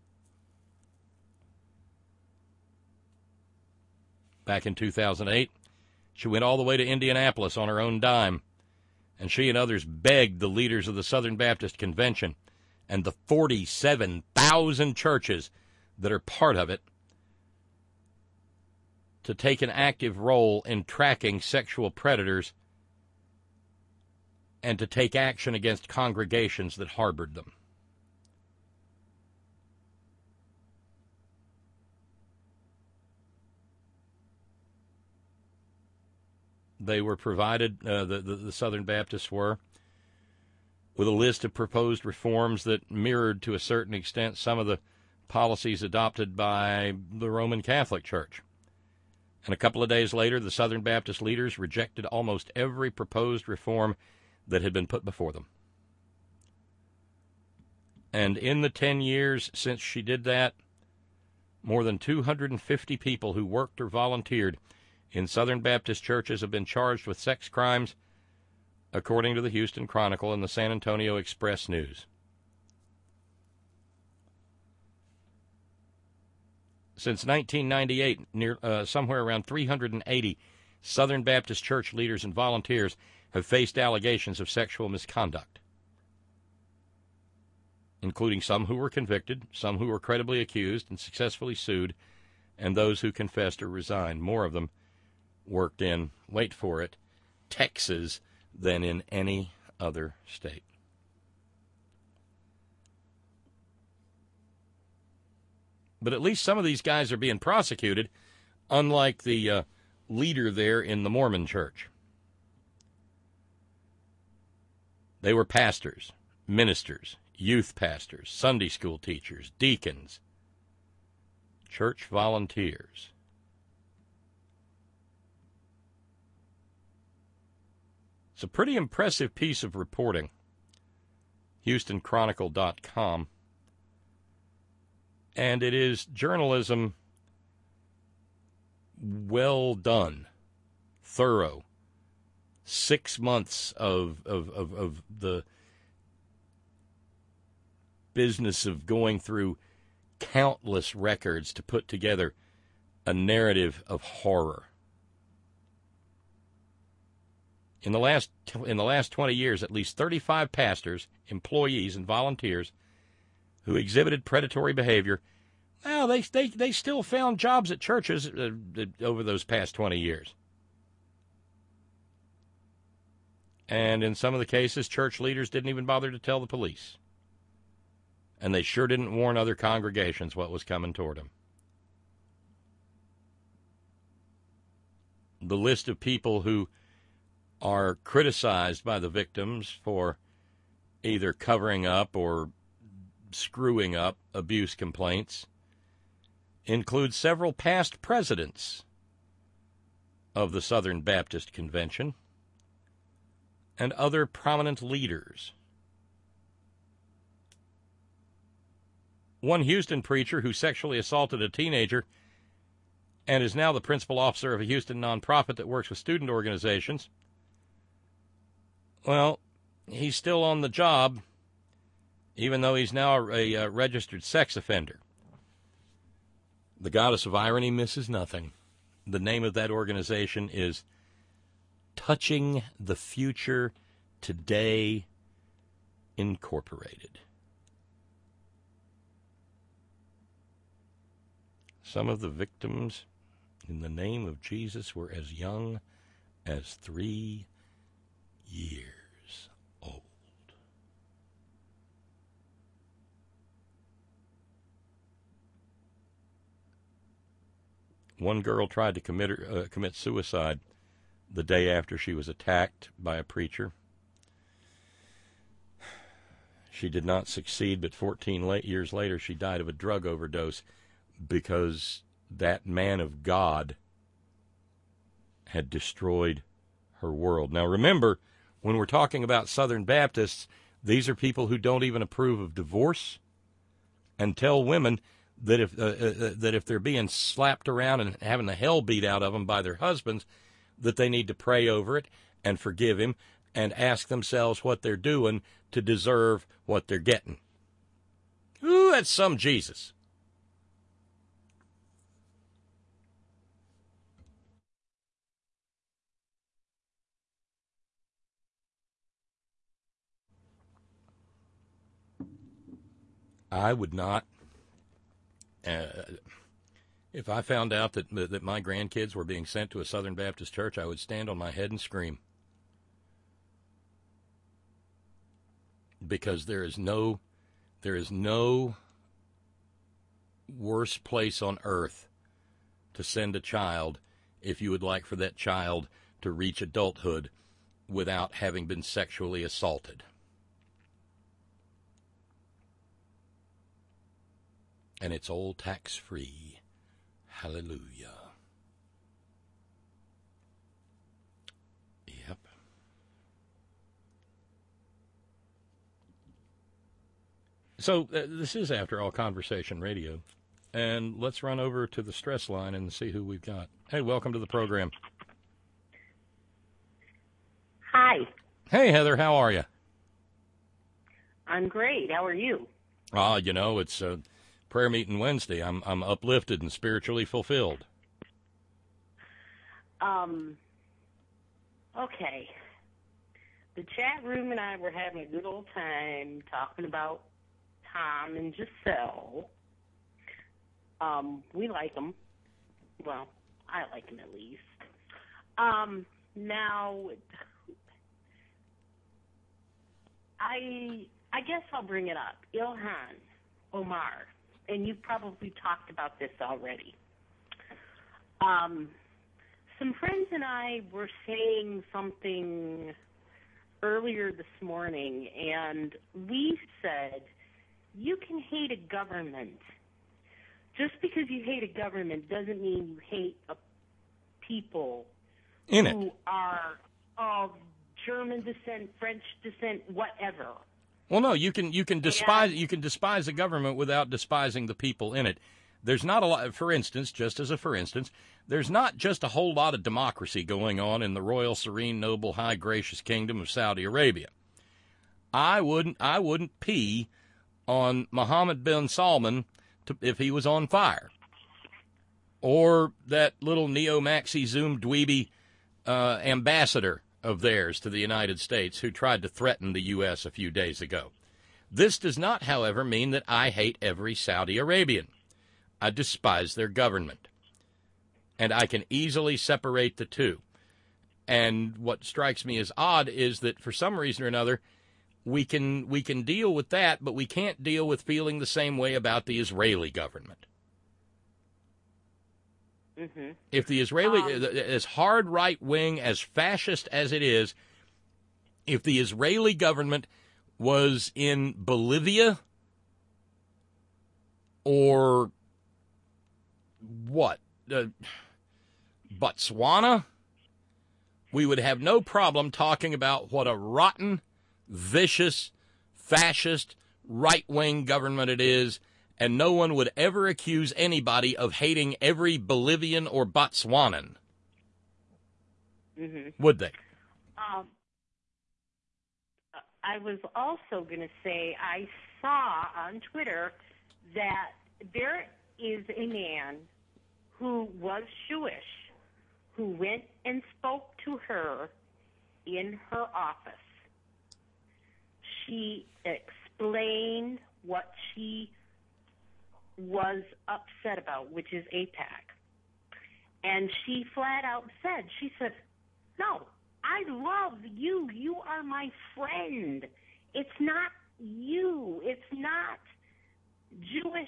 Back in two thousand eight, she went all the way to Indianapolis on her own dime, and she and others begged the leaders of the Southern Baptist Convention and the forty-seven thousand churches that are part of it to take an active role in tracking sexual predators and to take action against congregations that harbored them. They were provided, uh, the, the, the Southern Baptists were, with a list of proposed reforms that mirrored to a certain extent some of the policies adopted by the Roman Catholic Church. And a couple of days later, the Southern Baptist leaders rejected almost every proposed reform that had been put before them. And in the ten years since she did that, more than two hundred fifty people who worked or volunteered in Southern Baptist churches have been charged with sex crimes, according to the Houston Chronicle and the San Antonio Express News. Since nineteen ninety-eight, near uh, somewhere around three hundred eighty Southern Baptist church leaders and volunteers have faced allegations of sexual misconduct, including some who were convicted, some who were credibly accused and successfully sued, and those who confessed or resigned. More of them worked in, wait for it, Texas than in any other state. But at least some of these guys are being prosecuted, unlike the uh, leader there in the Mormon church. They were pastors, ministers, youth pastors, Sunday school teachers, deacons, church volunteers. It's a pretty impressive piece of reporting. Houston Chronicle dot com. And it is journalism well done, thorough. Six months of, of, of, of the business of going through countless records to put together a narrative of horror. In the last in the last twenty years, at least thirty-five pastors, employees, and volunteers who exhibited predatory behavior, well, they they they still found jobs at churches uh, over those past twenty years. And in some of the cases, church leaders didn't even bother to tell the police. And they sure didn't warn other congregations what was coming toward them. The list of people who are criticized by the victims for either covering up or screwing up abuse complaints includes several past presidents of the Southern Baptist Convention and other prominent leaders. One Houston preacher who sexually assaulted a teenager and is now the principal officer of a Houston nonprofit that works with student organizations, well, he's still on the job, even though he's now a, a registered sex offender. The goddess of irony misses nothing. The name of that organization is Touching the Future Today Incorporated. Some of the victims, in the name of Jesus, were as young as three years old. One girl tried to commit, uh, commit suicide the day after she was attacked by a preacher. She did not succeed, but fourteen late years later, she died of a drug overdose because that man of God had destroyed her world. Now, remember, when we're talking about Southern Baptists, these are people who don't even approve of divorce and tell women that if uh, uh, that if they're being slapped around and having the hell beat out of them by their husbands, that they need to pray over it and forgive him and ask themselves what they're doing to deserve what they're getting. Ooh, that's some Jesus. I would not, uh, if I found out that that my grandkids were being sent to a Southern Baptist church, I would stand on my head and scream. Because there is no, there is no worse place on earth to send a child if you would like for that child to reach adulthood without having been sexually assaulted. And it's all tax-free. Hallelujah. Yep. So uh, this is, after all, Conversation Radio. And let's run over to the stress line and see who we've got. Hey, welcome to the program. Hi. Hey, Heather, how are you? I'm great. How are you? Ah, you know, it's uh, prayer meeting Wednesday. I'm I'm uplifted and spiritually fulfilled. Um. Okay. The chat room and I were having a good old time talking about Tom and Giselle. Um, we like them. Well, I like them at least. Um, now, I I guess I'll bring it up. Ilhan Omar, and you've probably talked about this already. Um, some friends and I were saying something earlier this morning, and we said, you can hate a government. Just because you hate a government doesn't mean you hate a people In who it. are of German descent, French descent, whatever. Well, no, you can you can despise you can despise a government without despising the people in it. There's not a lot. For instance, just as a for instance, there's not just a whole lot of democracy going on in the royal, serene, noble, high, gracious kingdom of Saudi Arabia. I wouldn't I wouldn't pee on Mohammed bin Salman to, if he was on fire, or that little neo-maxi Zoom dweeby uh, ambassador of theirs to the United States who tried to threaten the U S a few days ago. This does not, however, mean that I hate every Saudi Arabian. I despise their government. And I can easily separate the two. And what strikes me as odd is that for some reason or another, we can we can deal with that, but we can't deal with feeling the same way about the Israeli government. Mm-hmm. If the Israeli, Um, as hard right-wing, as fascist as it is, if the Israeli government was in Bolivia or what, uh, Botswana, we would have no problem talking about what a rotten, vicious, fascist, right-wing government it is, and no one would ever accuse anybody of hating every Bolivian or Botswanan. Mm-hmm. Would they? Um, I was also going to say I saw on Twitter that there is a man who was Jewish who went and spoke to her in her office. She explained what she was upset about, which is AIPAC. And she flat out said, she said, no, I love you. You are my friend. It's not you. It's not Jewish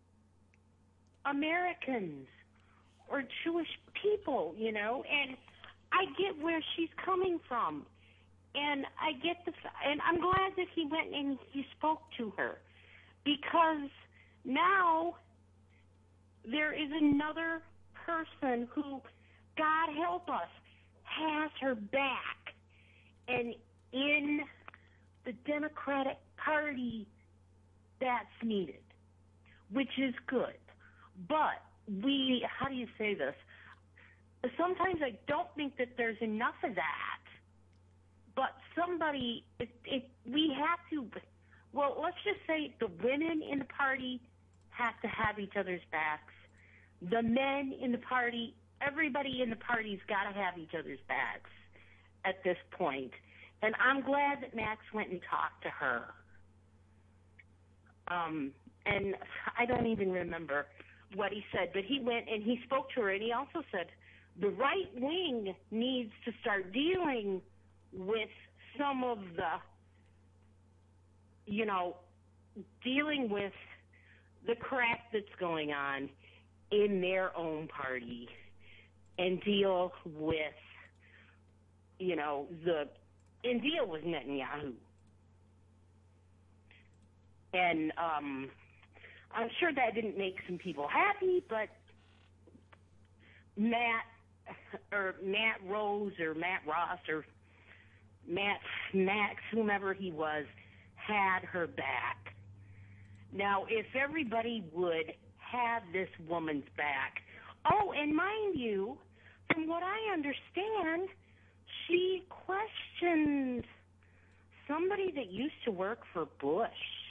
Americans or Jewish people, you know. And I get where she's coming from. And I get the, and I'm glad that he went and he spoke to her, because now there is another person who, God help us, has her back. And in the Democratic Party, that's needed, which is good. But we, how do you say this? Sometimes I don't think that there's enough of that. But somebody, it, it, we have to, well, let's just say the women in the party have to have each other's backs. The men in the party, everybody in the party's got to have each other's backs at this point. And I'm glad that Max went and talked to her. Um, and I don't even remember what he said, but he went and he spoke to her, and he also said the right wing needs to start dealing with some of the, you know, dealing with the crap that's going on in their own party, and deal with, you know, the, and deal with Netanyahu. And um, I'm sure that didn't make some people happy, but Matt, or Matt Rose, or Matt Ross, or Matt, Max, whomever he was, had her back. Now, if everybody would have this woman's back, oh, and mind you, from what I understand, she questioned somebody that used to work for Bush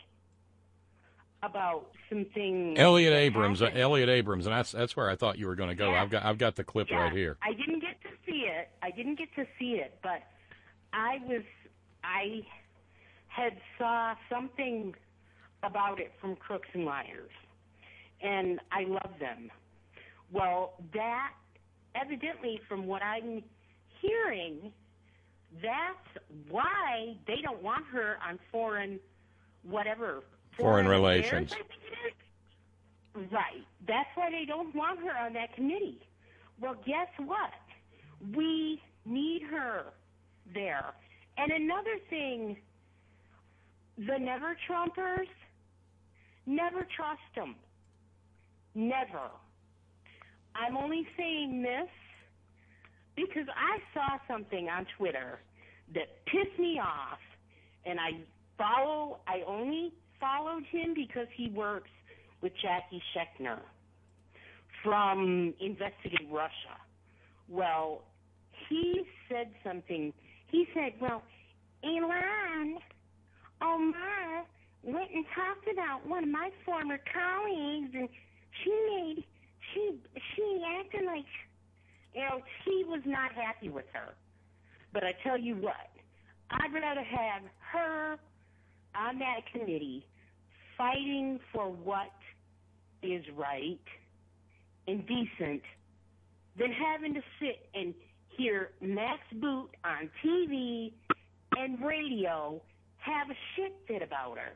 about some things. Elliot Abrams, uh, Elliot Abrams, and that's that's where I thought you were going to go. Yeah. I've got I've got the clip Yeah, right here. I didn't get to see it. I didn't get to see it, but I was I had saw something about it from Crooks and Liars, and I love them. Well, that evidently, from what I'm hearing, that's why they don't want her on foreign whatever. Foreign relations. Affairs, I think it is. Right. That's why they don't want her on that committee. Well, guess what? We need her there. And another thing, the Never Trumpers, never trust them. Never. I'm only saying this because I saw something on Twitter that pissed me off, and I follow, I only followed him because he works with Jackie Schechner from Investigate Russia. Well, he said something. He said, well, Ilhan Omar went and talked about one of my former colleagues, and she made, she, she acted like, you know, he was not happy with her. But I tell you what, I'd rather have her on that committee fighting for what is right and decent than having to sit and hear Max Boot on T V and radio have a shit fit about her.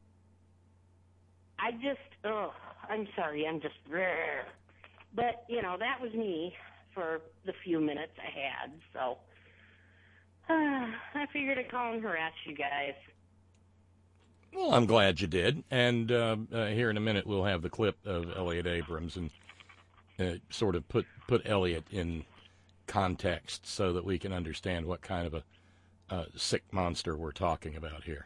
I just, ugh, I'm sorry, I'm just, rare. But, you know, that was me for the few minutes I had, so uh, I figured I'd call and harass you guys. Well, I'm glad you did. And uh, uh, here in a minute, we'll have the clip of Elliot Abrams and uh, sort of put, put Elliot in context so that we can understand what kind of a uh, sick monster we're talking about here.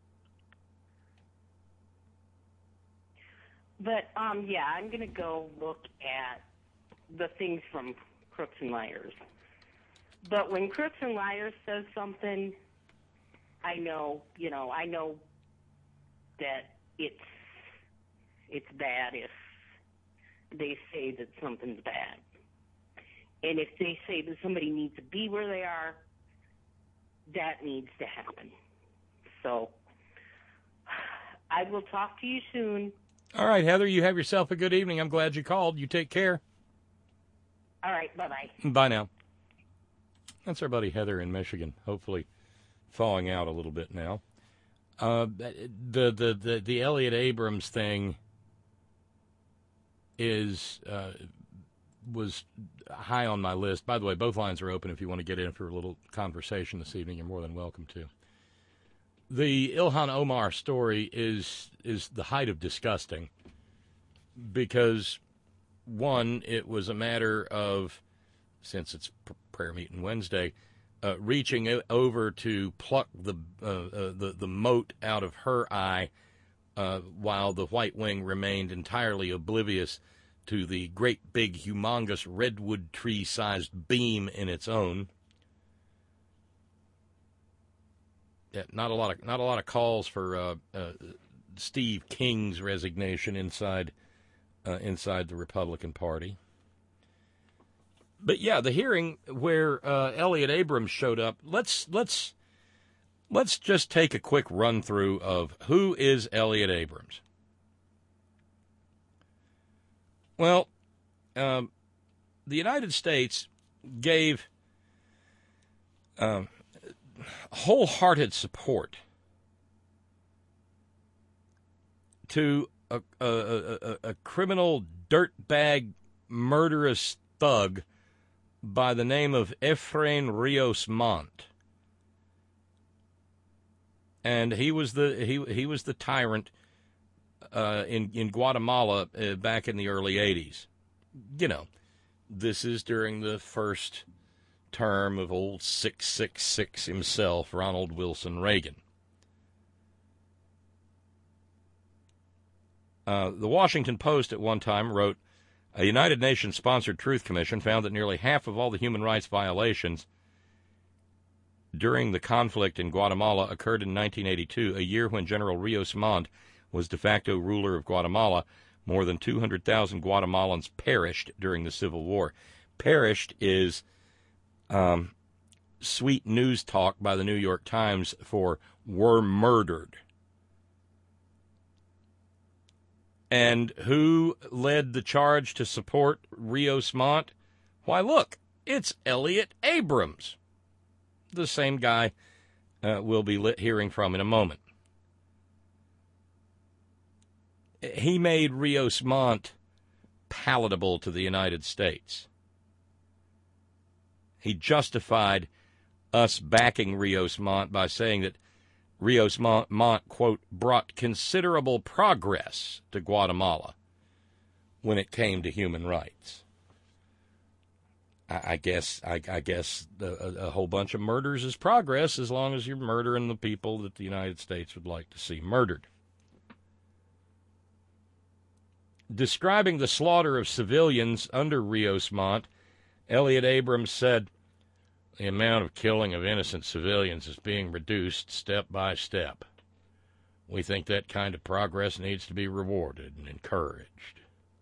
But, um, yeah, I'm going to go look at the things from Crooks and Liars. But when Crooks and Liars says something, I know, you know, I know that it's it's bad if they say that something's bad. And if they say that somebody needs to be where they are, that needs to happen. So I will talk to you soon. All right, Heather, you have yourself a good evening. I'm glad you called. You take care. All right, bye-bye. Bye now. That's our buddy Heather in Michigan, hopefully thawing out a little bit now. Uh, the, the, the, the Elliot Abrams thing is uh, was high on my list. By the way, both lines are open if you want to get in for a little conversation this evening. You're more than welcome to. The Ilhan Omar story is is the height of disgusting because, one, it was a matter of, since it's prayer meeting Wednesday, uh, reaching over to pluck the, uh, uh, the, the mote out of her eye uh, while the white wing remained entirely oblivious to the great big humongous redwood tree-sized beam in its own. Yeah, not a lot of not a lot of calls for uh, uh, Steve King's resignation inside uh, inside the Republican Party. But yeah, the hearing where uh, Elliott Abrams showed up. Let's let's let's just take a quick run through of who is Elliott Abrams. Well, um, the United States gave um, wholehearted support to a, a, a, a criminal dirtbag murderous thug by the name of Efrain Rios Montt. And he was the he he was the tyrant Uh, in, in Guatemala uh, back in the early eighties. You know, this is during the first term of old six six six himself, Ronald Wilson Reagan. Uh, the Washington Post at one time wrote, a United Nations-sponsored Truth Commission found that nearly half of all the human rights violations during the conflict in Guatemala occurred in nineteen eighty-two, a year when General Rios Montt was de facto ruler of Guatemala. More than two hundred thousand Guatemalans perished during the Civil War. Perished is um, sweet news talk by the New York Times for were murdered. And who led the charge to support Rios Montt? Why, look, it's Elliott Abrams, the same guy uh, we'll be lit- hearing from in a moment. He made Rios Montt palatable to the United States. He justified us backing Rios Montt by saying that Rios Montt, Montt, quote, brought considerable progress to Guatemala when it came to human rights. I, I guess I, I guess a, a whole bunch of murders is progress as long as you're murdering the people that the United States would like to see murdered. Describing the slaughter of civilians under Rios Montt, Elliott Abrams said, the amount of killing of innocent civilians is being reduced step by step. We think that kind of progress needs to be rewarded and encouraged.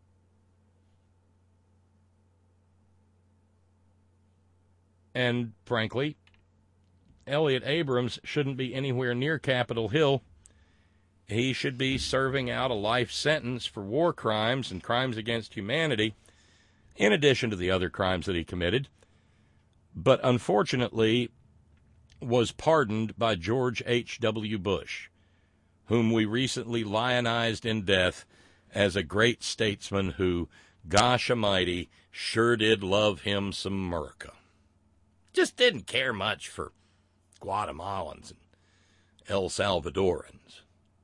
And, frankly, Elliott Abrams shouldn't be anywhere near Capitol Hill. He should be serving out a life sentence for war crimes and crimes against humanity, in addition to the other crimes that he committed, but unfortunately was pardoned by George H W. Bush, whom we recently lionized in death as a great statesman who, gosh almighty, sure did love him some America. Just didn't care much for Guatemalans and El Salvadorans.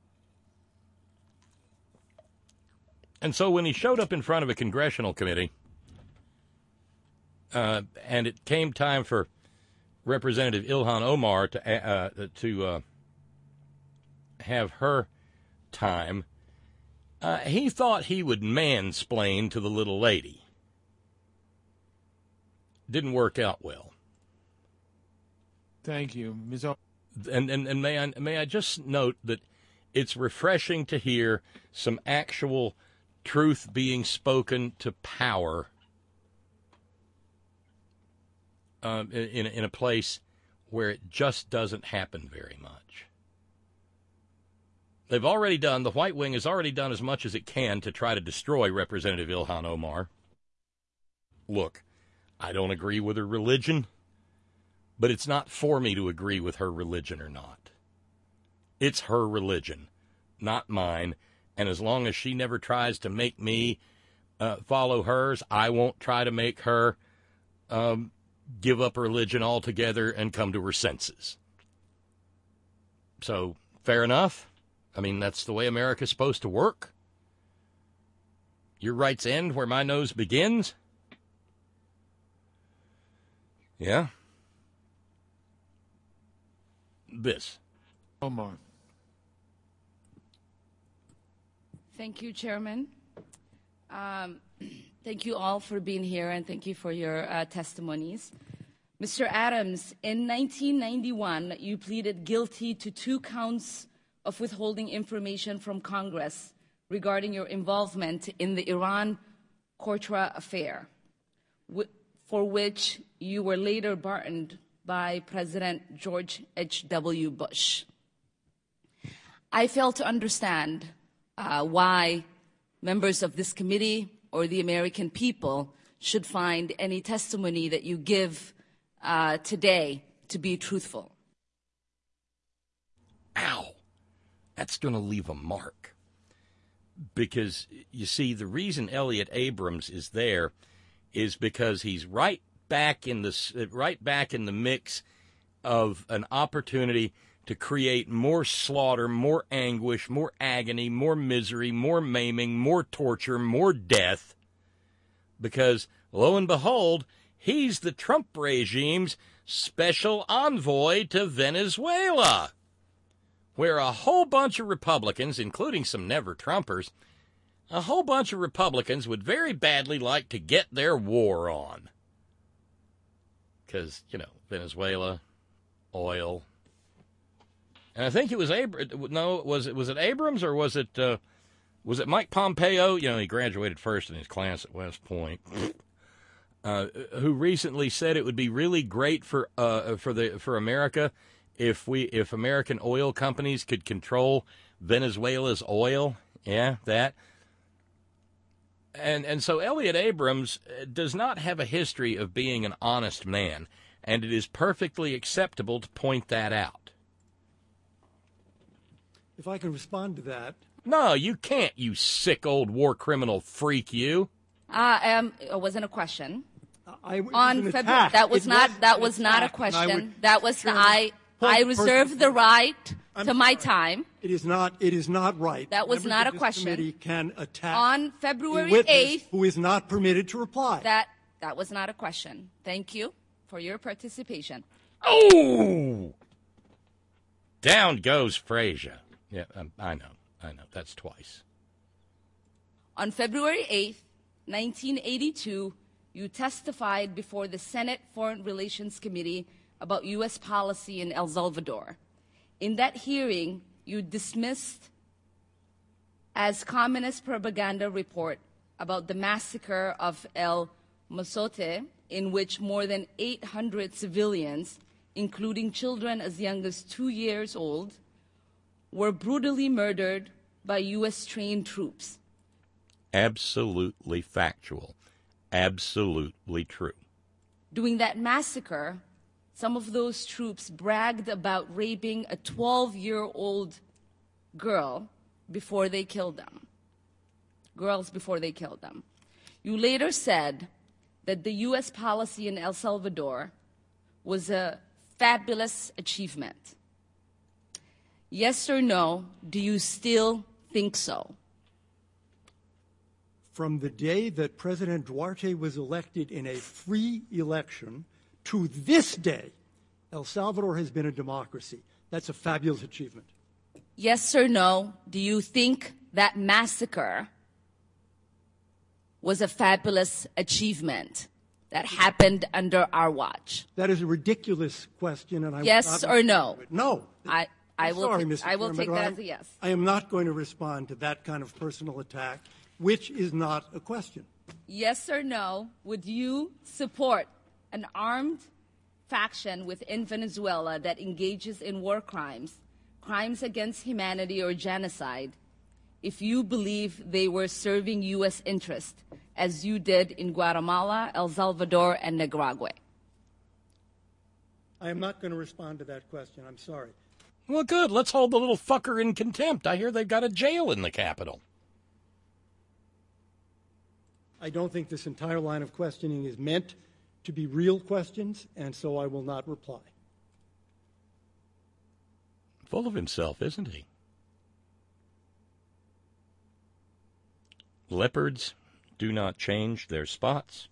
And so when he showed up in front of a congressional committee, uh, and it came time for Representative Ilhan Omar to uh, to uh, have her time, uh, he thought he would mansplain to the little lady. Didn't work out well. Thank you, Miz O- And and and may I may I just note that it's refreshing to hear some actual truth being spoken to power um, in in a place where it just doesn't happen very much. They've already done, the white wing has already done as much as it can to try to destroy Representative Ilhan Omar. Look, I don't agree with her religion, but it's not for me to agree with her religion or not. It's her religion, not mine. And as long as she never tries to make me uh, follow hers. I won't try to make her um, give up religion altogether and come to her senses. So, fair enough. I mean, that's the way America's supposed to work. Your rights end where my nose begins. Yeah. This. Omar. Thank you, Chairman. Um, thank you all for being here, and thank you for your uh, testimonies. Mister Adams, in nineteen ninety-one, you pleaded guilty to two counts of withholding information from Congress regarding your involvement in the Iran-Contra affair, for which you were later pardoned by President George H W Bush. I fail to understand uh, why members of this committee or the American people should find any testimony that you give uh, today to be truthful. Ow! That's going to leave a mark. Because, you see, the reason Elliott Abrams is there is because he's right back in the right back in the mix of an opportunity to create more slaughter, more anguish, more agony, more misery, more maiming, more torture, more death. Because, lo and behold, he's the Trump regime's special envoy to Venezuela, where a whole bunch of Republicans, including some never-Trumpers, a whole bunch of Republicans would very badly like to get their war on. Because, you know, Venezuela, oil. And I think it was Abrams. No, was it was it Abrams or was it uh, was it Mike Pompeo? You know, he graduated first in his class at West Point. Uh, who recently said it would be really great for uh, for the for America if we if American oil companies could control Venezuela's oil. Yeah, that. And and so Elliott Abrams does not have a history of being an honest man, and it is perfectly acceptable to point that out. If I can respond to that. No, you can't, you sick old war criminal freak, you. Uh, um, it wasn't a question. I, On February, that was it not was that was not a question. Would, that was sure, the, I I reserve the right I'm to my time. It is not. It is not right. That was Members not of a this question. Committee can attack on February eighth, who is not permitted to reply. That that was not a question. Thank you for your participation. Oh, down goes Frazier. Yeah, um, I know. I know. That's twice. On February eighth, nineteen eighty-two, you testified before the Senate Foreign Relations Committee about U S policy in El Salvador. In that hearing, you dismissed as communist propaganda report about the massacre of El Mozote, in which more than eight hundred civilians, including children as young as two years old, were brutally murdered by U S trained troops. Absolutely factual. Absolutely true. During that massacre, some of those troops bragged about raping a twelve-year-old girl before they killed them. Girls before they killed them. You later said that the U S policy in El Salvador was a fabulous achievement. Yes or no, do you still think so? From the day that President Duarte was elected in a free election to this day, El Salvador has been a democracy. That's a fabulous achievement. Yes or no, do you think that massacre was a fabulous achievement that happened under our watch? That is a ridiculous question, and I yes or no? No. I. I I'm will, sorry, t- Mister I will Chairman, take that I'm, as a yes. I am not going to respond to that kind of personal attack, which is not a question. Yes or no, would you support an armed faction within Venezuela that engages in war crimes, crimes against humanity or genocide, if you believe they were serving U S interest, as you did in Guatemala, El Salvador, and Nicaragua? I am not going to respond to that question. I'm sorry. Well, good. Let's hold the little fucker in contempt. I hear they've got a jail in the Capitol. I don't think this entire line of questioning is meant to be real questions, and so I will not reply. Full of himself, isn't he? Leopards do not change their spots.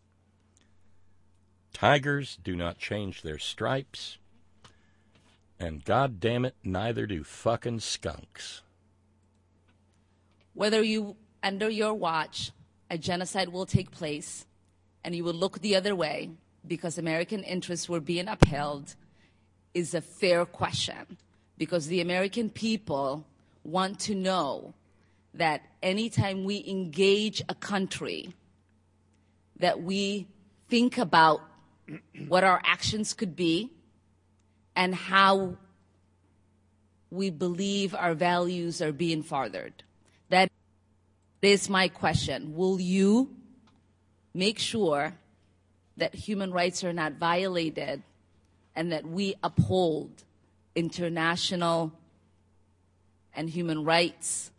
Tigers do not change their stripes. And God damn it, neither do fucking skunks. Whether you, under your watch, a genocide will take place and you will look the other way because American interests were being upheld is a fair question, because the American people want to know that anytime we engage a country, that we think about what our actions could be and how we believe our values are being furthered. That is my question. Will you make sure that human rights are not violated and that we uphold international and human rights?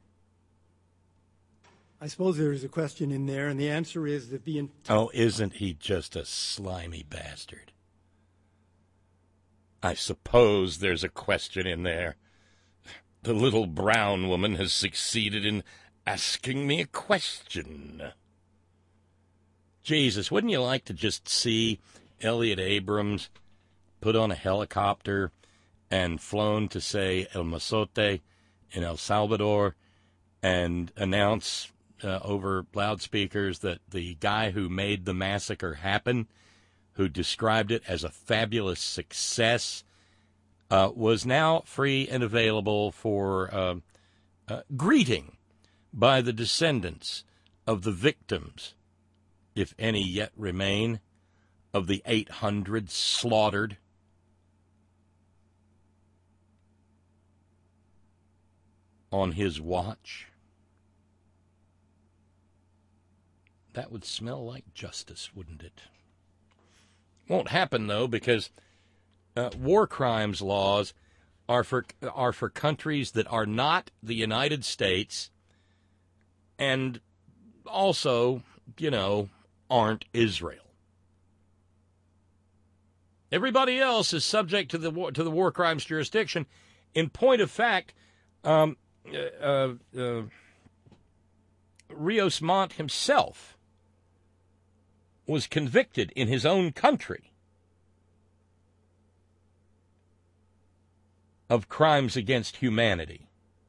I suppose there is a question in there, and the answer is that the... Ent- oh, isn't he just a slimy bastard? I suppose there's a question in there. The little brown woman has succeeded in asking me a question. Jesus, wouldn't you like to just see Elliot Abrams put on a helicopter and flown to, say, El Mozote in El Salvador and announce uh, over loudspeakers that the guy who made the massacre happen, who described it as a fabulous success, uh, was now free and available for uh, uh, greeting by the descendants of the victims, if any yet remain, of the eight hundred slaughtered. On his watch. That would smell like justice, wouldn't it? Won't happen, though, because uh, war crimes laws are for are for countries that are not the United States and also, you know, aren't Israel. Everybody else is subject to the war, to the war crimes jurisdiction. In point of fact, um, uh, uh, Rios Montt himself was convicted in his own country of crimes against humanity.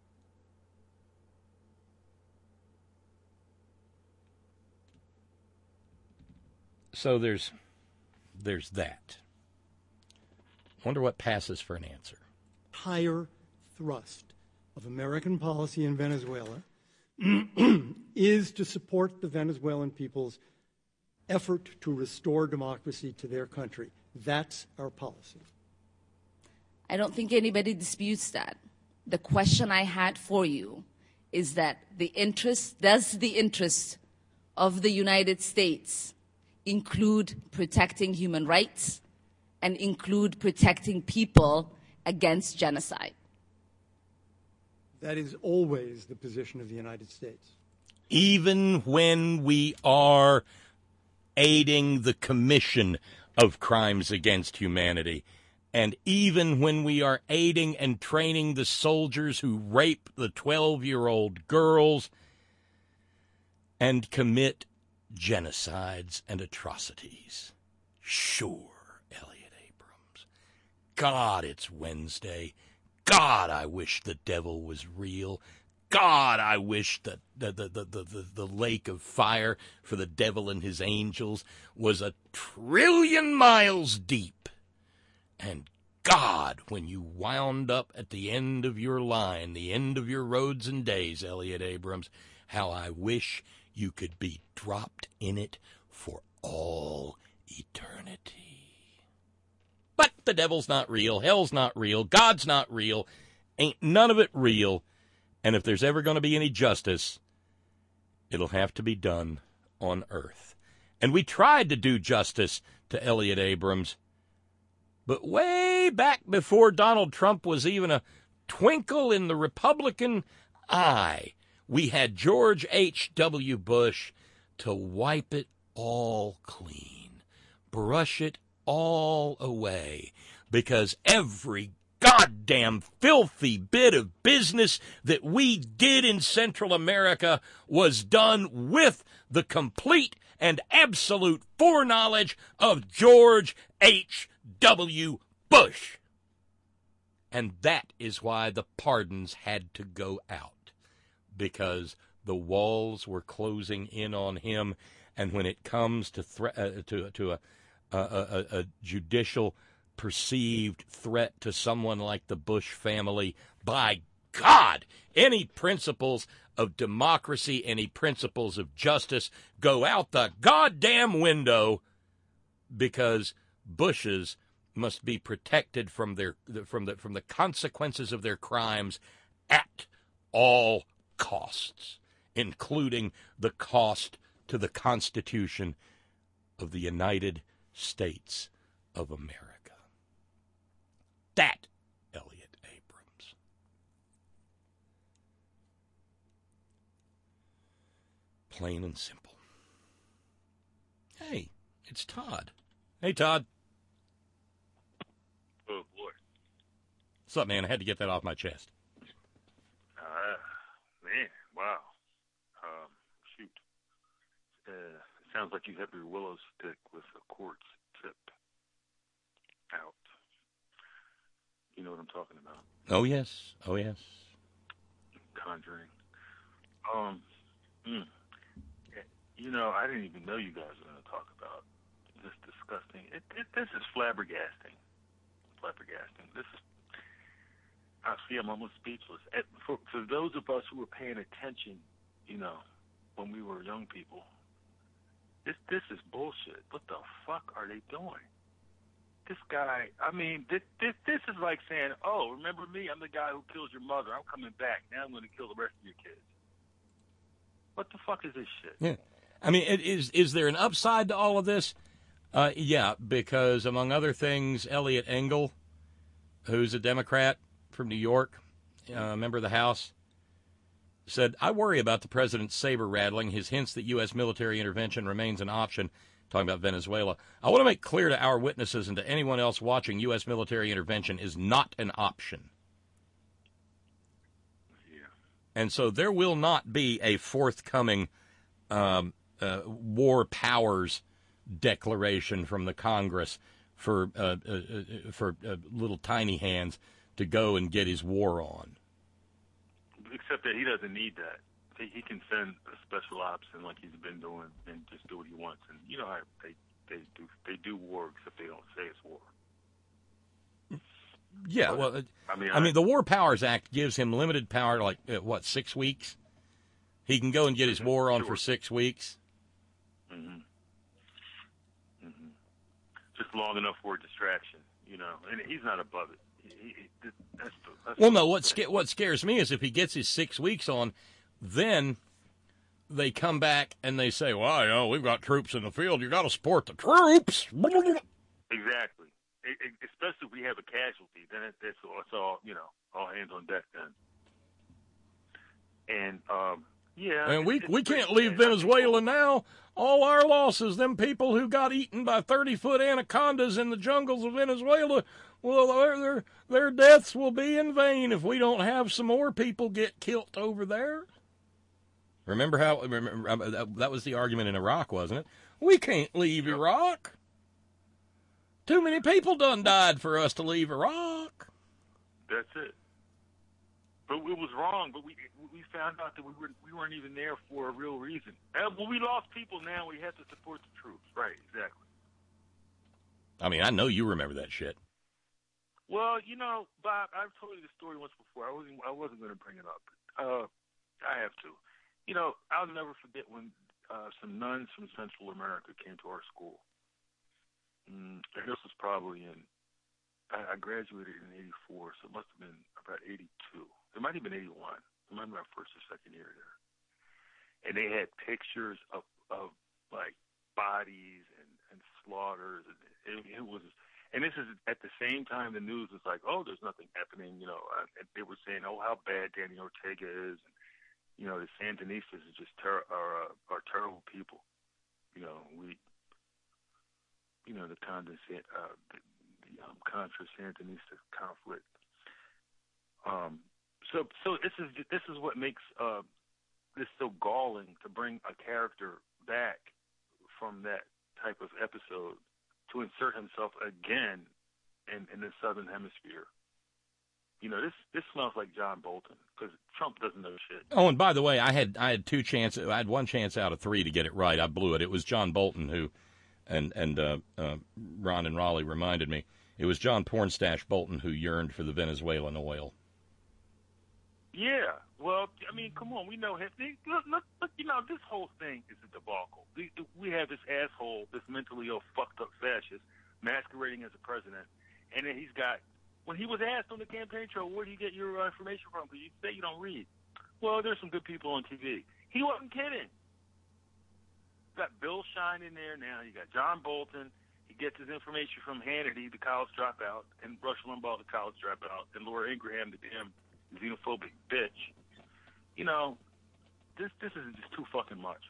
So there's there's that. Wonder what passes for an answer. Higher thrust of American policy in Venezuela is to support the Venezuelan people's effort to restore democracy to their country. That's our policy. I don't think anybody disputes that. The question I had for you is that the interest, does the interest of the United States include protecting human rights and include protecting people against genocide? That is always the position of the United States. Even when we are aiding the commission of crimes against humanity, and even when we are aiding and training the soldiers who rape the twelve-year-old girls and commit genocides and atrocities. Sure, Elliot Abrams. God, it's Wednesday. God, I wish the devil was real. God, I wish that the, the, the, the, the lake of fire for the devil and his angels was a trillion miles deep. And God, when you wound up at the end of your line, the end of your roads and days, Elliot Abrams, how I wish you could be dropped in it for all eternity. But the devil's not real, hell's not real, God's not real, ain't none of it real. And if there's ever going to be any justice, it'll have to be done on earth. And we tried to do justice to Elliot Abrams, but way back before Donald Trump was even a twinkle in the Republican eye, we had George H W. Bush to wipe it all clean, brush it all away, because every goddamn filthy bit of business that we did in Central America was done with the complete and absolute foreknowledge of George H W. Bush. And that is why the pardons had to go out, because the walls were closing in on him. And when it comes to thre- uh, to to a, a, a, a judicial perceived threat to someone like the Bush family, by God, any principles of democracy, any principles of justice go out the goddamn window, because Bushes must be protected from their from the from the consequences of their crimes at all costs, including the cost to the Constitution of the United States of America. That, Elliot Abrams. Plain and simple. Hey, it's Todd. Hey, Todd. Oh, boy. What's up, man? I had to get that off my chest. Uh, man, wow. Um, shoot. Uh, it sounds like you have your willow stick with a quartz tip out. You know what I'm talking about. Oh, yes. Oh, yes. Conjuring. Um, mm, you know, I didn't even know you guys were going to talk about this disgusting. It, it, this is flabbergasting. Flabbergasting. This is, I see, I'm almost speechless. It, for, for those of us who were paying attention, you know, when we were young people, this this is bullshit. What the fuck are they doing? This guy, I mean, this, this this is like saying, oh, remember me? I'm the guy who kills your mother. I'm coming back. Now I'm going to kill the rest of your kids. What the fuck is this shit? Yeah. I mean, it, is is there an upside to all of this? Uh, yeah, because, among other things, Eliot Engel, who's a Democrat from New York, uh, member of the House, said, I worry about the president's saber-rattling, his hints that U S military intervention remains an option, talking about Venezuela. I want to make clear to our witnesses and to anyone else watching, U S military intervention is not an option. Yeah. And so there will not be a forthcoming um, uh, war powers declaration from the Congress for uh, uh, for uh, little tiny hands to go and get his war on. Except that he doesn't need that. He, he can send a special ops and like he's been doing and just do what he wants. And you know how they they do they do war, except they don't say it's war. Yeah, but, well, I mean, I, I mean, the War Powers Act gives him limited power, like uh, what, six weeks? He can go and get his war on sure. for six weeks. Mm-hmm. Mm-hmm. Just long enough for a distraction, you know. And he's not above it. He, he, that's the, that's Well, no. What sca- what scares me is if he gets his six weeks on, then they come back and they say, "Well, you know, we've got troops in the field. You got to support the troops." Exactly. It, it, especially if we have a casualty, then it, it's, all, it's all you know, all hands on deck then. And um, yeah, And we it's, we it's can't leave Venezuela now. All our losses, them people who got eaten by thirty-foot anacondas in the jungles of Venezuela, well, their, their, their deaths will be in vain if we don't have some more people get killed over there. Remember how, remember, that was the argument in Iraq, wasn't it? We can't leave Iraq. Too many people done died for us to leave Iraq. That's it. But it was wrong. But we we found out that we weren't we weren't even there for a real reason. And when we lost people, now we have to support the troops. Right? Exactly. I mean, I know you remember that shit. Well, you know, Bob, I've told you the story once before. I wasn't I wasn't going to bring it up. Uh, I have to. You know, I'll never forget when uh, some nuns from Central America came to our school. Mm, and this was probably in. I, I graduated in eighty-four, so it must have been about eighty-two. It might have been eighty-one. It might have been my first or second year there. And they had pictures of, of like, bodies and, and slaughters. And it, it was, and this is at the same time the news was like, oh, there's nothing happening. You know, and they were saying, oh, how bad Daniel Ortega is. And, you know, the Sandinistas are just ter- are, uh, are terrible people. you know, we, you know, the Contra, uh, the, the um, Contra Sandinista conflict. Um, so, so this is this is what makes uh, this so galling to bring a character back from that type of episode to insert himself again in, in the Southern Hemisphere. You know, this this smells like John Bolton because Trump doesn't know shit. Oh, and by the way, I had I had two chances. I had one chance out of three to get it right. I blew it. It was John Bolton who, and and uh, uh, Ron and Raleigh reminded me, it was John Pornstache Bolton who yearned for the Venezuelan oil. Yeah, well, I mean, come on, we know him. Look, look, look, you know, this whole thing is a debacle. We, we have this asshole, this mentally ill, fucked up fascist, masquerading as a president, and then he's got. When he was asked on the campaign trail, where do you get your uh, information from? Because you say you don't read. Well, there's some good people on T V. He wasn't kidding. You got Bill Shine in there now. You got John Bolton. He gets his information from Hannity, the college dropout, and Rush Limbaugh, the college dropout, and Laura Ingraham, the damn xenophobic bitch. You know, this this is just too fucking much.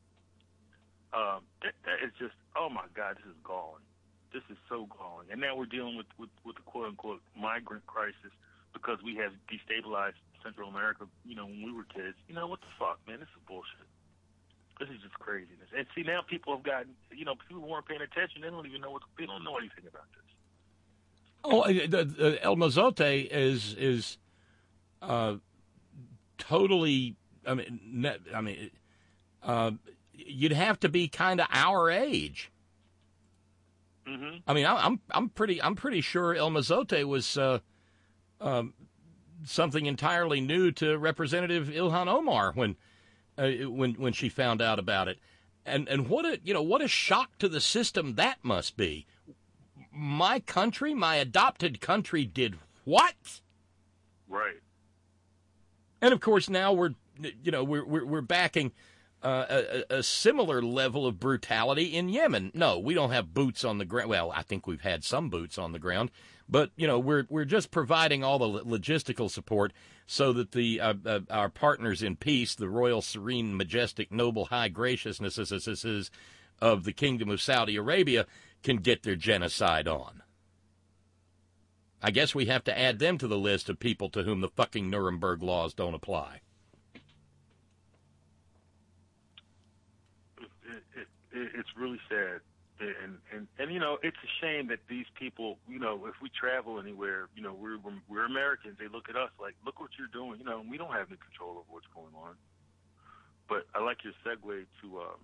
Um, that, that is just, oh my God, this is galling. This is so galling. And now we're dealing with, with, with the quote-unquote migrant crisis because we have destabilized Central America, you know, when we were kids. You know, what the fuck, man? This is bullshit. This is just craziness. And see, now people have gotten, you know, people who weren't paying attention, they don't even know what, they don't know anything about this. Oh, the, the El Mozote is, is uh, totally, I mean, net, I mean, uh, you'd have to be kind of our age. Mm-hmm. I mean, I, I'm I'm pretty I'm pretty sure El Mozote was uh, um, something entirely new to Representative Ilhan Omar when uh, when when she found out about it, and and what a you know what a shock to the system that must be. My country, my adopted country, did what? Right. And of course now we're you know we're we're, we're backing. Uh, a, a similar level of brutality in Yemen. No, we don't have boots on the ground. Well, I think we've had some boots on the ground, but you know we're we're just providing all the logistical support so that the uh, uh, our partners in peace, the royal, serene, majestic, noble, high graciousnesses of the Kingdom of Saudi Arabia, can get their genocide on. I guess we have to add them to the list of people to whom the fucking Nuremberg laws don't apply. It's really sad, and, and and you know it's a shame that these people, you know, if we travel anywhere, you know, we're we're Americans. They look at us like, look what you're doing, you know. And we don't have any control over what's going on. But I like your segue to um,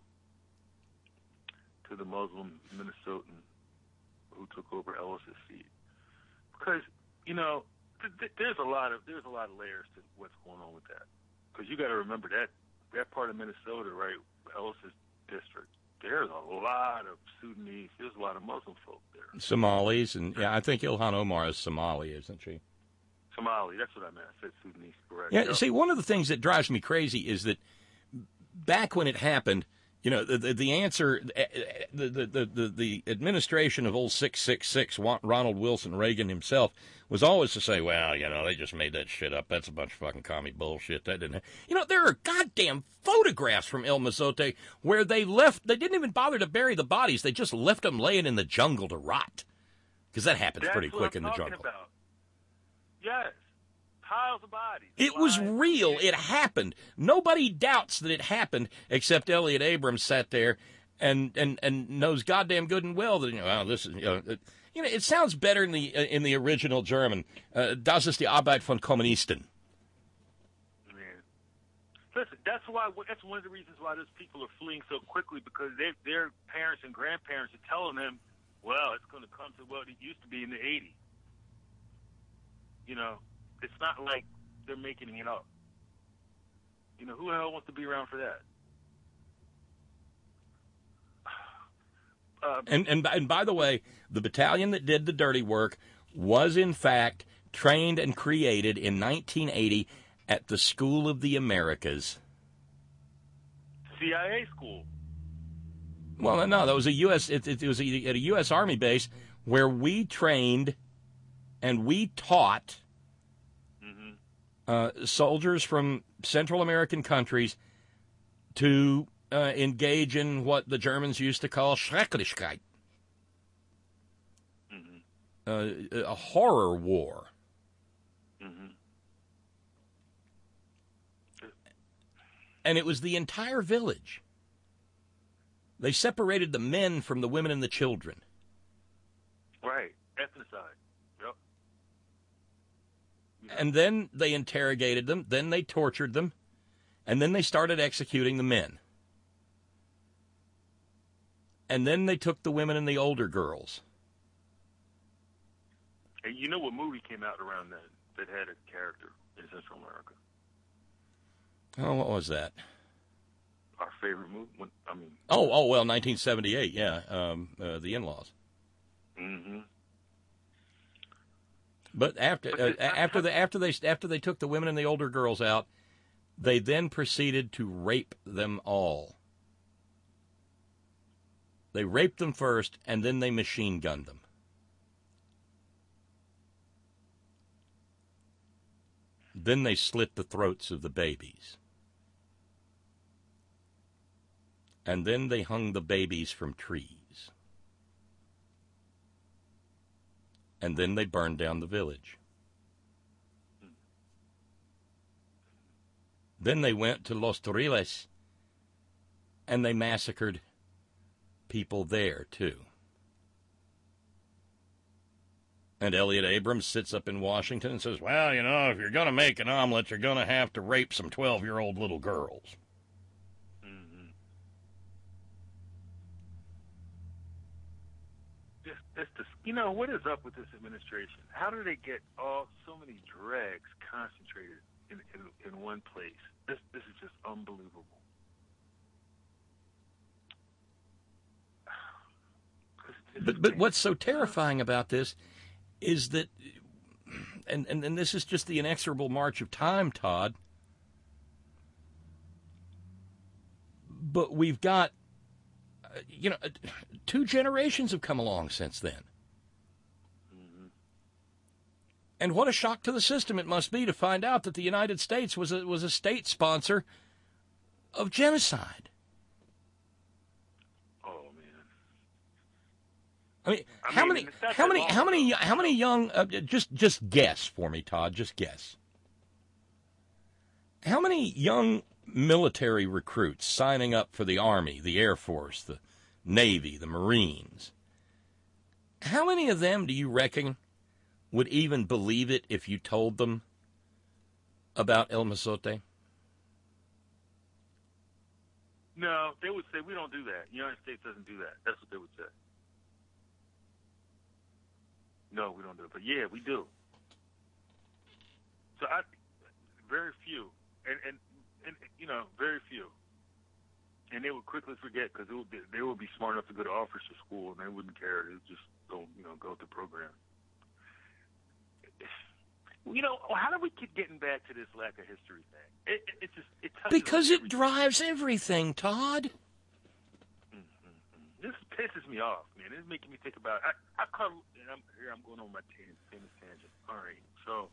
to the Muslim Minnesotan who took over Ellis's seat, because you know th- th- there's a lot of there's a lot of layers to what's going on with that. Because you got to remember that that part of Minnesota, right, Ellis's district. There's a lot of Sudanese. There's a lot of Muslim folk there. Somalis, and yeah, I think Ilhan Omar is Somali, isn't she? Somali, that's what I meant. I said Sudanese, correct. Yeah, see, one of the things that drives me crazy is that back when it happened, you know, the the, the answer, the, the the the the administration of old six six six, Ronald Wilson Reagan himself, was always to say, well, you know, they just made that shit up. That's a bunch of fucking commie bullshit. That didn't happen. You know, there are goddamn photographs from El Mozote where they left, they didn't even bother to bury the bodies. They just left them laying in the jungle to rot. Because that happens That's pretty quick I'm in the jungle. About. Yes. Piles of bodies. It was real. It happened. Nobody doubts that it happened, except Elliot Abrams sat there and, and, and knows goddamn good and well that, you know, well, this is, you know, it, you know, it sounds better in the in the original German. Uh, das ist die Arbeit von Kommunisten. Man. Listen, that's why. That's one of the reasons why those people are fleeing so quickly, because they, their parents and grandparents are telling them, well, it's going to come to what it used to be in the eighties. You know, it's not like they're making it up. You know, who the hell wants to be around for that? Uh, and, and and by the way, the battalion that did the dirty work was, in fact, trained and created in nineteen eighty at the School of the Americas. C I A school. Well, no, that was a U S It, it, it was a, at a U S Army base where we trained and we taught uh, soldiers from Central American countries to uh, engage in what the Germans used to call Schrecklichkeit, mm-hmm. uh, a horror war. Mm-hmm. And it was the entire village. They separated the men from the women and the children. Right. Ethnocide. Yep. Yeah. And then they interrogated them, then they tortured them, and then they started executing the men. And then they took the women and the older girls. And you know what movie came out around then that had a character in Central America? Oh, what was that? Our favorite movie. When, I mean. Oh, oh well, nineteen seventy-eight. Yeah, um, uh, The In-Laws. Mm-hmm. But after uh, after the after they after they took the women and the older girls out, they then proceeded to rape them all. They raped them first, and then they machine gunned them. Then they slit the throats of the babies. And then they hung the babies from trees. And then they burned down the village. Then they went to Los Toriles, and they massacred people there, too. And Elliot Abrams sits up in Washington and says, well, you know, if you're going to make an omelet, you're going to have to rape some twelve-year-old little girls. Mm-hmm. This, this, this, you know, what is up with this administration? How do they get all so many dregs concentrated in, in, in one place? This, this is just unbelievable. But but what's so terrifying about this is that, and, and, and this is just the inexorable march of time, Todd, but we've got, uh, you know, two generations have come along since then. Mm-hmm. And what a shock to the system it must be to find out that the United States was a, was a state sponsor of genocide. I mean, I how mean, many, it's not how that many, long how many, ago. how many young? Uh, just, just guess for me, Todd. Just guess. How many young military recruits signing up for the Army, the Air Force, the Navy, the Marines? How many of them do you reckon would even believe it if you told them about El Mozote? No, they would say, we don't do that. The United States doesn't do that. That's what they would say. No, we don't do it. But, yeah, we do. So, I, very few. And, and, and, you know, very few. And they would quickly forget because they would be smart enough to go to officer school and they wouldn't care. They would just go, you know, go with the program. You know, how do we keep getting back to this lack of history thing? It, it, it just, it Because it drives everything, Todd. This pisses me off, man. It's making me think about. I, I caught. And I'm here. I'm going on my famous tangent. All right, so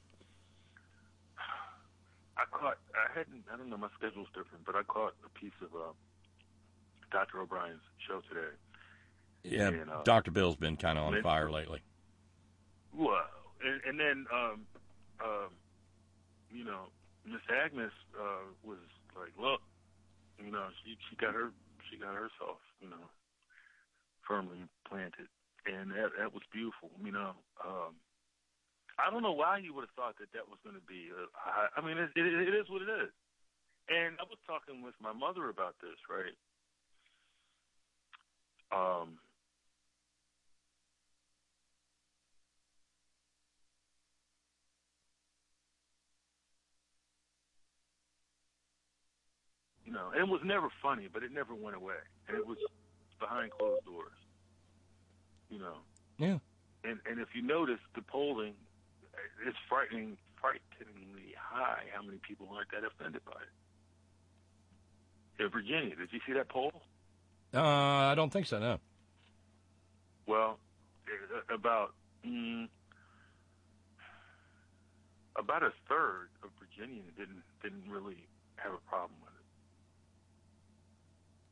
I caught. I hadn't. I don't know. My schedule's different, but I caught a piece of uh, Doctor O'Brien's show today. Yeah, and, uh, Doctor Bill's been kind of on and, fire lately. Well, and, and then, um, um, you know, Miss Agnes uh, was like, "Look, you know, she she got her she got herself, you know." firmly planted, and that, that was beautiful. You know, um, I don't know why you would have thought that that was going to be. A, I, I mean, it, it, it is what it is. And I was talking with my mother about this, right? Um, you know, and it was never funny, but it never went away, and it was behind closed doors. You know. Yeah. And and if you notice, the polling is frightening, frighteningly high. How many people aren't that offended by it? In Virginia, did you see that poll? Uh, I don't think so. No. Well, about mm, about a third of Virginians didn't didn't really have a problem with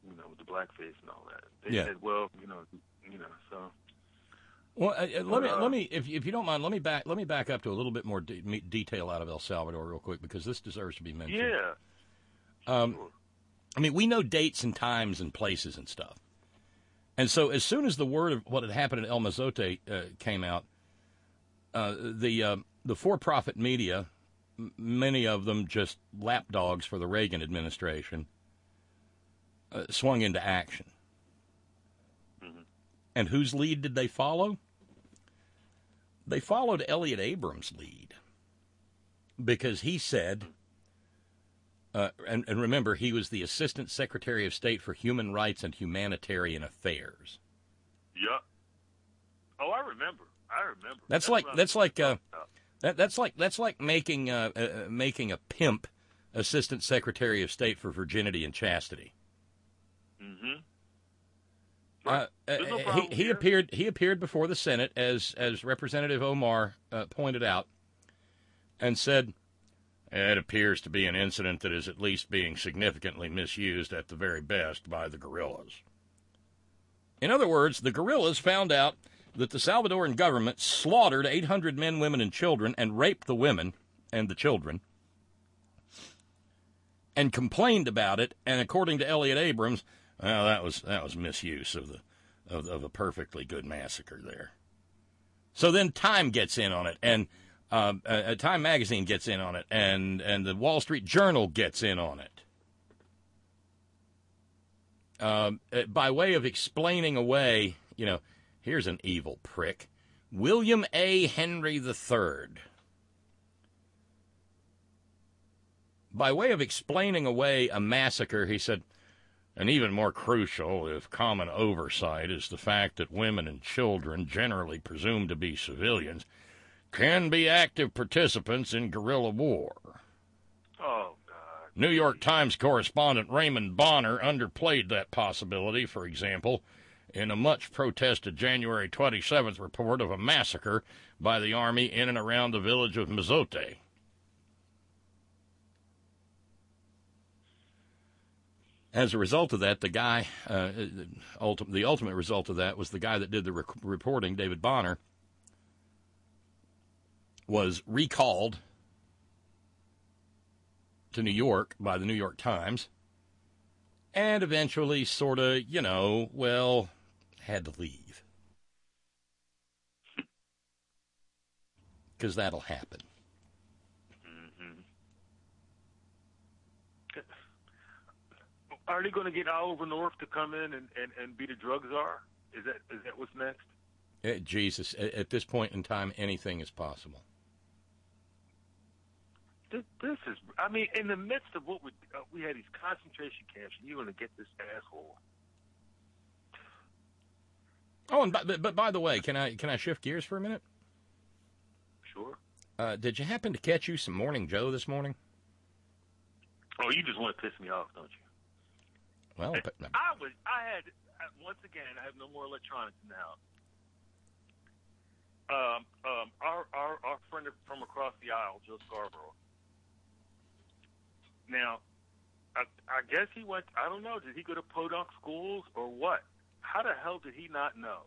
you know, with the blackface and all that. They Yeah. said, well, you know, you know, so. Well, uh, uh, let me uh, let me if if you don't mind, let me back let me back up to a little bit more de- me- detail out of El Salvador real quick because this deserves to be mentioned. Yeah. Um, I mean, we know dates and times and places and stuff, and so as soon as the word of what had happened in El Mozote uh, came out, uh, the uh, the for-profit media, m- many of them just lapdogs for the Reagan administration, uh, swung into action. Mm-hmm. And whose lead did they follow? They followed Elliott Abrams' lead because he said, uh, and, and remember, he was the Assistant Secretary of State for Human Rights and Humanitarian Affairs. Yeah. Oh, I remember. I remember. That's, like what that's I'm like uh, talking about. that, that's like that's like making uh, uh, making a pimp Assistant Secretary of State for Virginity and Chastity. Mm-hmm. Uh, uh, no he he appeared he appeared before the Senate as as Representative Omar uh, pointed out, and said, "It appears to be an incident that is at least being significantly misused at the very best by the guerrillas." In other words, the guerrillas found out that the Salvadoran government slaughtered eight hundred men, women, and children, and raped the women and the children, and complained about it. And according to Elliott Abrams, well, that was that was misuse of the of, of a perfectly good massacre there. So then Time gets in on it, and uh, uh, Time magazine gets in on it, and and the Wall Street Journal gets in on it. Um, uh, by way of explaining away, you know, here's an evil prick, William A. Henry the Third. By way of explaining away a massacre, he said, and even more crucial, if common oversight, is the fact that women and children, generally presumed to be civilians, can be active participants in guerrilla war. Oh, New York Times correspondent Raymond Bonner underplayed that possibility, for example, in a much-protested January twenty-seventh report of a massacre by the Army in and around the village of Mozote. As a result of that, the guy, uh, ulti- the ultimate result of that was the guy that did the rec- reporting, David Bonner, was recalled to New York by the New York Times, and eventually sort of, you know, well, had to leave. Because that'll happen. Mm-hmm. Are they going to get Oliver North to come in and, and, and be the drug czar? Is that is that what's next? Uh, Jesus, at, at this point in time, anything is possible. This, this is, I mean, in the midst of what we uh, we had these concentration camps, and you're going to get this asshole. Oh, and by, but, but by the way, can I can I shift gears for a minute? Sure. Uh, did you happen to catch you some Morning Joe this morning? Oh, you just want to piss me off, don't you? Well, but, I was, I had, once again, I have no more electronics in the house. Um, um, our, our, our friend from across the aisle, Joe Scarborough. Now, I, I guess he went, I don't know, did he go to Podunk schools or what? How the hell did he not know?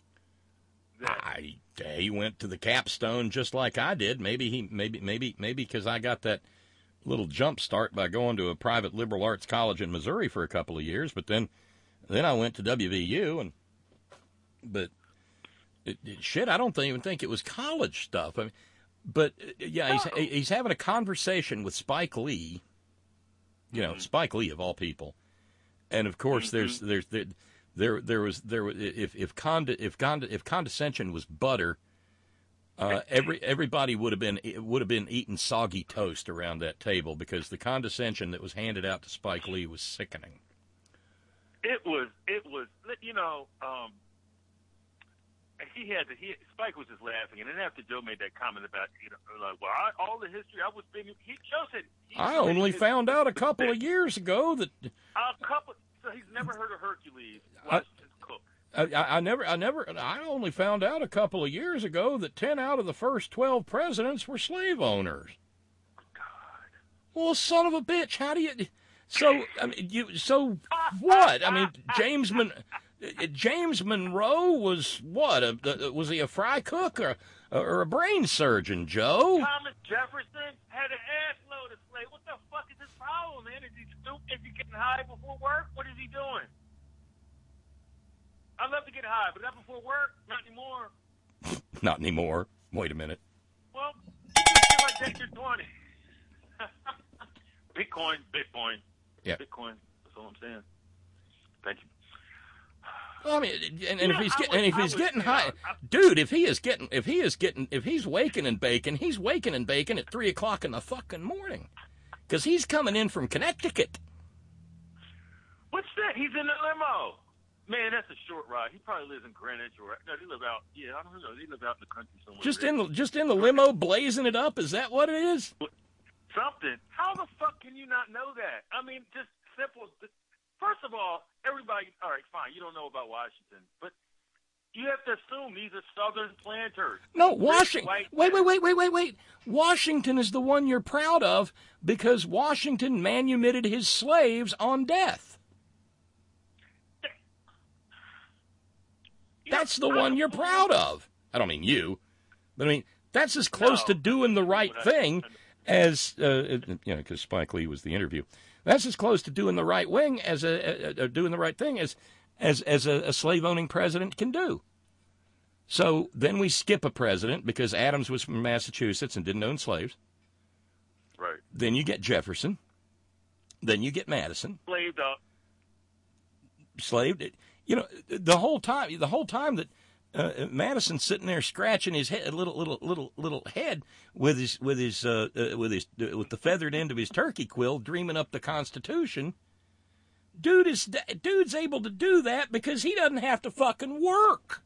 I, he went to the capstone just like I did. Maybe he, maybe, maybe, maybe because I got that little jump start by going to a private liberal arts college in Missouri for a couple of years. But then, then I went to W V U, and but it, it, shit, I don't think, even think it was college stuff. I mean, but yeah, he's he's having a conversation with Spike Lee. You know, mm-hmm. Spike Lee of all people, and of course, mm-hmm. there's there's there. There, there was there. If if conde, if conde, if condescension was butter, uh, every everybody would have been would have been eating soggy toast around that table because the condescension that was handed out to Spike Lee was sickening. It was it was you know um, he had to, he Spike was just laughing, and then after Joe made that comment about you know like well I, all the history I was thinking he Joe said he I only found out a couple of years ago that a couple. So he's never heard of Hercules. I, I, I never, I never, I only found out a couple of years ago that ten out of the first twelve presidents were slave owners. God. Well, son of a bitch, how do you, So I mean, you. So what? I mean, James Mon- James Monroe was what? A, a, was he a fry cook or or a brain surgeon, Joe? Thomas Jefferson had an ass load of slaves. What the fuck is his problem, man? Is he stupid? Is he getting high before work? What is he doing? I love to get high, but not before work. Not anymore. Not anymore. Wait a minute. Well, you can feel like that you're twenty. Bitcoin, Bitcoin. Yeah. Bitcoin. That's all I'm saying. Thank you. Well, I mean, and, and You if know, he's I getting, was- and if I he's was- getting you know, high, I- dude, if he is getting, if he is getting, if he's waking and baking, he's waking and baking at three o'clock in the fucking morning, because he's coming in from Connecticut. What's that? He's in the limo. Man, that's a short ride. He probably lives in Greenwich or no, they live out. Yeah, I don't know. They live out in the country somewhere. Just in the, just in the limo, blazing it up. Is that what it is? Something. How the fuck can you not know that? I mean, just simple. First of all, everybody. All right, fine. You don't know about Washington, but you have to assume these are Southern planters. No, Rich, Washington. white Wait, men. wait, wait, wait, wait, wait. Washington is the one you're proud of because Washington manumitted his slaves on death. That's the one you're proud of. I don't mean you, but I mean that's as close to doing the right thing as uh, you know, because Spike Lee was the interview. That's as close to doing the right wing as a, a, a doing the right thing as as as a, a slave owning president can do. So then we skip a president because Adams was from Massachusetts and didn't own slaves. Right. Then you get Jefferson. Then you get Madison. Slaved up. Slaved. You know, the whole time, the whole time that uh, Madison's sitting there scratching his head, little, little, little, little head with his, with his, uh, uh, with his, uh, with the feathered end of his turkey quill, dreaming up the Constitution. Dude is, dude's able to do that because he doesn't have to fucking work.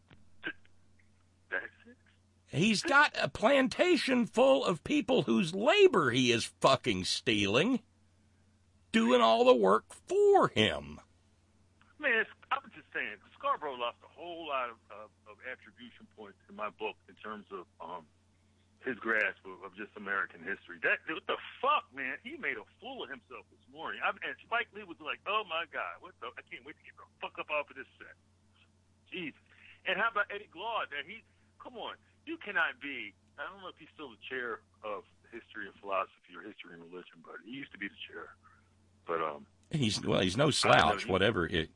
That's it. He's got a plantation full of people whose labor he is fucking stealing, doing all the work for him. Man, it's, I was just saying, Scarborough lost a whole lot of, of, of attribution points in my book in terms of um, his grasp of, of just American history. That what the fuck, man? He made a fool of himself this morning. I, and Spike Lee was like, "Oh my God, what the? I can't wait to get the fuck up off of this set." Jesus. And how about Eddie Glaude? That he, come on, you cannot be. I don't know if he's still the chair of history and philosophy or history and religion, but he used to be the chair. But um, he's well, he's no slouch, whatever it.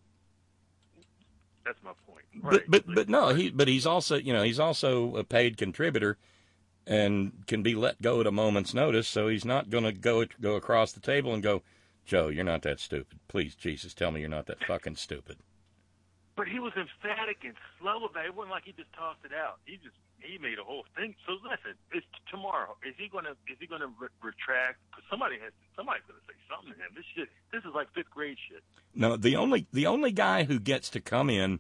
That's my point. But Right. but but no, he but he's also you know he's also a paid contributor, and can be let go at a moment's notice. So he's not going to go go across the table and go, Joe, you're not that stupid. Please, Jesus, tell me you're not that fucking stupid. But he was emphatic and slow about it. It wasn't like he just tossed it out. He just he made a whole thing. So listen, it's tomorrow. Is he gonna is he gonna re- retract? Because somebody has somebody's gonna say something to him. This shit. This is like fifth grade shit. No, the only the only guy who gets to come in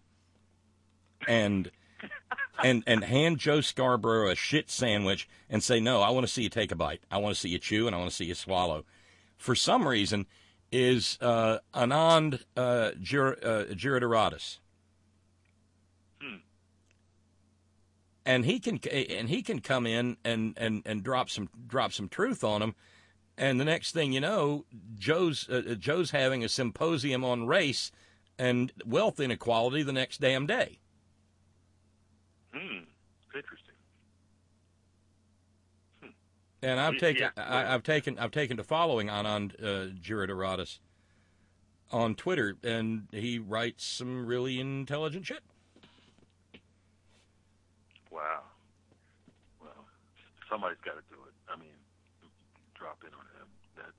and and and hand Joe Scarborough a shit sandwich and say, no, I want to see you take a bite. I want to see you chew and I want to see you swallow. For some reason, is uh, Anand uh, Gir- uh, Giridharadas. Hmm. And he can and he can come in and, and, and drop some drop some truth on him, and the next thing you know, Joe's uh, Joe's having a symposium on race and wealth inequality the next damn day. Hmm. Interesting. Hmm. And I've Yeah, taken yeah. I, I've taken I've taken to following Anand uh, Giridharadas on Twitter, and he writes some really intelligent shit. Wow. Well, somebody's got to do it. I mean, drop in on him. That.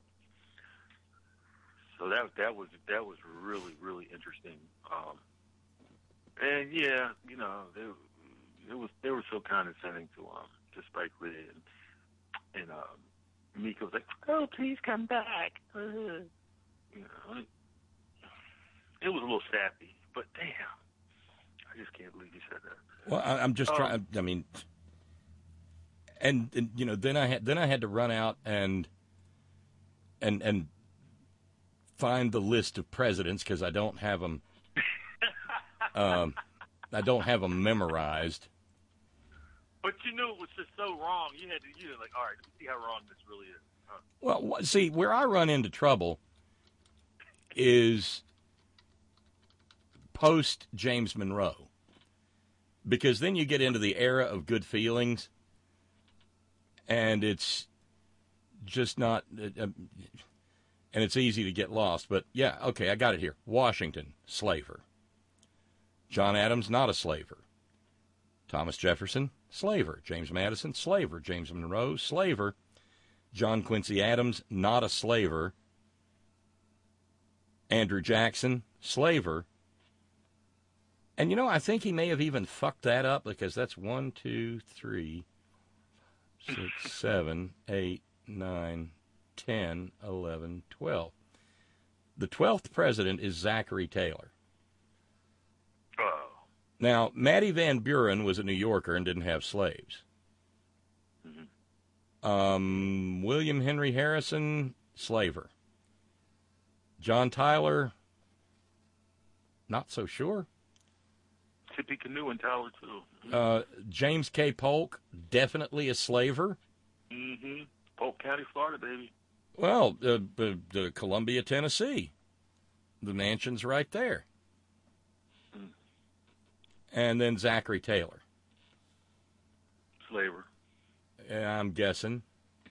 So that that was that was really really interesting. Um, and yeah, you know, they, it was they were so condescending to um to Spike Lee, and and um, Mika was like, "Oh, please come back." Uh, you know, it, it was a little sappy, but damn, I just can't believe he said that. Well, I, I'm just Um, trying. I mean, and, and you know, then I had then I had to run out and and and find the list of presidents because I don't have them. um, I don't have them memorized. But you knew it was just so wrong. You had to, you were like, all right, let me see how wrong this really is. Huh. Well, wh- see, where I run into trouble is post James Monroe, because then you get into the era of good feelings, and it's just not, uh, and it's easy to get lost. But yeah, okay, I got it here. Washington, slaver. John Adams, not a slaver. Thomas Jefferson, slaver. James Madison, slaver. James Monroe, slaver. John Quincy Adams, not a slaver. Andrew Jackson, slaver. And, you know, I think he may have even fucked that up, because that's one, two, three, six, seven, eight, nine, ten, eleven, twelve. The twelfth president is Zachary Taylor. Oh. Now, Mattie Van Buren was a New Yorker and didn't have slaves. Mm-hmm. Um, William Henry Harrison, slaver. John Tyler, not so sure. Tippy Canoe and Tyler, too. Uh, James K. Polk, definitely a slaver. Mm-hmm. Polk County, Florida, baby. Well, uh, uh, uh, Columbia, Tennessee. The mansion's right there. Mm. And then Zachary Taylor. Slaver. I'm guessing.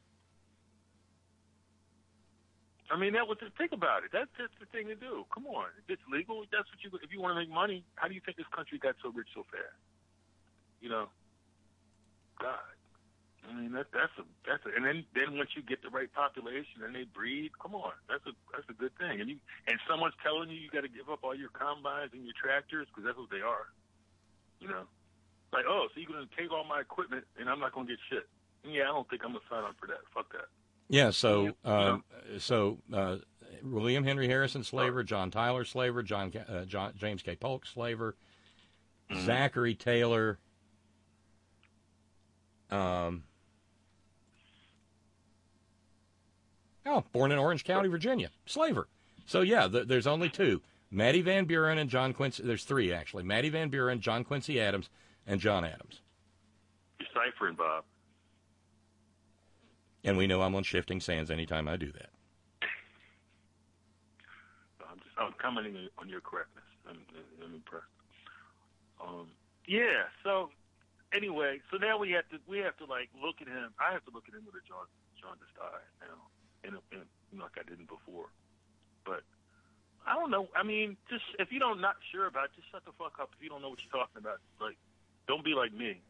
I mean, that was the think about it. That's just the thing to do. Come on, if it's legal, that's what you. If you want to make money, how do you think this country got so rich so fast? You know, God. I mean, that that's a that's a, and then then once you get the right population and they breed, come on, that's a that's a good thing. And you and someone's telling you you got to give up all your combines and your tractors, because that's what they are. You know, like, oh, so you're gonna take all my equipment and I'm not gonna get shit. Yeah, I don't think I'm gonna sign up for that. Fuck that. Yeah, so uh, so uh, William Henry Harrison, slaver. John Tyler, slaver. John, uh, John James K. Polk, slaver. Mm-hmm. Zachary Taylor. Um. Oh, born in Orange County, Virginia, slaver. So yeah, th- there's only two: Mattie Van Buren and John Quincy. There's three actually: Mattie Van Buren, John Quincy Adams, and John Adams. You're ciphering, Bob. And we know I'm on shifting sands anytime I do that. I'm just I'm commenting on your correctness. I'm, I'm impressed. Um, yeah. So anyway, so now we have to we have to like look at him. I have to look at him with a John jaundiced eye now, and, and you know, like I didn't before. But I don't know. I mean, just if you don't not sure about it, just shut the fuck up. If you don't know what you're talking about, like, don't be like me.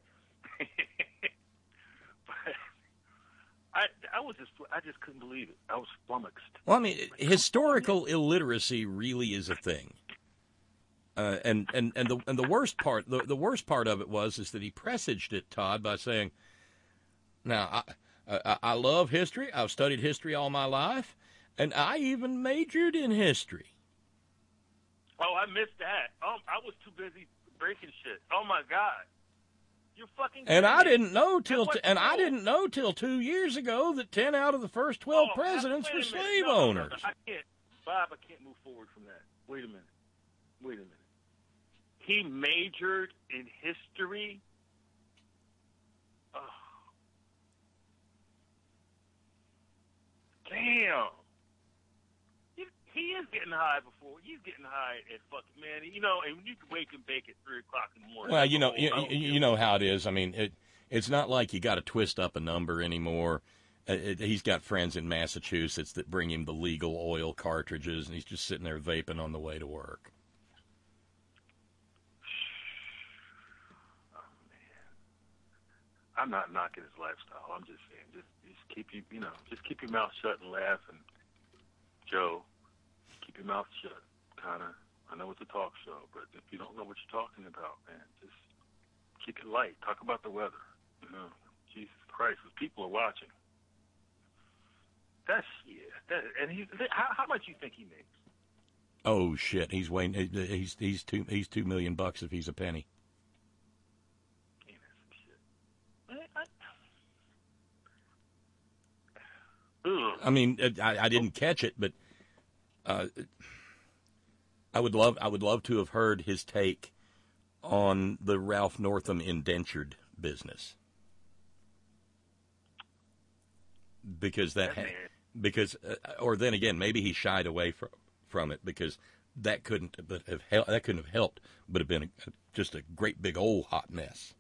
but, I I was just I just couldn't believe it. I was flummoxed. Well, I mean, historical illiteracy really is a thing. Uh, and, and, and the and the worst part the, the worst part of it was is that he presaged it, Todd, by saying, "Now I, I I love history. I've studied history all my life, and I even majored in history." Oh, I missed that. Um, I was too busy breaking shit. Oh my God. You're fucking and I me. didn't know till t- and I didn't know till two years ago that ten out of the first twelve oh, presidents were wait a minute. slave no, no, owners. No, no, I can't, Bob. I can't move forward from that. Wait a minute. Wait a minute. He majored in history. Oh. Damn. He, he is getting high before. He's getting high at fucking, man. You know, and you can wake and bake at three o'clock in the morning. Well, you know, oh, you, oh, you know how it is. I mean, it, it's not like you got to twist up a number anymore. Uh, it, he's got friends in Massachusetts that bring him the legal oil cartridges, and he's just sitting there vaping on the way to work. Oh, man. I'm not knocking his lifestyle. I'm just saying, just, just keep you, you know, just keep your mouth shut and laugh. And Joe, keep your mouth shut, kind of. I know it's a talk show, but if you don't know what you're talking about, man, just keep it light. Talk about the weather. You know, Jesus Christ, because people are watching. That's yeah. That, and he, how, how much you think he makes? Oh shit, he's weighing. He's he's two he's two million bucks if he's a penny. Ain't that some shit? I, I, I mean, I, I didn't catch it, but uh, I would love I would love to have heard his take on the Ralph Northam indentured business, because that, because uh, or then again maybe he shied away from from it, because that couldn't but have hel- that couldn't have helped, but have been a, just a great big old hot mess.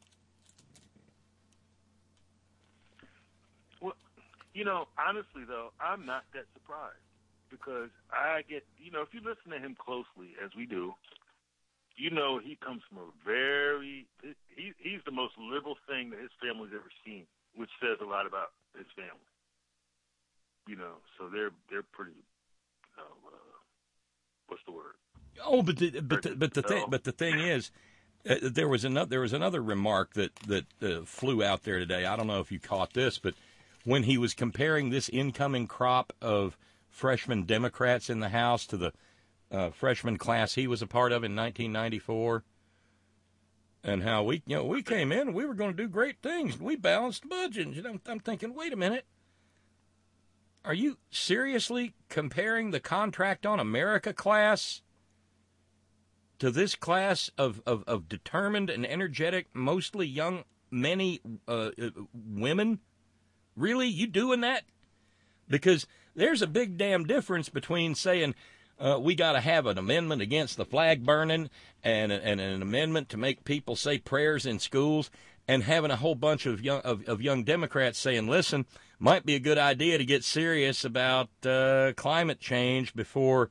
Well, you know, honestly though, I'm not that surprised, because I get, you know, if you listen to him closely, as we do, you know he comes from a very, he, he's the most liberal thing that his family's ever seen, which says a lot about his family. You know, so they're they're pretty, you know, uh, what's the word? Oh, but the, but the, but the thing but the thing is, uh, there was another there was another remark that that uh, flew out there today. I don't know if you caught this, but when he was comparing this incoming crop of freshman Democrats in the House to the uh, freshman class he was a part of in nineteen ninety-four, and how we you know we came in and we were going to do great things, we balanced the budget. And I'm, I'm thinking, wait a minute. Are you seriously comparing the Contract on America class to this class of, of, of determined and energetic, mostly young, many uh, women? Really? You doing that? Because there's a big damn difference between saying uh, we got to have an amendment against the flag burning and, and an amendment to make people say prayers in schools, and having a whole bunch of young of, of young Democrats saying, listen, might be a good idea to get serious about uh, climate change before,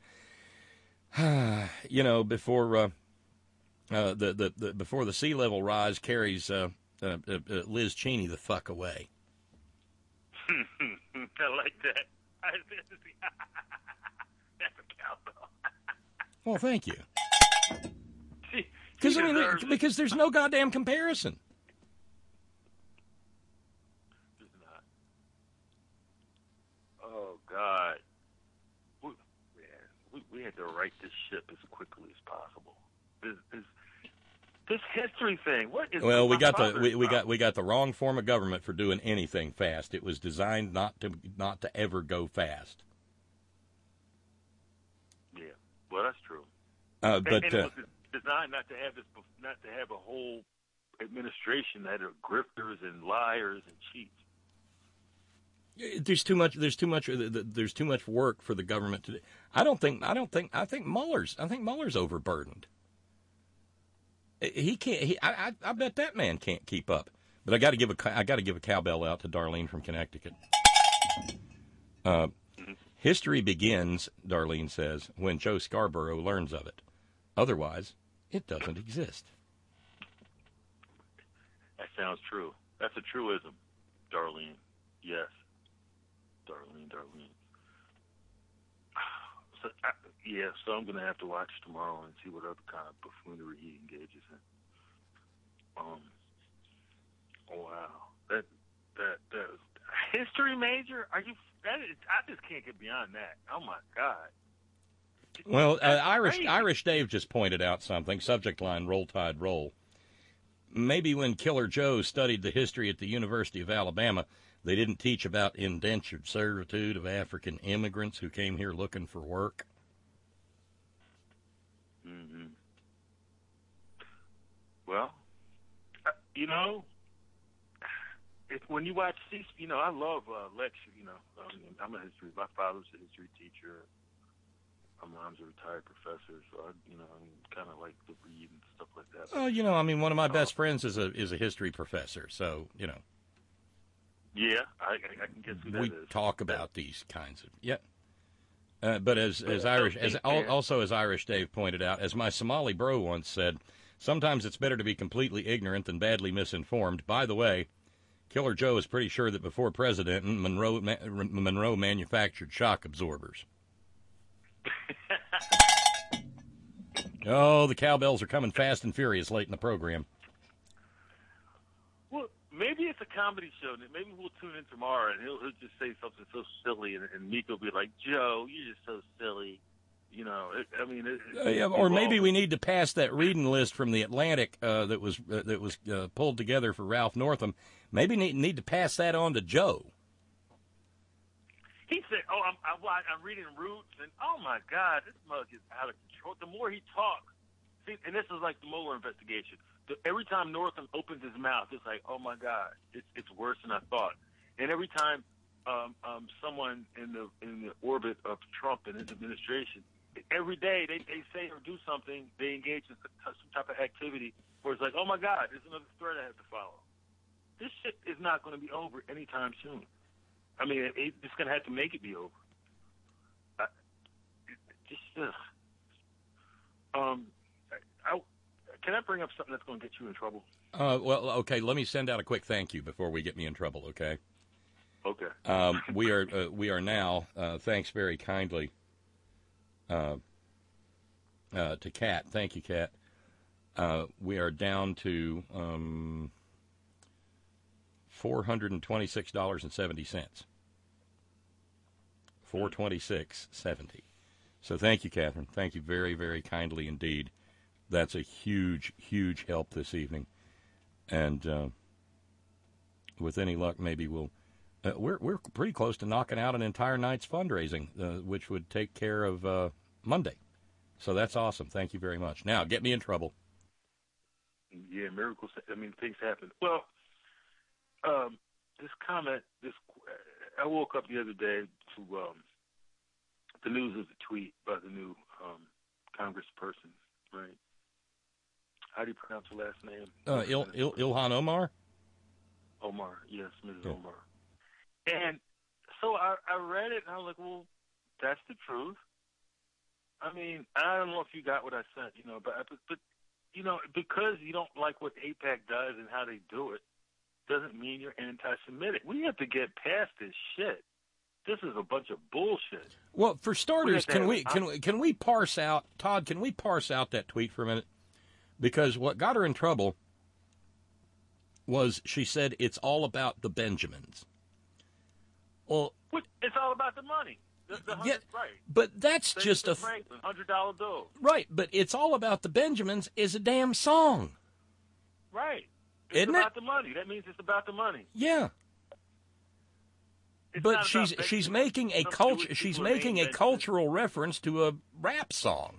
you know, before uh, uh, the, the, the before the sea level rise carries uh, uh, uh, Liz Cheney the fuck away. I like that. That's a cowbell. Well, thank you. Because I mean, because there's no goddamn comparison. Oh, God. We, man, we, we had to right this ship as quickly as possible. This, this, this history thing, what is Well, we got the we, we got we got the wrong form of government for doing anything fast. It was designed not to not to ever go fast. Yeah, well, that's true. Uh, and, but and uh, it was designed not to have this, not to have a whole administration that are grifters and liars and cheats. There's too much. There's too much. There's too much work for the government to do. I don't think. I don't think. I think Mueller's. I think Mueller's overburdened. He can't. He, I, I. I bet that man can't keep up. But I got to give a. I got to give a cowbell out to Darlene from Connecticut. Uh, history begins, Darlene says, when Joe Scarborough learns of it. Otherwise, it doesn't exist. That sounds true. That's a truism, Darlene. Yes. Darlene, Darlene. So, I, yeah, so I'm going to have to watch tomorrow and see what other kind of buffoonery he engages in. Um. Oh, wow. That, that, that was, history major? Are you, that is, I just can't get beyond that. Oh, my God. Well, uh, Irish Irish Dave just pointed out something. Subject line, Roll Tide Roll. Maybe when Killer Joe studied the history at the University of Alabama, they didn't teach about indentured servitude of African immigrants who came here looking for work. Mm-hmm. Well, you know, if, when you watch, you know, I love uh, lecture, you know. I mean, I'm a history, my father's a history teacher. My mom's a retired professor, so I, you know, I'm kind of like to read and stuff like that. Oh, you know, I mean, one of my best friends is a is a history professor, so you know. Yeah, I, I can guess who that we is. talk about these kinds of yeah. Uh, but as as Irish as also as Irish Dave pointed out, as my Somali bro once said, sometimes it's better to be completely ignorant than badly misinformed. By the way, Killer Joe is pretty sure that before president, Monroe Monroe manufactured shock absorbers. Oh, the cowbells are coming fast and furious late in the program. Well, maybe it's a comedy show. Maybe we'll tune in tomorrow, and he'll, he'll just say something so silly, and, and Meek will be like, Joe, you're just so silly. You know, it, I mean... It, uh, yeah, or maybe we need to pass that reading list from the Atlantic uh, that was uh, that was uh, pulled together for Ralph Northam. Maybe need, need to pass that on to Joe. He said, oh, I'm, I'm, I'm reading Roots, and oh, my God, this mug is out of control. The more he talks, see, and this is like the Mueller investigation. The, every time Northam opens his mouth, it's like, oh, my God, it's, it's worse than I thought. And every time um, um, someone in the in the orbit of Trump and his administration every day they, they say or do something, they engage in some type of activity where it's like, oh, my God, there's another threat I have to follow. This shit is not going to be over anytime soon. I mean, it, it's going to have to make it be over. I, it, just, ugh. Um, I, I, can I bring up something that's going to get you in trouble? Uh, well, okay, let me send out a quick thank you before we get me in trouble, okay? Okay. Um, we are uh, we are now, uh, thanks very kindly uh, uh, to Kat. Thank you, Kat. Uh, we are down to um, four hundred twenty-six dollars and seventy cents. four hundred twenty-six dollars and seventy cents. So thank you, Catherine. Thank you very, very kindly indeed. That's a huge, huge help this evening. And uh, with any luck, maybe we'll... Uh, we're we're pretty close to knocking out an entire night's fundraising, uh, which would take care of uh, Monday. So that's awesome. Thank you very much. Now, get me in trouble. Yeah, miracles. I mean, things happen. Well, um, this comment, this I woke up the other day to um, the news of the tweet by the new um, congressperson, right? How do you pronounce her last name? Uh, Il, Il, Ilhan Omar? Omar, yes, Missus Yeah. Omar. And so I, I read it, and I was like, well, that's the truth. I mean, I don't know if you got what I said, you know, but, but, but you know, because you don't like what AIPAC does and how they do it, doesn't mean you're anti-Semitic. We have to get past this shit. This is a bunch of bullshit. Well, for starters, We have to can have we an- can we, can we parse out, Todd, can we parse out that tweet for a minute? Because what got her in trouble was she said it's all about the Benjamins. Well, What- It's all about the money. The, the Yeah, hundred, right. but that's Benjamin just a... Franklin, hundred dollar bill. Right, but it's all about the Benjamins is a damn song. Right. It's Isn't about it? the money. That means it's about the money. Yeah. It's But not she's about she's Benjamin. making a Some culture Jewish she's people making ain't a Benjamin. cultural reference to a rap song.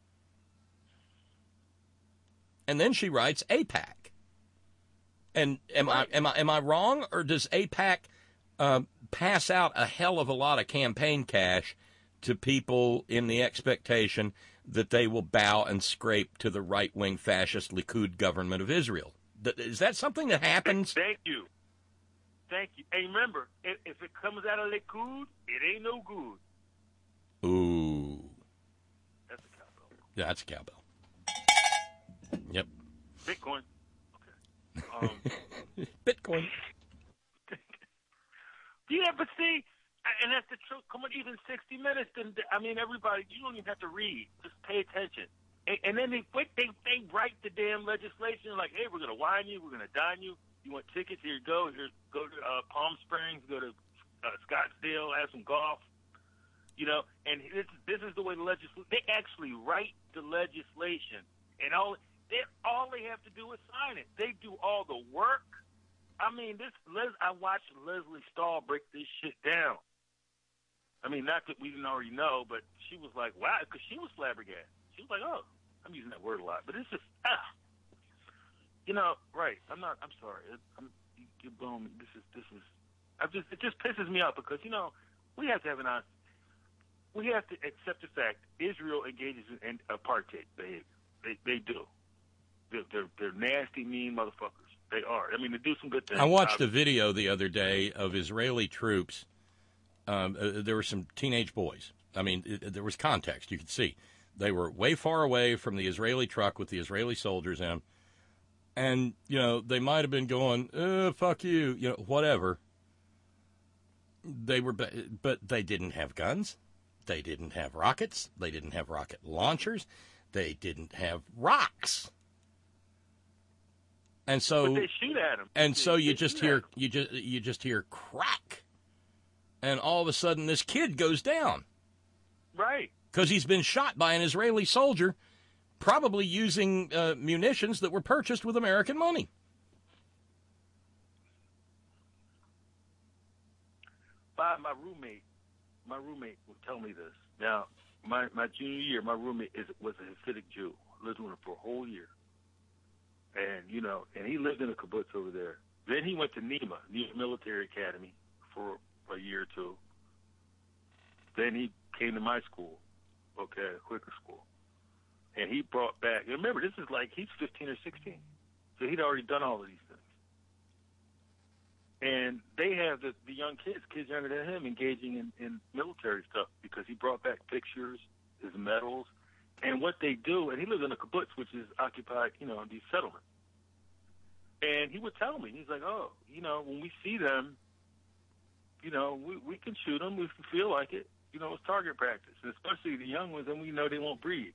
And then she writes AIPAC. And am Right. I am I am I wrong, or does AIPAC uh, pass out a hell of a lot of campaign cash to people in the expectation that they will bow and scrape to the right-wing fascist Likud government of Israel? Th- Is that something that happens? Thank you. Thank you. Hey, remember, if, if it comes out of Likud, it ain't no good. Ooh. That's a cowbell. Yeah, that's a cowbell. Yep. Bitcoin. Okay. Um, Bitcoin. yeah, but see, and that's the truth. Come on, even sixty minutes, then, I mean, everybody, you don't even have to read. Just pay attention. And, and then they, they they write the damn legislation like, hey, we're going to wine you, we're going to dine you. You want tickets? Here you go. Here, go to uh, Palm Springs, go to uh, Scottsdale, have some golf. You know, and this, this is the way the legislation, they actually write the legislation. And all they all they have to do is sign it. They do all the work. I mean, this Les, I watched Leslie Stahl break this shit down. I mean, not that we didn't already know, but she was like, wow, because she was flabbergasted. She was like, oh, I'm using that word a lot, but it's just, ah. You know, right? I'm not. I'm sorry. It, I'm, you, you're blowing me. This is. This is. I just. It just pisses me off because you know we have to have an honest. We have to accept the fact Israel engages in apartheid behavior. They they do. They're they're, they're nasty, mean motherfuckers. They are. I mean, they do some good things. I watched a obviously. video the other day of Israeli troops. Um, uh, there were some teenage boys. I mean, it, there was context. You could see they were way far away from the Israeli truck with the Israeli soldiers in them. And, you know, they might have been going, uh, fuck you, you know, whatever. They were, but they didn't have guns. They didn't have rockets. They didn't have rocket launchers. They didn't have rocks. And so, But they shoot at them. and They- so you they just shoot hear, at 'em. you just, you just hear crack. And all of a sudden this kid goes down. Right. Because he's been shot by an Israeli soldier, probably using uh, munitions that were purchased with American money. Bob, my roommate, my roommate would tell me this. Now, my my junior year, my roommate is was a Hasidic Jew. Lived with him for a whole year, and you know, and he lived in a kibbutz over there. Then he went to NEMA, NEMA Military Academy, for a year or two. Then he came to my school, okay, at a Quaker school. And he brought back, and remember, this is like he's fifteen or sixteen. So he'd already done all of these things. And they have the, the young kids, kids younger than him, engaging in, in military stuff because he brought back pictures, his medals, and what they do. And he lives in a kibbutz, which is occupied, you know, in these settlements. And he would tell me, he's like, oh, you know, when we see them, you know, we, we can shoot them if we feel like it. You know, it's target practice, and especially the young ones, and we know they won't breed.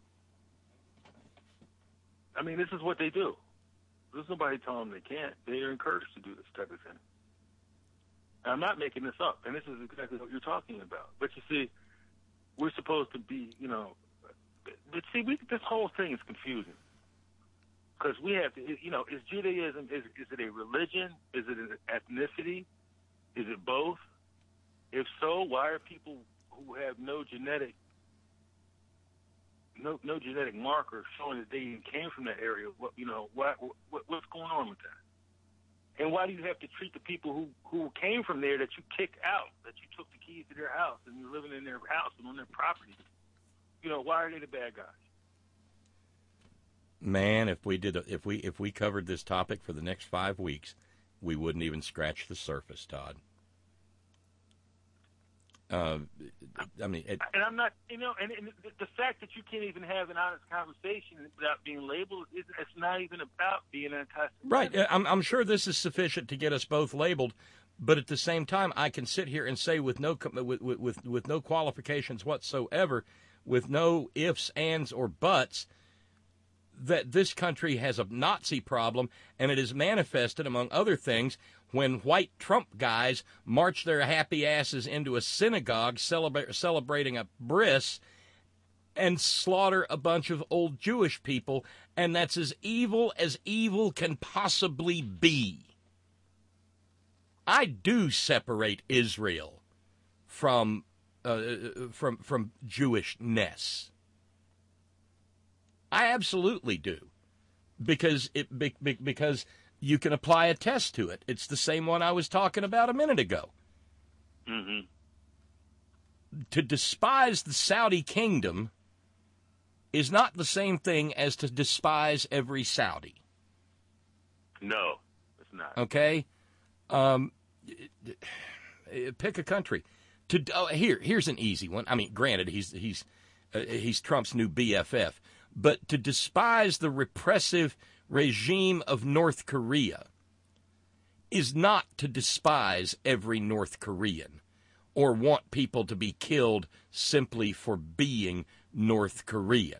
I mean, this is what they do. There's nobody telling them they can't. They are encouraged to do this type of thing. And I'm not making this up, and this is exactly what you're talking about. But you see, we're supposed to be, you know, but see, we, this whole thing is confusing. Because we have to, you know, is Judaism, is, is it a religion? Is it an ethnicity? Is it both? If so, why are people who have no genetic No, no genetic marker showing that they came from that area? What you know? What, what what's going on with that? And why do you have to treat the people who who came from there that you kicked out, that you took the keys to their house and you're living in their house and on their property? You know, why are they the bad guys? Man, if we did, if we if we covered this topic for the next five weeks, we wouldn't even scratch the surface, Todd. Uh, I mean, it, and I'm not, you know, and, and the, the fact that you can't even have an honest conversation without being labeled, it's not even about being anti-Semitic. Right. I'm, I'm sure this is sufficient to get us both labeled, but at the same time, I can sit here and say with no with with, with no qualifications whatsoever, with no ifs, ands, or buts, that this country has a Nazi problem, and it is manifested, among other things, when white Trump guys march their happy asses into a synagogue celebra- celebrating a bris and slaughter a bunch of old Jewish people, and that's as evil as evil can possibly be. I do separate Israel from uh, from from Jewishness. I absolutely do, because it be, be, because. You can apply a test to it. It's the same one I was talking about a minute ago. Mm-hmm. To despise the Saudi kingdom is not the same thing as to despise every Saudi. No, it's not. Okay? Um, pick a country. To oh, here, here's an easy one. I mean, granted, he's he's uh, he's Trump's new B F F, but to despise the repressive regime of North Korea is not to despise every North Korean or want people to be killed simply for being North Korean.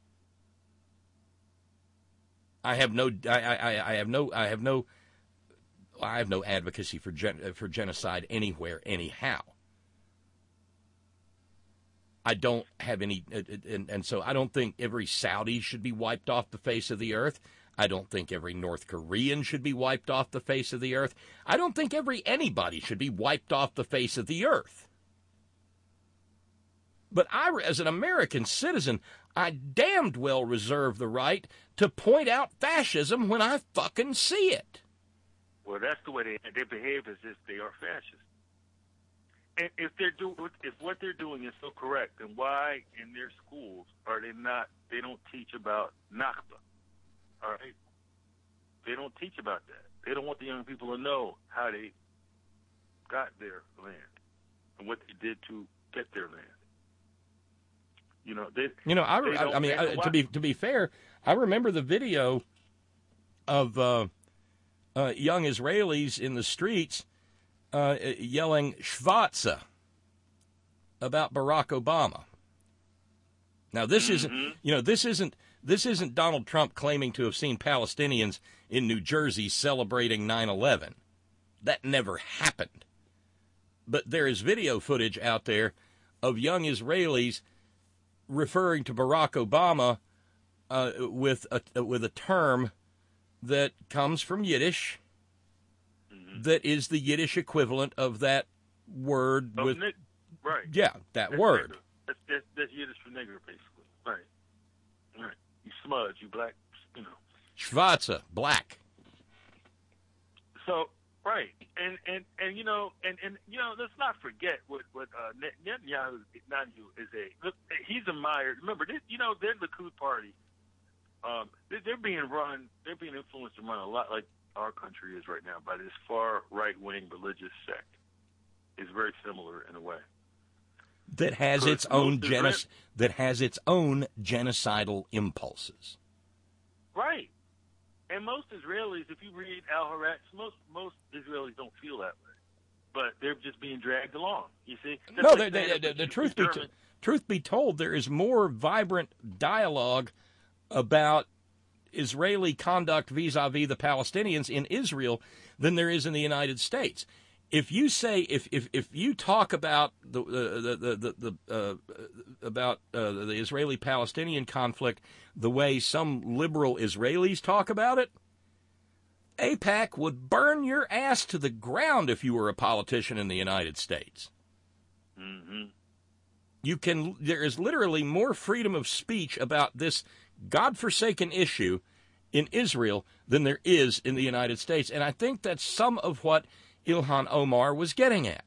I have no, I, I, I have no, I have no, I have no advocacy for gen, for genocide anywhere, anyhow. I don't have any, and, and so I don't think every Saudi should be wiped off the face of the earth. I don't think every North Korean should be wiped off the face of the earth. I don't think every anybody should be wiped off the face of the earth. But I, as an American citizen, I damned well reserve the right to point out fascism when I fucking see it. Well, that's the way they they behave, as if they are fascists. And if they're do if what they're doing is so correct, then why in their schools are they not? They don't teach about Nakba. All right, they don't teach about that. They don't want the young people to know how they got their land and what they did to get their land. You know, they. You know, I. I, I mean, I, to be to be fair, I remember the video of uh, uh, young Israelis in the streets uh, yelling "Schwarze" about Barack Obama. Now, this mm-hmm. isn't. You know, this isn't. This isn't Donald Trump claiming to have seen Palestinians in New Jersey celebrating nine eleven. That never happened. But there is video footage out there of young Israelis referring to Barack Obama uh, with a with a term that comes from Yiddish, mm-hmm. that is the Yiddish equivalent of that word. Oh, with Nick. Right. Yeah, that that's word. That's, that's, that's Yiddish for nigger, basically. Right. Right. You smudge, you black, you know. Schwarze, black. So, Right, and and and you know, and and you know, let's not forget what what uh, Netanyahu Netanyahu is a. Look, he's admired. Remember, this, you know, they're the Likud party. Um, they're, they're being run. They're being influenced and run a lot like our country is right now by this far right wing religious sect. It's very similar in a way. That has So its it's own most genoc- Isra- that has its own genocidal impulses. Right. And most Israelis, if you read Al Haaretz, most most Israelis don't feel that way, but they're just being dragged along. You see? That's No, like the, saying the, if the, a truth be German- t- truth be told, there is more vibrant dialogue about Israeli conduct vis-a-vis the Palestinians in Israel than there is in the United States. If you say if if, if you talk about the the the, the, the uh, about uh, the Israeli-Palestinian conflict the way some liberal Israelis talk about it, AIPAC would burn your ass to the ground if you were a politician in the United States. Mm-hmm. You can. There is literally more freedom of speech about this godforsaken issue in Israel than there is in the United States, and I think that's some of what Ilhan Omar was getting at.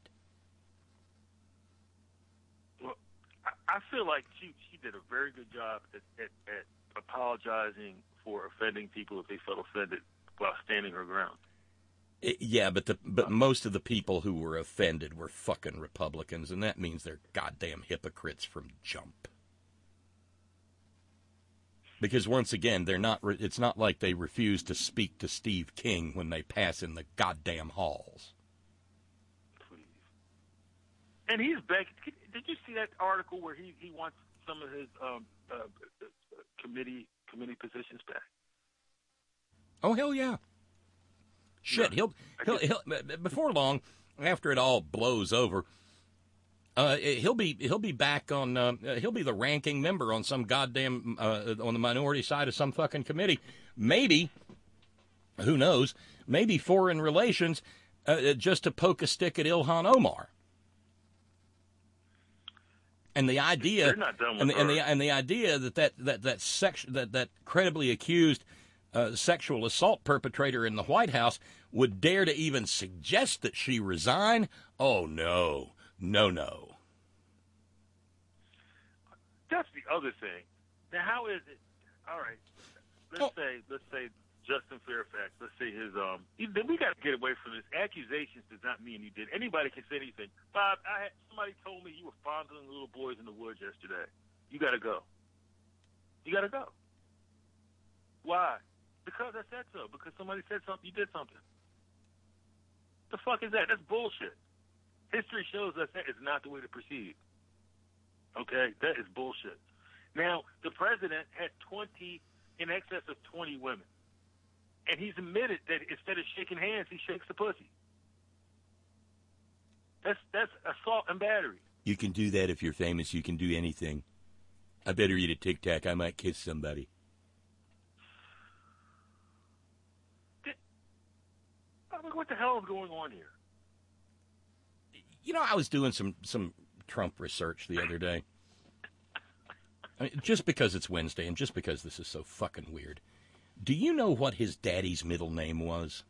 Well, I, I feel like she she did a very good job at, at, at apologizing for offending people if they felt offended while standing her ground. I- Yeah, but the but most of the people who were offended were fucking Republicans, and that means they're goddamn hypocrites from jump. Because once again, they're not. Re- it's not like they refuse to speak to Steve King when they pass in the goddamn halls. And he's back. Did you see that article where he, he wants some of his um, uh, committee committee positions back? Oh hell yeah! Shit, he'll he'll, he'll before long, after it all blows over, uh, he'll be he'll be back on. Uh, he'll be the ranking member on some goddamn uh, on the minority side of some fucking committee. Maybe, who knows? Maybe foreign relations, uh, just to poke a stick at Ilhan Omar. And the idea, They're not done with and, the, and her. the and the idea that that that that sex, that that credibly accused uh, sexual assault perpetrator in the White House would dare to even suggest that she resign. Oh no, no, no. That's the other thing. Now, how is it? All right, let's say let's say Justin Fairfax. Let's say his um. he- We got to get away from this. Accusations does not mean you did. Anybody can say anything. Bob, I had somebody told me you were fondling little boys in the woods yesterday. You got to go. You got to go. Why? Because I said so. Because somebody said something. You did something. The fuck is that? That's bullshit. History shows us that is not the way to proceed. Okay, that is bullshit. Now, the president had twenty, in excess of twenty women. And he's admitted that instead of shaking hands, he shakes the pussy. That's that's assault and battery. You can do that if you're famous. You can do anything. I better eat a Tic Tac. I might kiss somebody. I mean, what the hell is going on here? You know, I was doing some some Trump research the other day. I mean, just because it's Wednesday and just because this is so fucking weird. Do you know what his daddy's middle name was?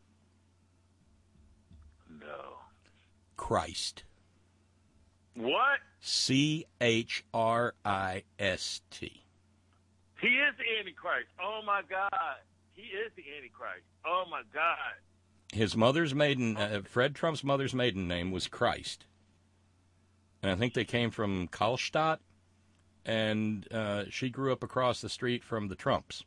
No. Christ. What? C H R I S T. He is the Antichrist. Oh, my God. He is the Antichrist. Oh, my God. His mother's maiden, uh, Fred Trump's mother's maiden name was Christ. And I think they came from Karlstadt, and uh, she grew up across the street from the Trumps.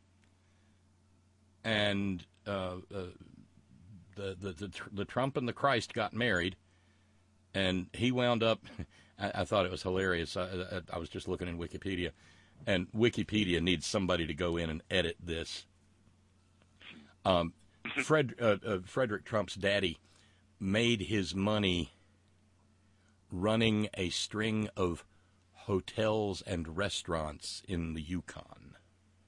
And uh, uh, the, the, the the Trump and the Christ got married, and he wound up, I, I thought it was hilarious. I, I, I was just looking in Wikipedia, and Wikipedia needs somebody to go in and edit this. Um, Fred uh, uh, Frederick Trump's daddy made his money running a string of hotels and restaurants in the Yukon.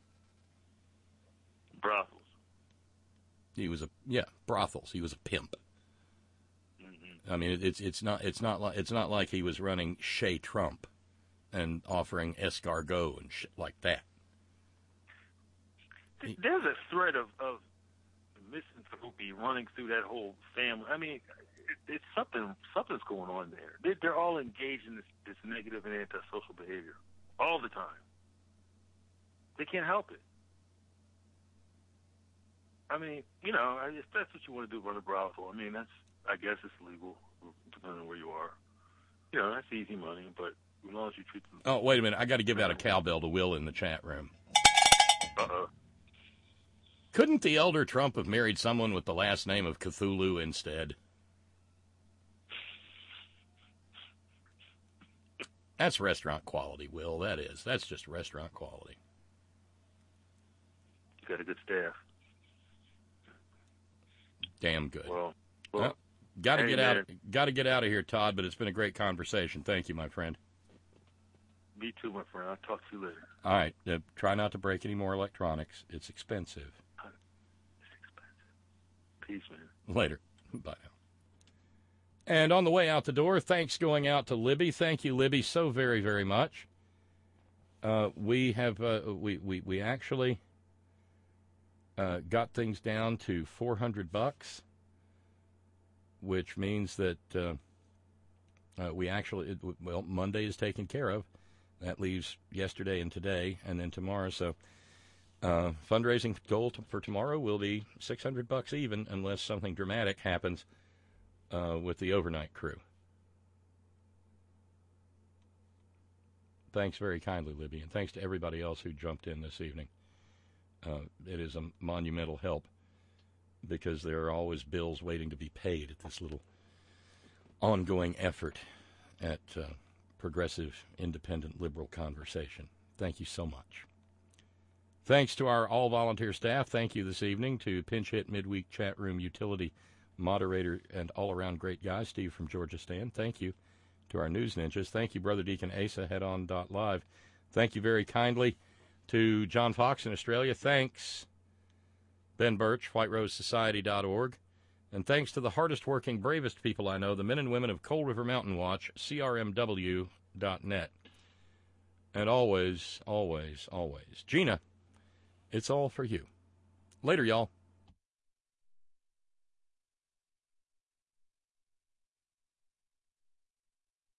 Brothels. He was a yeah brothels. He was a pimp. Mm-hmm. I mean, it, it's it's not it's not like it's not like he was running Chez Trump and offering escargot and shit like that. There's a thread of, of misanthropy running through that whole family. I mean, it, it's something. Something's going on there. They, they're all engaged in this, this negative and antisocial behavior all the time. They can't help it. I mean, you know, if that's what you want to do, run a brothel, I mean, that's, I guess it's legal, depending on where you are. You know, that's easy money, but as long as you treat them. Oh, wait a minute. I got to give out a cowbell to Will in the chat room. Uh-oh. Couldn't the elder Trump have married someone with the last name of Cthulhu instead? That's restaurant quality, Will. That is. That's just restaurant quality. You got a good staff. Damn good. Well, well, well got to hey, get man. out. Got to get out of here, Todd. But it's been a great conversation. Thank you, my friend. Me too, my friend. I'll talk to you later. All right. Uh, try not to break any more electronics. It's expensive. It's expensive. Peace, man. Later. Bye now. And on the way out the door, thanks going out to Libby. Thank you, Libby, so very, very much. Uh, we have uh, we, we we actually uh, got things down to four hundred bucks, which means that uh, uh, we actually it, well Monday is taken care of. That leaves yesterday and today, and then tomorrow. So uh, fundraising goal to, for tomorrow will be six hundred bucks even, unless something dramatic happens uh, with the overnight crew. Thanks very kindly, Libby, and thanks to everybody else who jumped in this evening. Uh, it is a monumental help because there are always bills waiting to be paid at this little ongoing effort at uh, progressive, independent, liberal conversation. Thank you so much. Thanks to our all-volunteer staff. Thank you this evening to Pinch Hit Midweek Chat Room Utility Moderator and all-around great guy, Steve from Georgia Stan. Thank you to our news ninjas. Thank you, Brother Deacon Asa, headon.live. Thank you very kindly to John Fox in Australia. Thanks, Ben Birch, white rose society dot org. And thanks to the hardest-working, bravest people I know, the men and women of Coal River Mountain Watch, C R M W dot net. And always, always, always, Gina, it's all for you. Later, y'all.